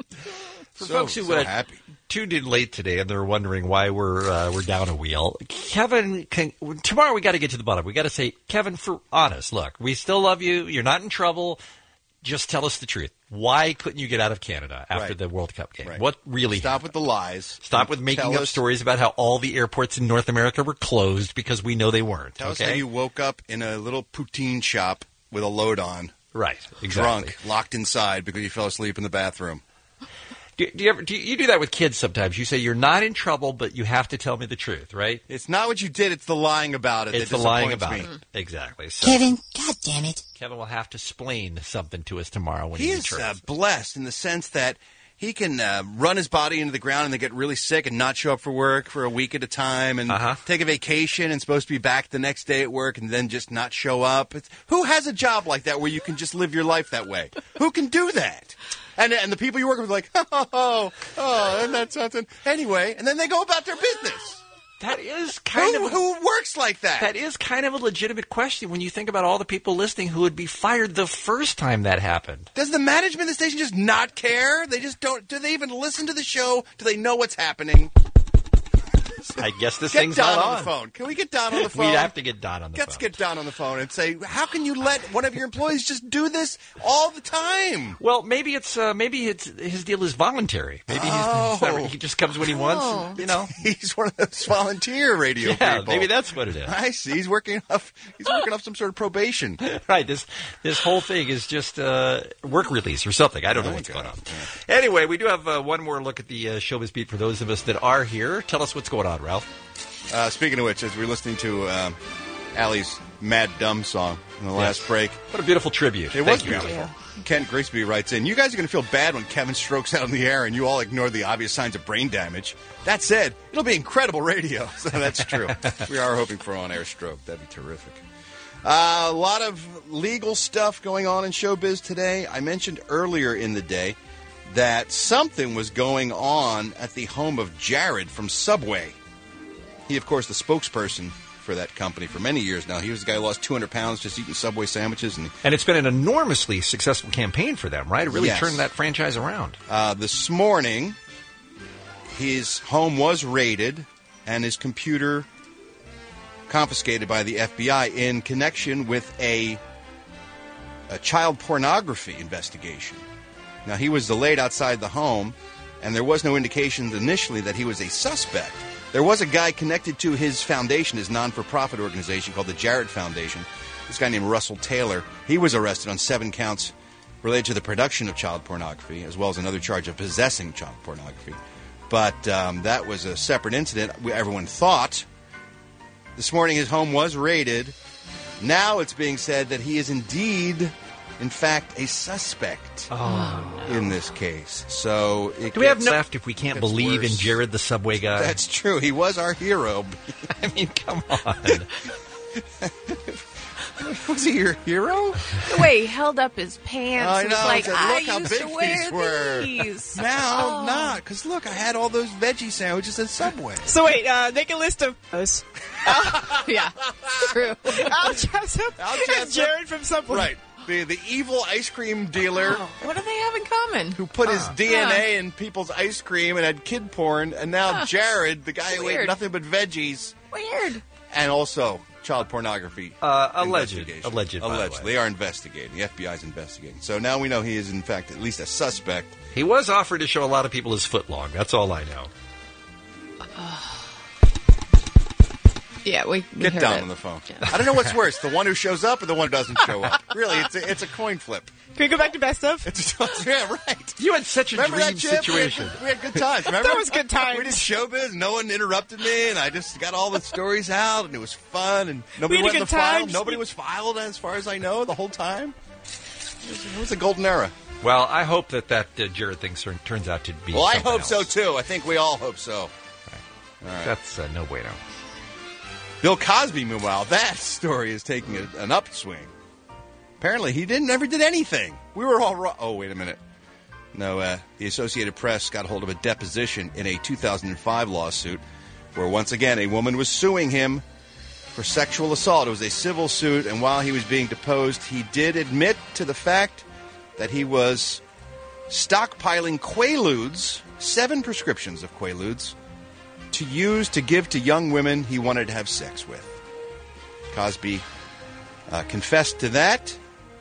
For So- folks who so uh, happy. tuned in late today and they're wondering why we're uh, we're down a wheel, Kevin, can, tomorrow we got to get to the bottom. We got to say, Kevin, for honest, look, we still love you. You're not in trouble. Just tell us the truth. Why couldn't you get out of Canada after Right. the World Cup game? Right. What really Stop happened? with the lies. Stop with making Tell up us- stories about how all the airports in North America were closed because we know they weren't. Tell us okay? how you woke up in a little poutine shop with a load on. Right, exactly. Drunk, locked inside because you fell asleep in the bathroom. Do, do you ever do you, you do that with kids sometimes? You say you're not in trouble, but you have to tell me the truth, right? It's not what you did, it's the lying about it It's that the lying disappoints about me. it. Exactly. So Kevin, God damn it. Kevin will have to explain something to us tomorrow when He he's is in church. uh, blessed in the sense that he can uh, run his body into the ground and then get really sick and not show up for work for a week at a time and Uh-huh. take a vacation and supposed to be back the next day at work and then just not show up. It's, who has a job like that where you can just live your life that way? Who can do that? And and the people you work with are like, oh, oh, oh, isn't that something? Anyway, and then they go about their business. That is kind who, of who works like that. That is kind of a legitimate question when you think about all the people listening who would be fired the first time that happened. Does the management of the station just not care? They just don't. Do they even listen to the show? Do they know what's happening? I guess this Get thing's Don not on on. the phone. Can we get Don on the phone? We'd have to get Don on the Let's phone. get Don on the phone and say, how can you let one of your employees just do this all the time? Well, maybe it's uh, maybe it's his deal is voluntary. Maybe he's, Oh. he's not- he just comes when he wants. Oh. You know, He's one of those volunteer radio yeah, people. maybe that's what it is. I see. He's working off. He's working off some sort of probation. Right. This this whole thing is just uh, work release or something. I don't know what's going on. Anyway, we do have uh, one more look at the uh, showbiz beat for those of us that are here. Tell us what's going on, Ralph. Uh, speaking of which, as we're listening to um, Allie's Mad Dumb song in the last Yes. break. What a beautiful tribute. It Thank was you. beautiful. Kent Grisby writes in, you guys are going to feel bad when Kevin strokes out in the air and you all ignore the obvious signs of brain damage. That said, it'll be incredible radio. So that's true. We are hoping for on-air stroke. That'd be terrific. Uh, a lot of legal stuff going on in showbiz today. I mentioned earlier in the day that something was going on at the home of Jared from Subway. He, of course, the spokesperson for that company for many years now. He was the guy who lost two hundred pounds just eating Subway sandwiches. And, and it's been an enormously successful campaign for them, right? It really Yes. turned that franchise around. Uh, this morning, his home was raided and his computer confiscated by the F B I in connection with a, a child pornography investigation. Now, he was delayed outside the home, and there was no indication initially that he was a suspect. There was a guy connected to his foundation, his non-for-profit organization called the Jared Foundation. This guy named Russell Taylor. He was arrested on seven counts related to the production of child pornography, as well as another charge of possessing child pornography. But um, that was a separate incident, we, everyone thought. This morning his home was raided. Now it's being said that he is indeed, in fact, a suspect oh, in this case. So it Do we have gets- no left if we can't gets believe worse. in Jared the Subway guy? That's true. He was our hero. I mean, come on. Was he your hero? The way he held up his pants I and know. was like, said, I look how used big to wear these were. these. Now, Oh. not. Because look, I had all those veggie sandwiches at Subway. So wait, uh, make a list of those. yeah, true. Al Jessup Al and Jessup. Jared from Subway. Right. The the evil ice cream dealer Oh, what do they have in common? who put his Huh. D N A in people's ice cream and had kid porn, and now Huh. Jared, the guy who ate Weird. nothing but veggies, Weird. and also child pornography. Uh, alleged. investigation. Alleged, by the Alleged. way. They are investigating. The F B I is investigating. So now we know he is, in fact, at least a suspect. He was offered to show a lot of people his foot long. That's all I know. Yeah, we, we Get heard down it. on the phone. I don't know what's worse, the one who shows up or the one who doesn't show up. Really, it's a, it's a coin flip. Can we go back to best of? It's yeah, right. You had such a Remember dream that, Chip? situation. We had, we had good times. Remember? That was good times. We did showbiz. No one interrupted me, and I just got all the stories out, and it was fun. And nobody We had went a in the good file. time. Nobody was filed, as far as I know, the whole time. It was, it was a golden era. Well, I hope that that uh, Jared thing turn, turns out to be Well, I something hope else. so too. I think we all hope so. All right. That's uh, no bueno. Bill Cosby, meanwhile, that story is taking a, an upswing. Apparently, he didn't never did anything. We were all wrong. Oh, wait a minute. No, uh, the Associated Press got hold of a deposition in a two thousand five lawsuit where, once again, a woman was suing him for sexual assault. It was a civil suit, and while he was being deposed, he did admit to the fact that he was stockpiling Quaaludes, seven prescriptions of Quaaludes, to use to give to young women he wanted to have sex with. Cosby uh, confessed to that.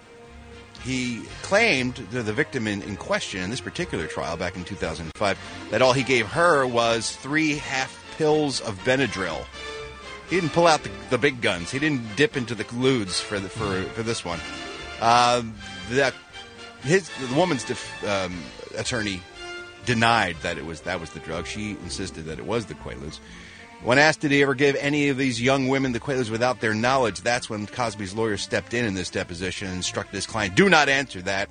He claimed to the victim in, in question in this particular trial back in two thousand five that all he gave her was three half pills of Benadryl. He didn't pull out the, the big guns. He didn't dip into the ludes for the, for for this one. Uh, that his the woman's def, um, attorney denied that it was that was the drug. She insisted that it was the Quaaludes. When asked did he ever give any of these young women the Quaaludes without their knowledge, that's when Cosby's lawyer stepped in in this deposition and instructed his client, do not answer that.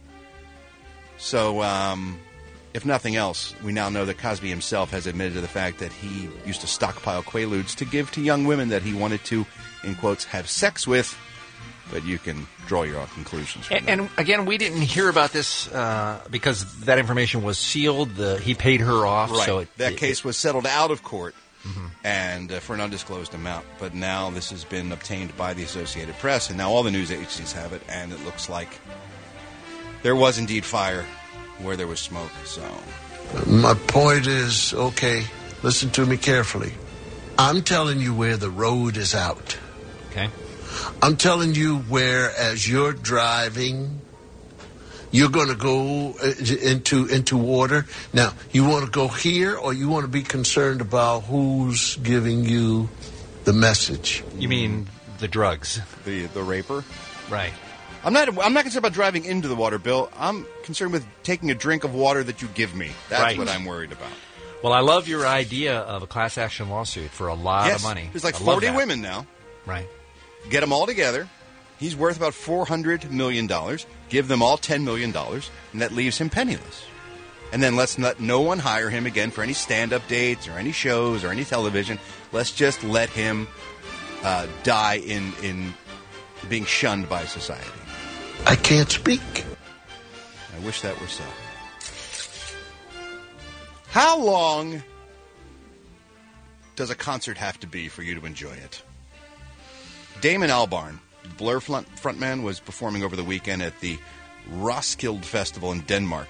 So, um, if nothing else, we now know that Cosby himself has admitted to the fact that he used to stockpile Quaaludes to give to young women that he wanted to, in quotes, have sex with. But you can draw your own conclusions from And, that. and again, we didn't hear about this uh, because that information was sealed. The, he paid her off. Right. So it, that it- case was settled out of court. Mhm. And uh, for an undisclosed amount. But now this has been obtained by the Associated Press, and now all the news agencies have it, and it looks like there was indeed fire where there was smoke. So My point is, okay, listen to me carefully. I'm telling you where the road is out. Okay. I'm telling you where, as you're driving, you're going to go uh, into into water. Now, you want to go here, or you want to be concerned about who's giving you the message? You mean the drugs? the the raper, right? I'm not. I'm not concerned about driving into the water, Bill. I'm concerned with taking a drink of water that you give me. That's Right. what I'm worried about. Well, I love your idea of a class action lawsuit for a lot yes, of money. there's like I love forty that. women now. Right. get them all together. He's worth about four hundred million dollars. Give them all ten million dollars, and that leaves him penniless. And then let's let no one hire him again for any stand-up dates or any shows or any television. Let's just let him uh, die in, in being shunned by society. I can't speak. I wish that were so. How long does a concert have to be for you to enjoy it? Damon Albarn, Blur front, frontman, was performing over the weekend at the Roskilde Festival in Denmark.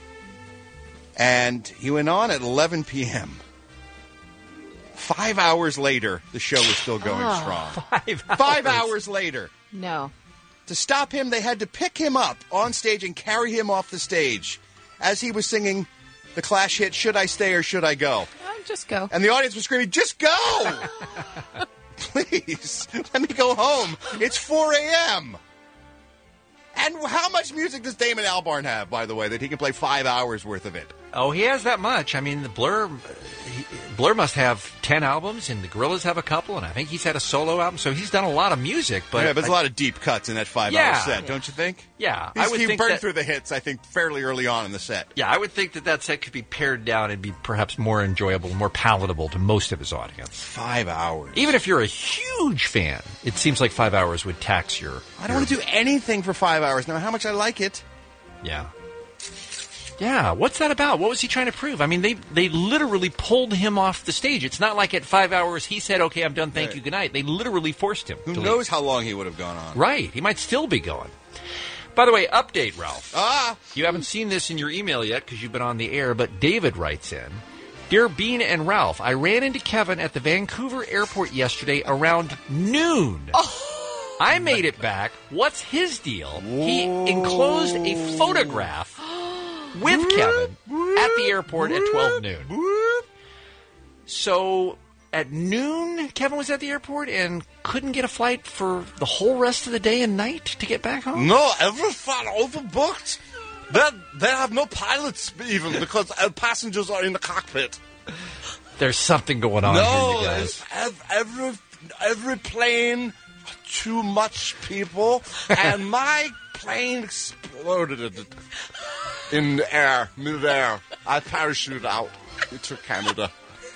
And he went on at eleven p.m. Five hours later, the show was still going Oh. strong. Five hours. Five hours later. No. To stop him, they had to pick him up on stage and carry him off the stage as he was singing the Clash hit, Should I Stay or Should I Go? Oh, just go. And the audience was screaming, just go! Please, let me go home. It's four a.m. And how much music does Damon Albarn have, by the way, that he can play five hours worth of it? Oh, he has that much. I mean, the Blur, he, Blur must have ten albums, and the Gorillaz have a couple, and I think he's had a solo album, so he's done a lot of music. But yeah, but there's I, a lot of deep cuts in that five-hour Yeah. set, don't you think? Yeah, He's, I would he think burned that, through the hits, I think, fairly early on in the set. Yeah, I would think that that set could be pared down and be perhaps more enjoyable, more palatable to most of his audience. Five hours. Even if you're a huge fan, it seems like five hours would tax your... I don't want to do anything for five hours, no matter how much I like it. Yeah. Yeah, what's that about? What was he trying to prove? I mean, they they literally pulled him off the stage. It's not like at five hours he said, okay, I'm done, thank Right. you, good night. They literally forced him Who to knows leave. how long he would have gone on? Right, he might still be going. By the way, update, Ralph. Ah! You haven't seen this in your email yet because you've been on the air, but David writes in, Dear Bean and Ralph, I ran into Kevin at the Vancouver airport yesterday around noon. I made it back. What's his deal? He enclosed a photograph with Kevin at the airport at twelve noon. So at noon, Kevin was at the airport and couldn't get a flight for the whole rest of the day and night to get back home? No, every flight overbooked. They they have no pilots even because uh, passengers are in the cockpit. There's something going on no, here, you guys. it's ev- every every plane, too much people, and my plane exploded in the air, mid-air. I parachuted out to Canada.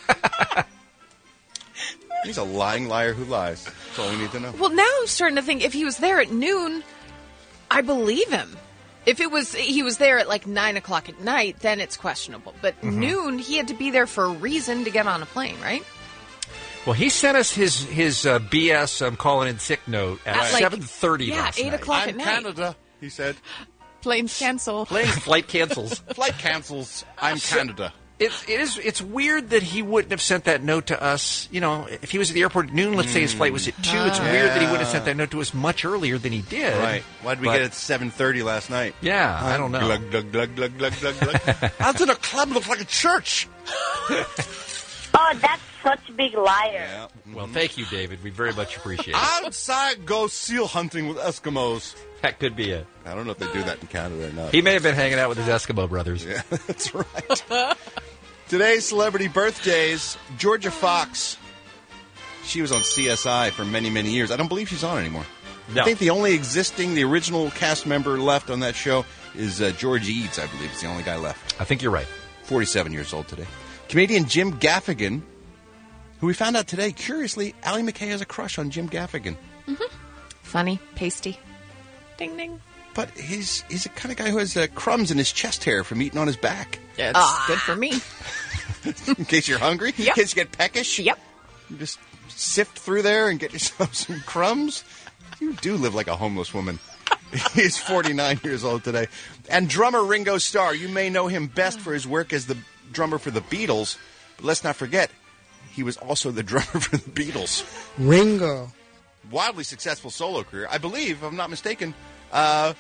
He's a lying liar who lies. That's all we need to know. Well, now I'm starting to think if he was there at noon, I believe him. If it was he was there at like nine o'clock at night, then it's questionable. But Mm-hmm. noon, he had to be there for a reason to get on a plane, right? Well, he sent us his his uh, B S I'm calling in sick note at, At, like, seven thirty yeah, last eight night. o'clock I'm at night. Canada, he said. Planes cancel. Plane flight cancels. Flight cancels. I'm Canada. It, it is. It's weird that he wouldn't have sent that note to us. You know, if he was at the airport at noon, let's say his flight was at two. It's Ah. weird that he would have Yeah. sent that note to us much earlier than he did. Right. Why did we But- get it at seven thirty last night? Yeah, I don't know. Glug, glug, glug, glug, glug, glug, glug. I was in a club, looked like a church. Oh, that's such a big liar. Well, thank you, David. We very much appreciate it. Outside go seal hunting with Eskimos. That could be it. I don't know if they do that in Canada or not. He may have been hanging out with his Eskimo brothers. Yeah, that's right. Today's celebrity birthdays, Georgia Fox. She was on C S I for many, many years. I don't believe she's on anymore. No. I think the only existing, the original cast member left on that show is uh, George Eads, I believe. Is the only guy left. I think you're right. forty-seven years old today. Comedian Jim Gaffigan, who we found out today, curiously, Ally McKay has a crush on Jim Gaffigan. Mm-hmm. Funny, pasty. Ding, ding. But he's he's the kind of guy who has uh, crumbs in his chest hair from eating on his back. Yeah, it's good for me. In case you're hungry, in Yep. case you get peckish. Yep. You just sift through there and get yourself some crumbs. You do live like a homeless woman. He's forty-nine years old today. And drummer Ringo Starr, you may know him best for his work as the drummer for the Beatles, but let's not forget, he was also the drummer for the Beatles. Ringo. Wildly successful solo career. I believe, if I'm not mistaken, uh,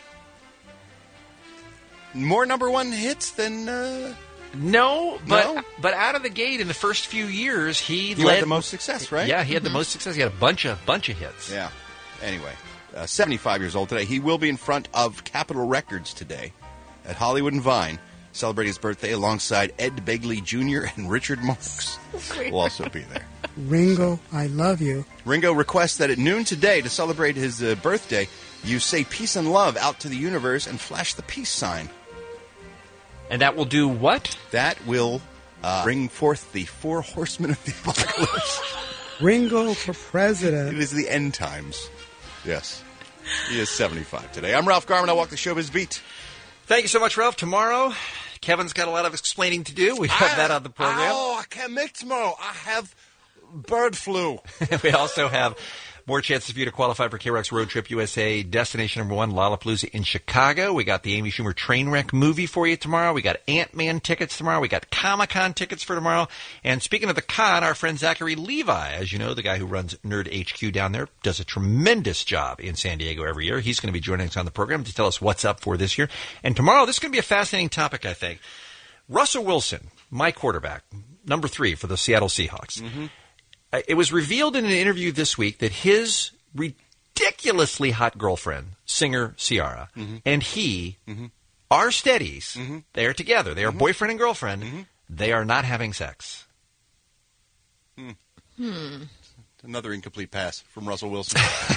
more number one hits than... Uh, No, but No? but out of the gate in the first few years, he, He led had the most success, right? Yeah, he had Mhm. the most success. He had a bunch of bunch of hits. Yeah. Anyway, uh, seventy-five years old today. He will be in front of Capitol Records today at Hollywood and Vine, celebrating his birthday alongside Ed Begley Junior and Richard Marx. Sweet. Will also be there. Ringo, I love you. Ringo requests that at noon today, to celebrate his uh, birthday, you say peace and love out to the universe and flash the peace sign. And that will do what? That will uh, bring forth the four horsemen of the apocalypse. Ringo for president. It is the end times. Yes. He is seventy-five today. I'm Ralph Garman. I walk the showbiz beat. Thank you so much, Ralph. Tomorrow, Kevin's got a lot of explaining to do. We have I, that on the program. Oh, I can't make tomorrow. I have bird flu. We also have more chances for you to qualify for K-Rock's Road Trip U S A Destination Number One, Lollapalooza in Chicago. We got the Amy Schumer Trainwreck movie for you tomorrow. We got Ant-Man tickets tomorrow. We got Comic-Con tickets for tomorrow. And speaking of the con, our friend Zachary Levi, as you know, the guy who runs Nerd H Q down there, does a tremendous job in San Diego every year. He's going to be joining us on the program to tell us what's up for this year. And tomorrow, this is going to be a fascinating topic, I think. Russell Wilson, my quarterback, number three for the Seattle Seahawks. Mm-hmm. It was revealed in an interview this week that his ridiculously hot girlfriend, singer Ciara, mm-hmm. and he mm-hmm. are steadies. Mm-hmm. They are together. They are mm-hmm. boyfriend and girlfriend. Mm-hmm. They are not having sex. Hmm. Hmm. Another incomplete pass from Russell Wilson.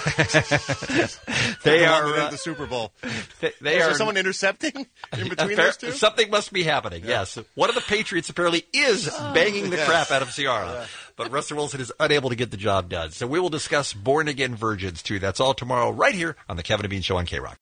They are uh, uh, the Super Bowl. They, they Is are there someone intercepting in between fair, those two? Something must be happening. Yeah. Yes, one of the Patriots apparently is banging the Yes. crap out of Ciara, Yeah. but Russell Wilson is unable to get the job done. So we will discuss Born Again Virgins too. That's all tomorrow, right here on the Kevin and Bean Show on K-Rock.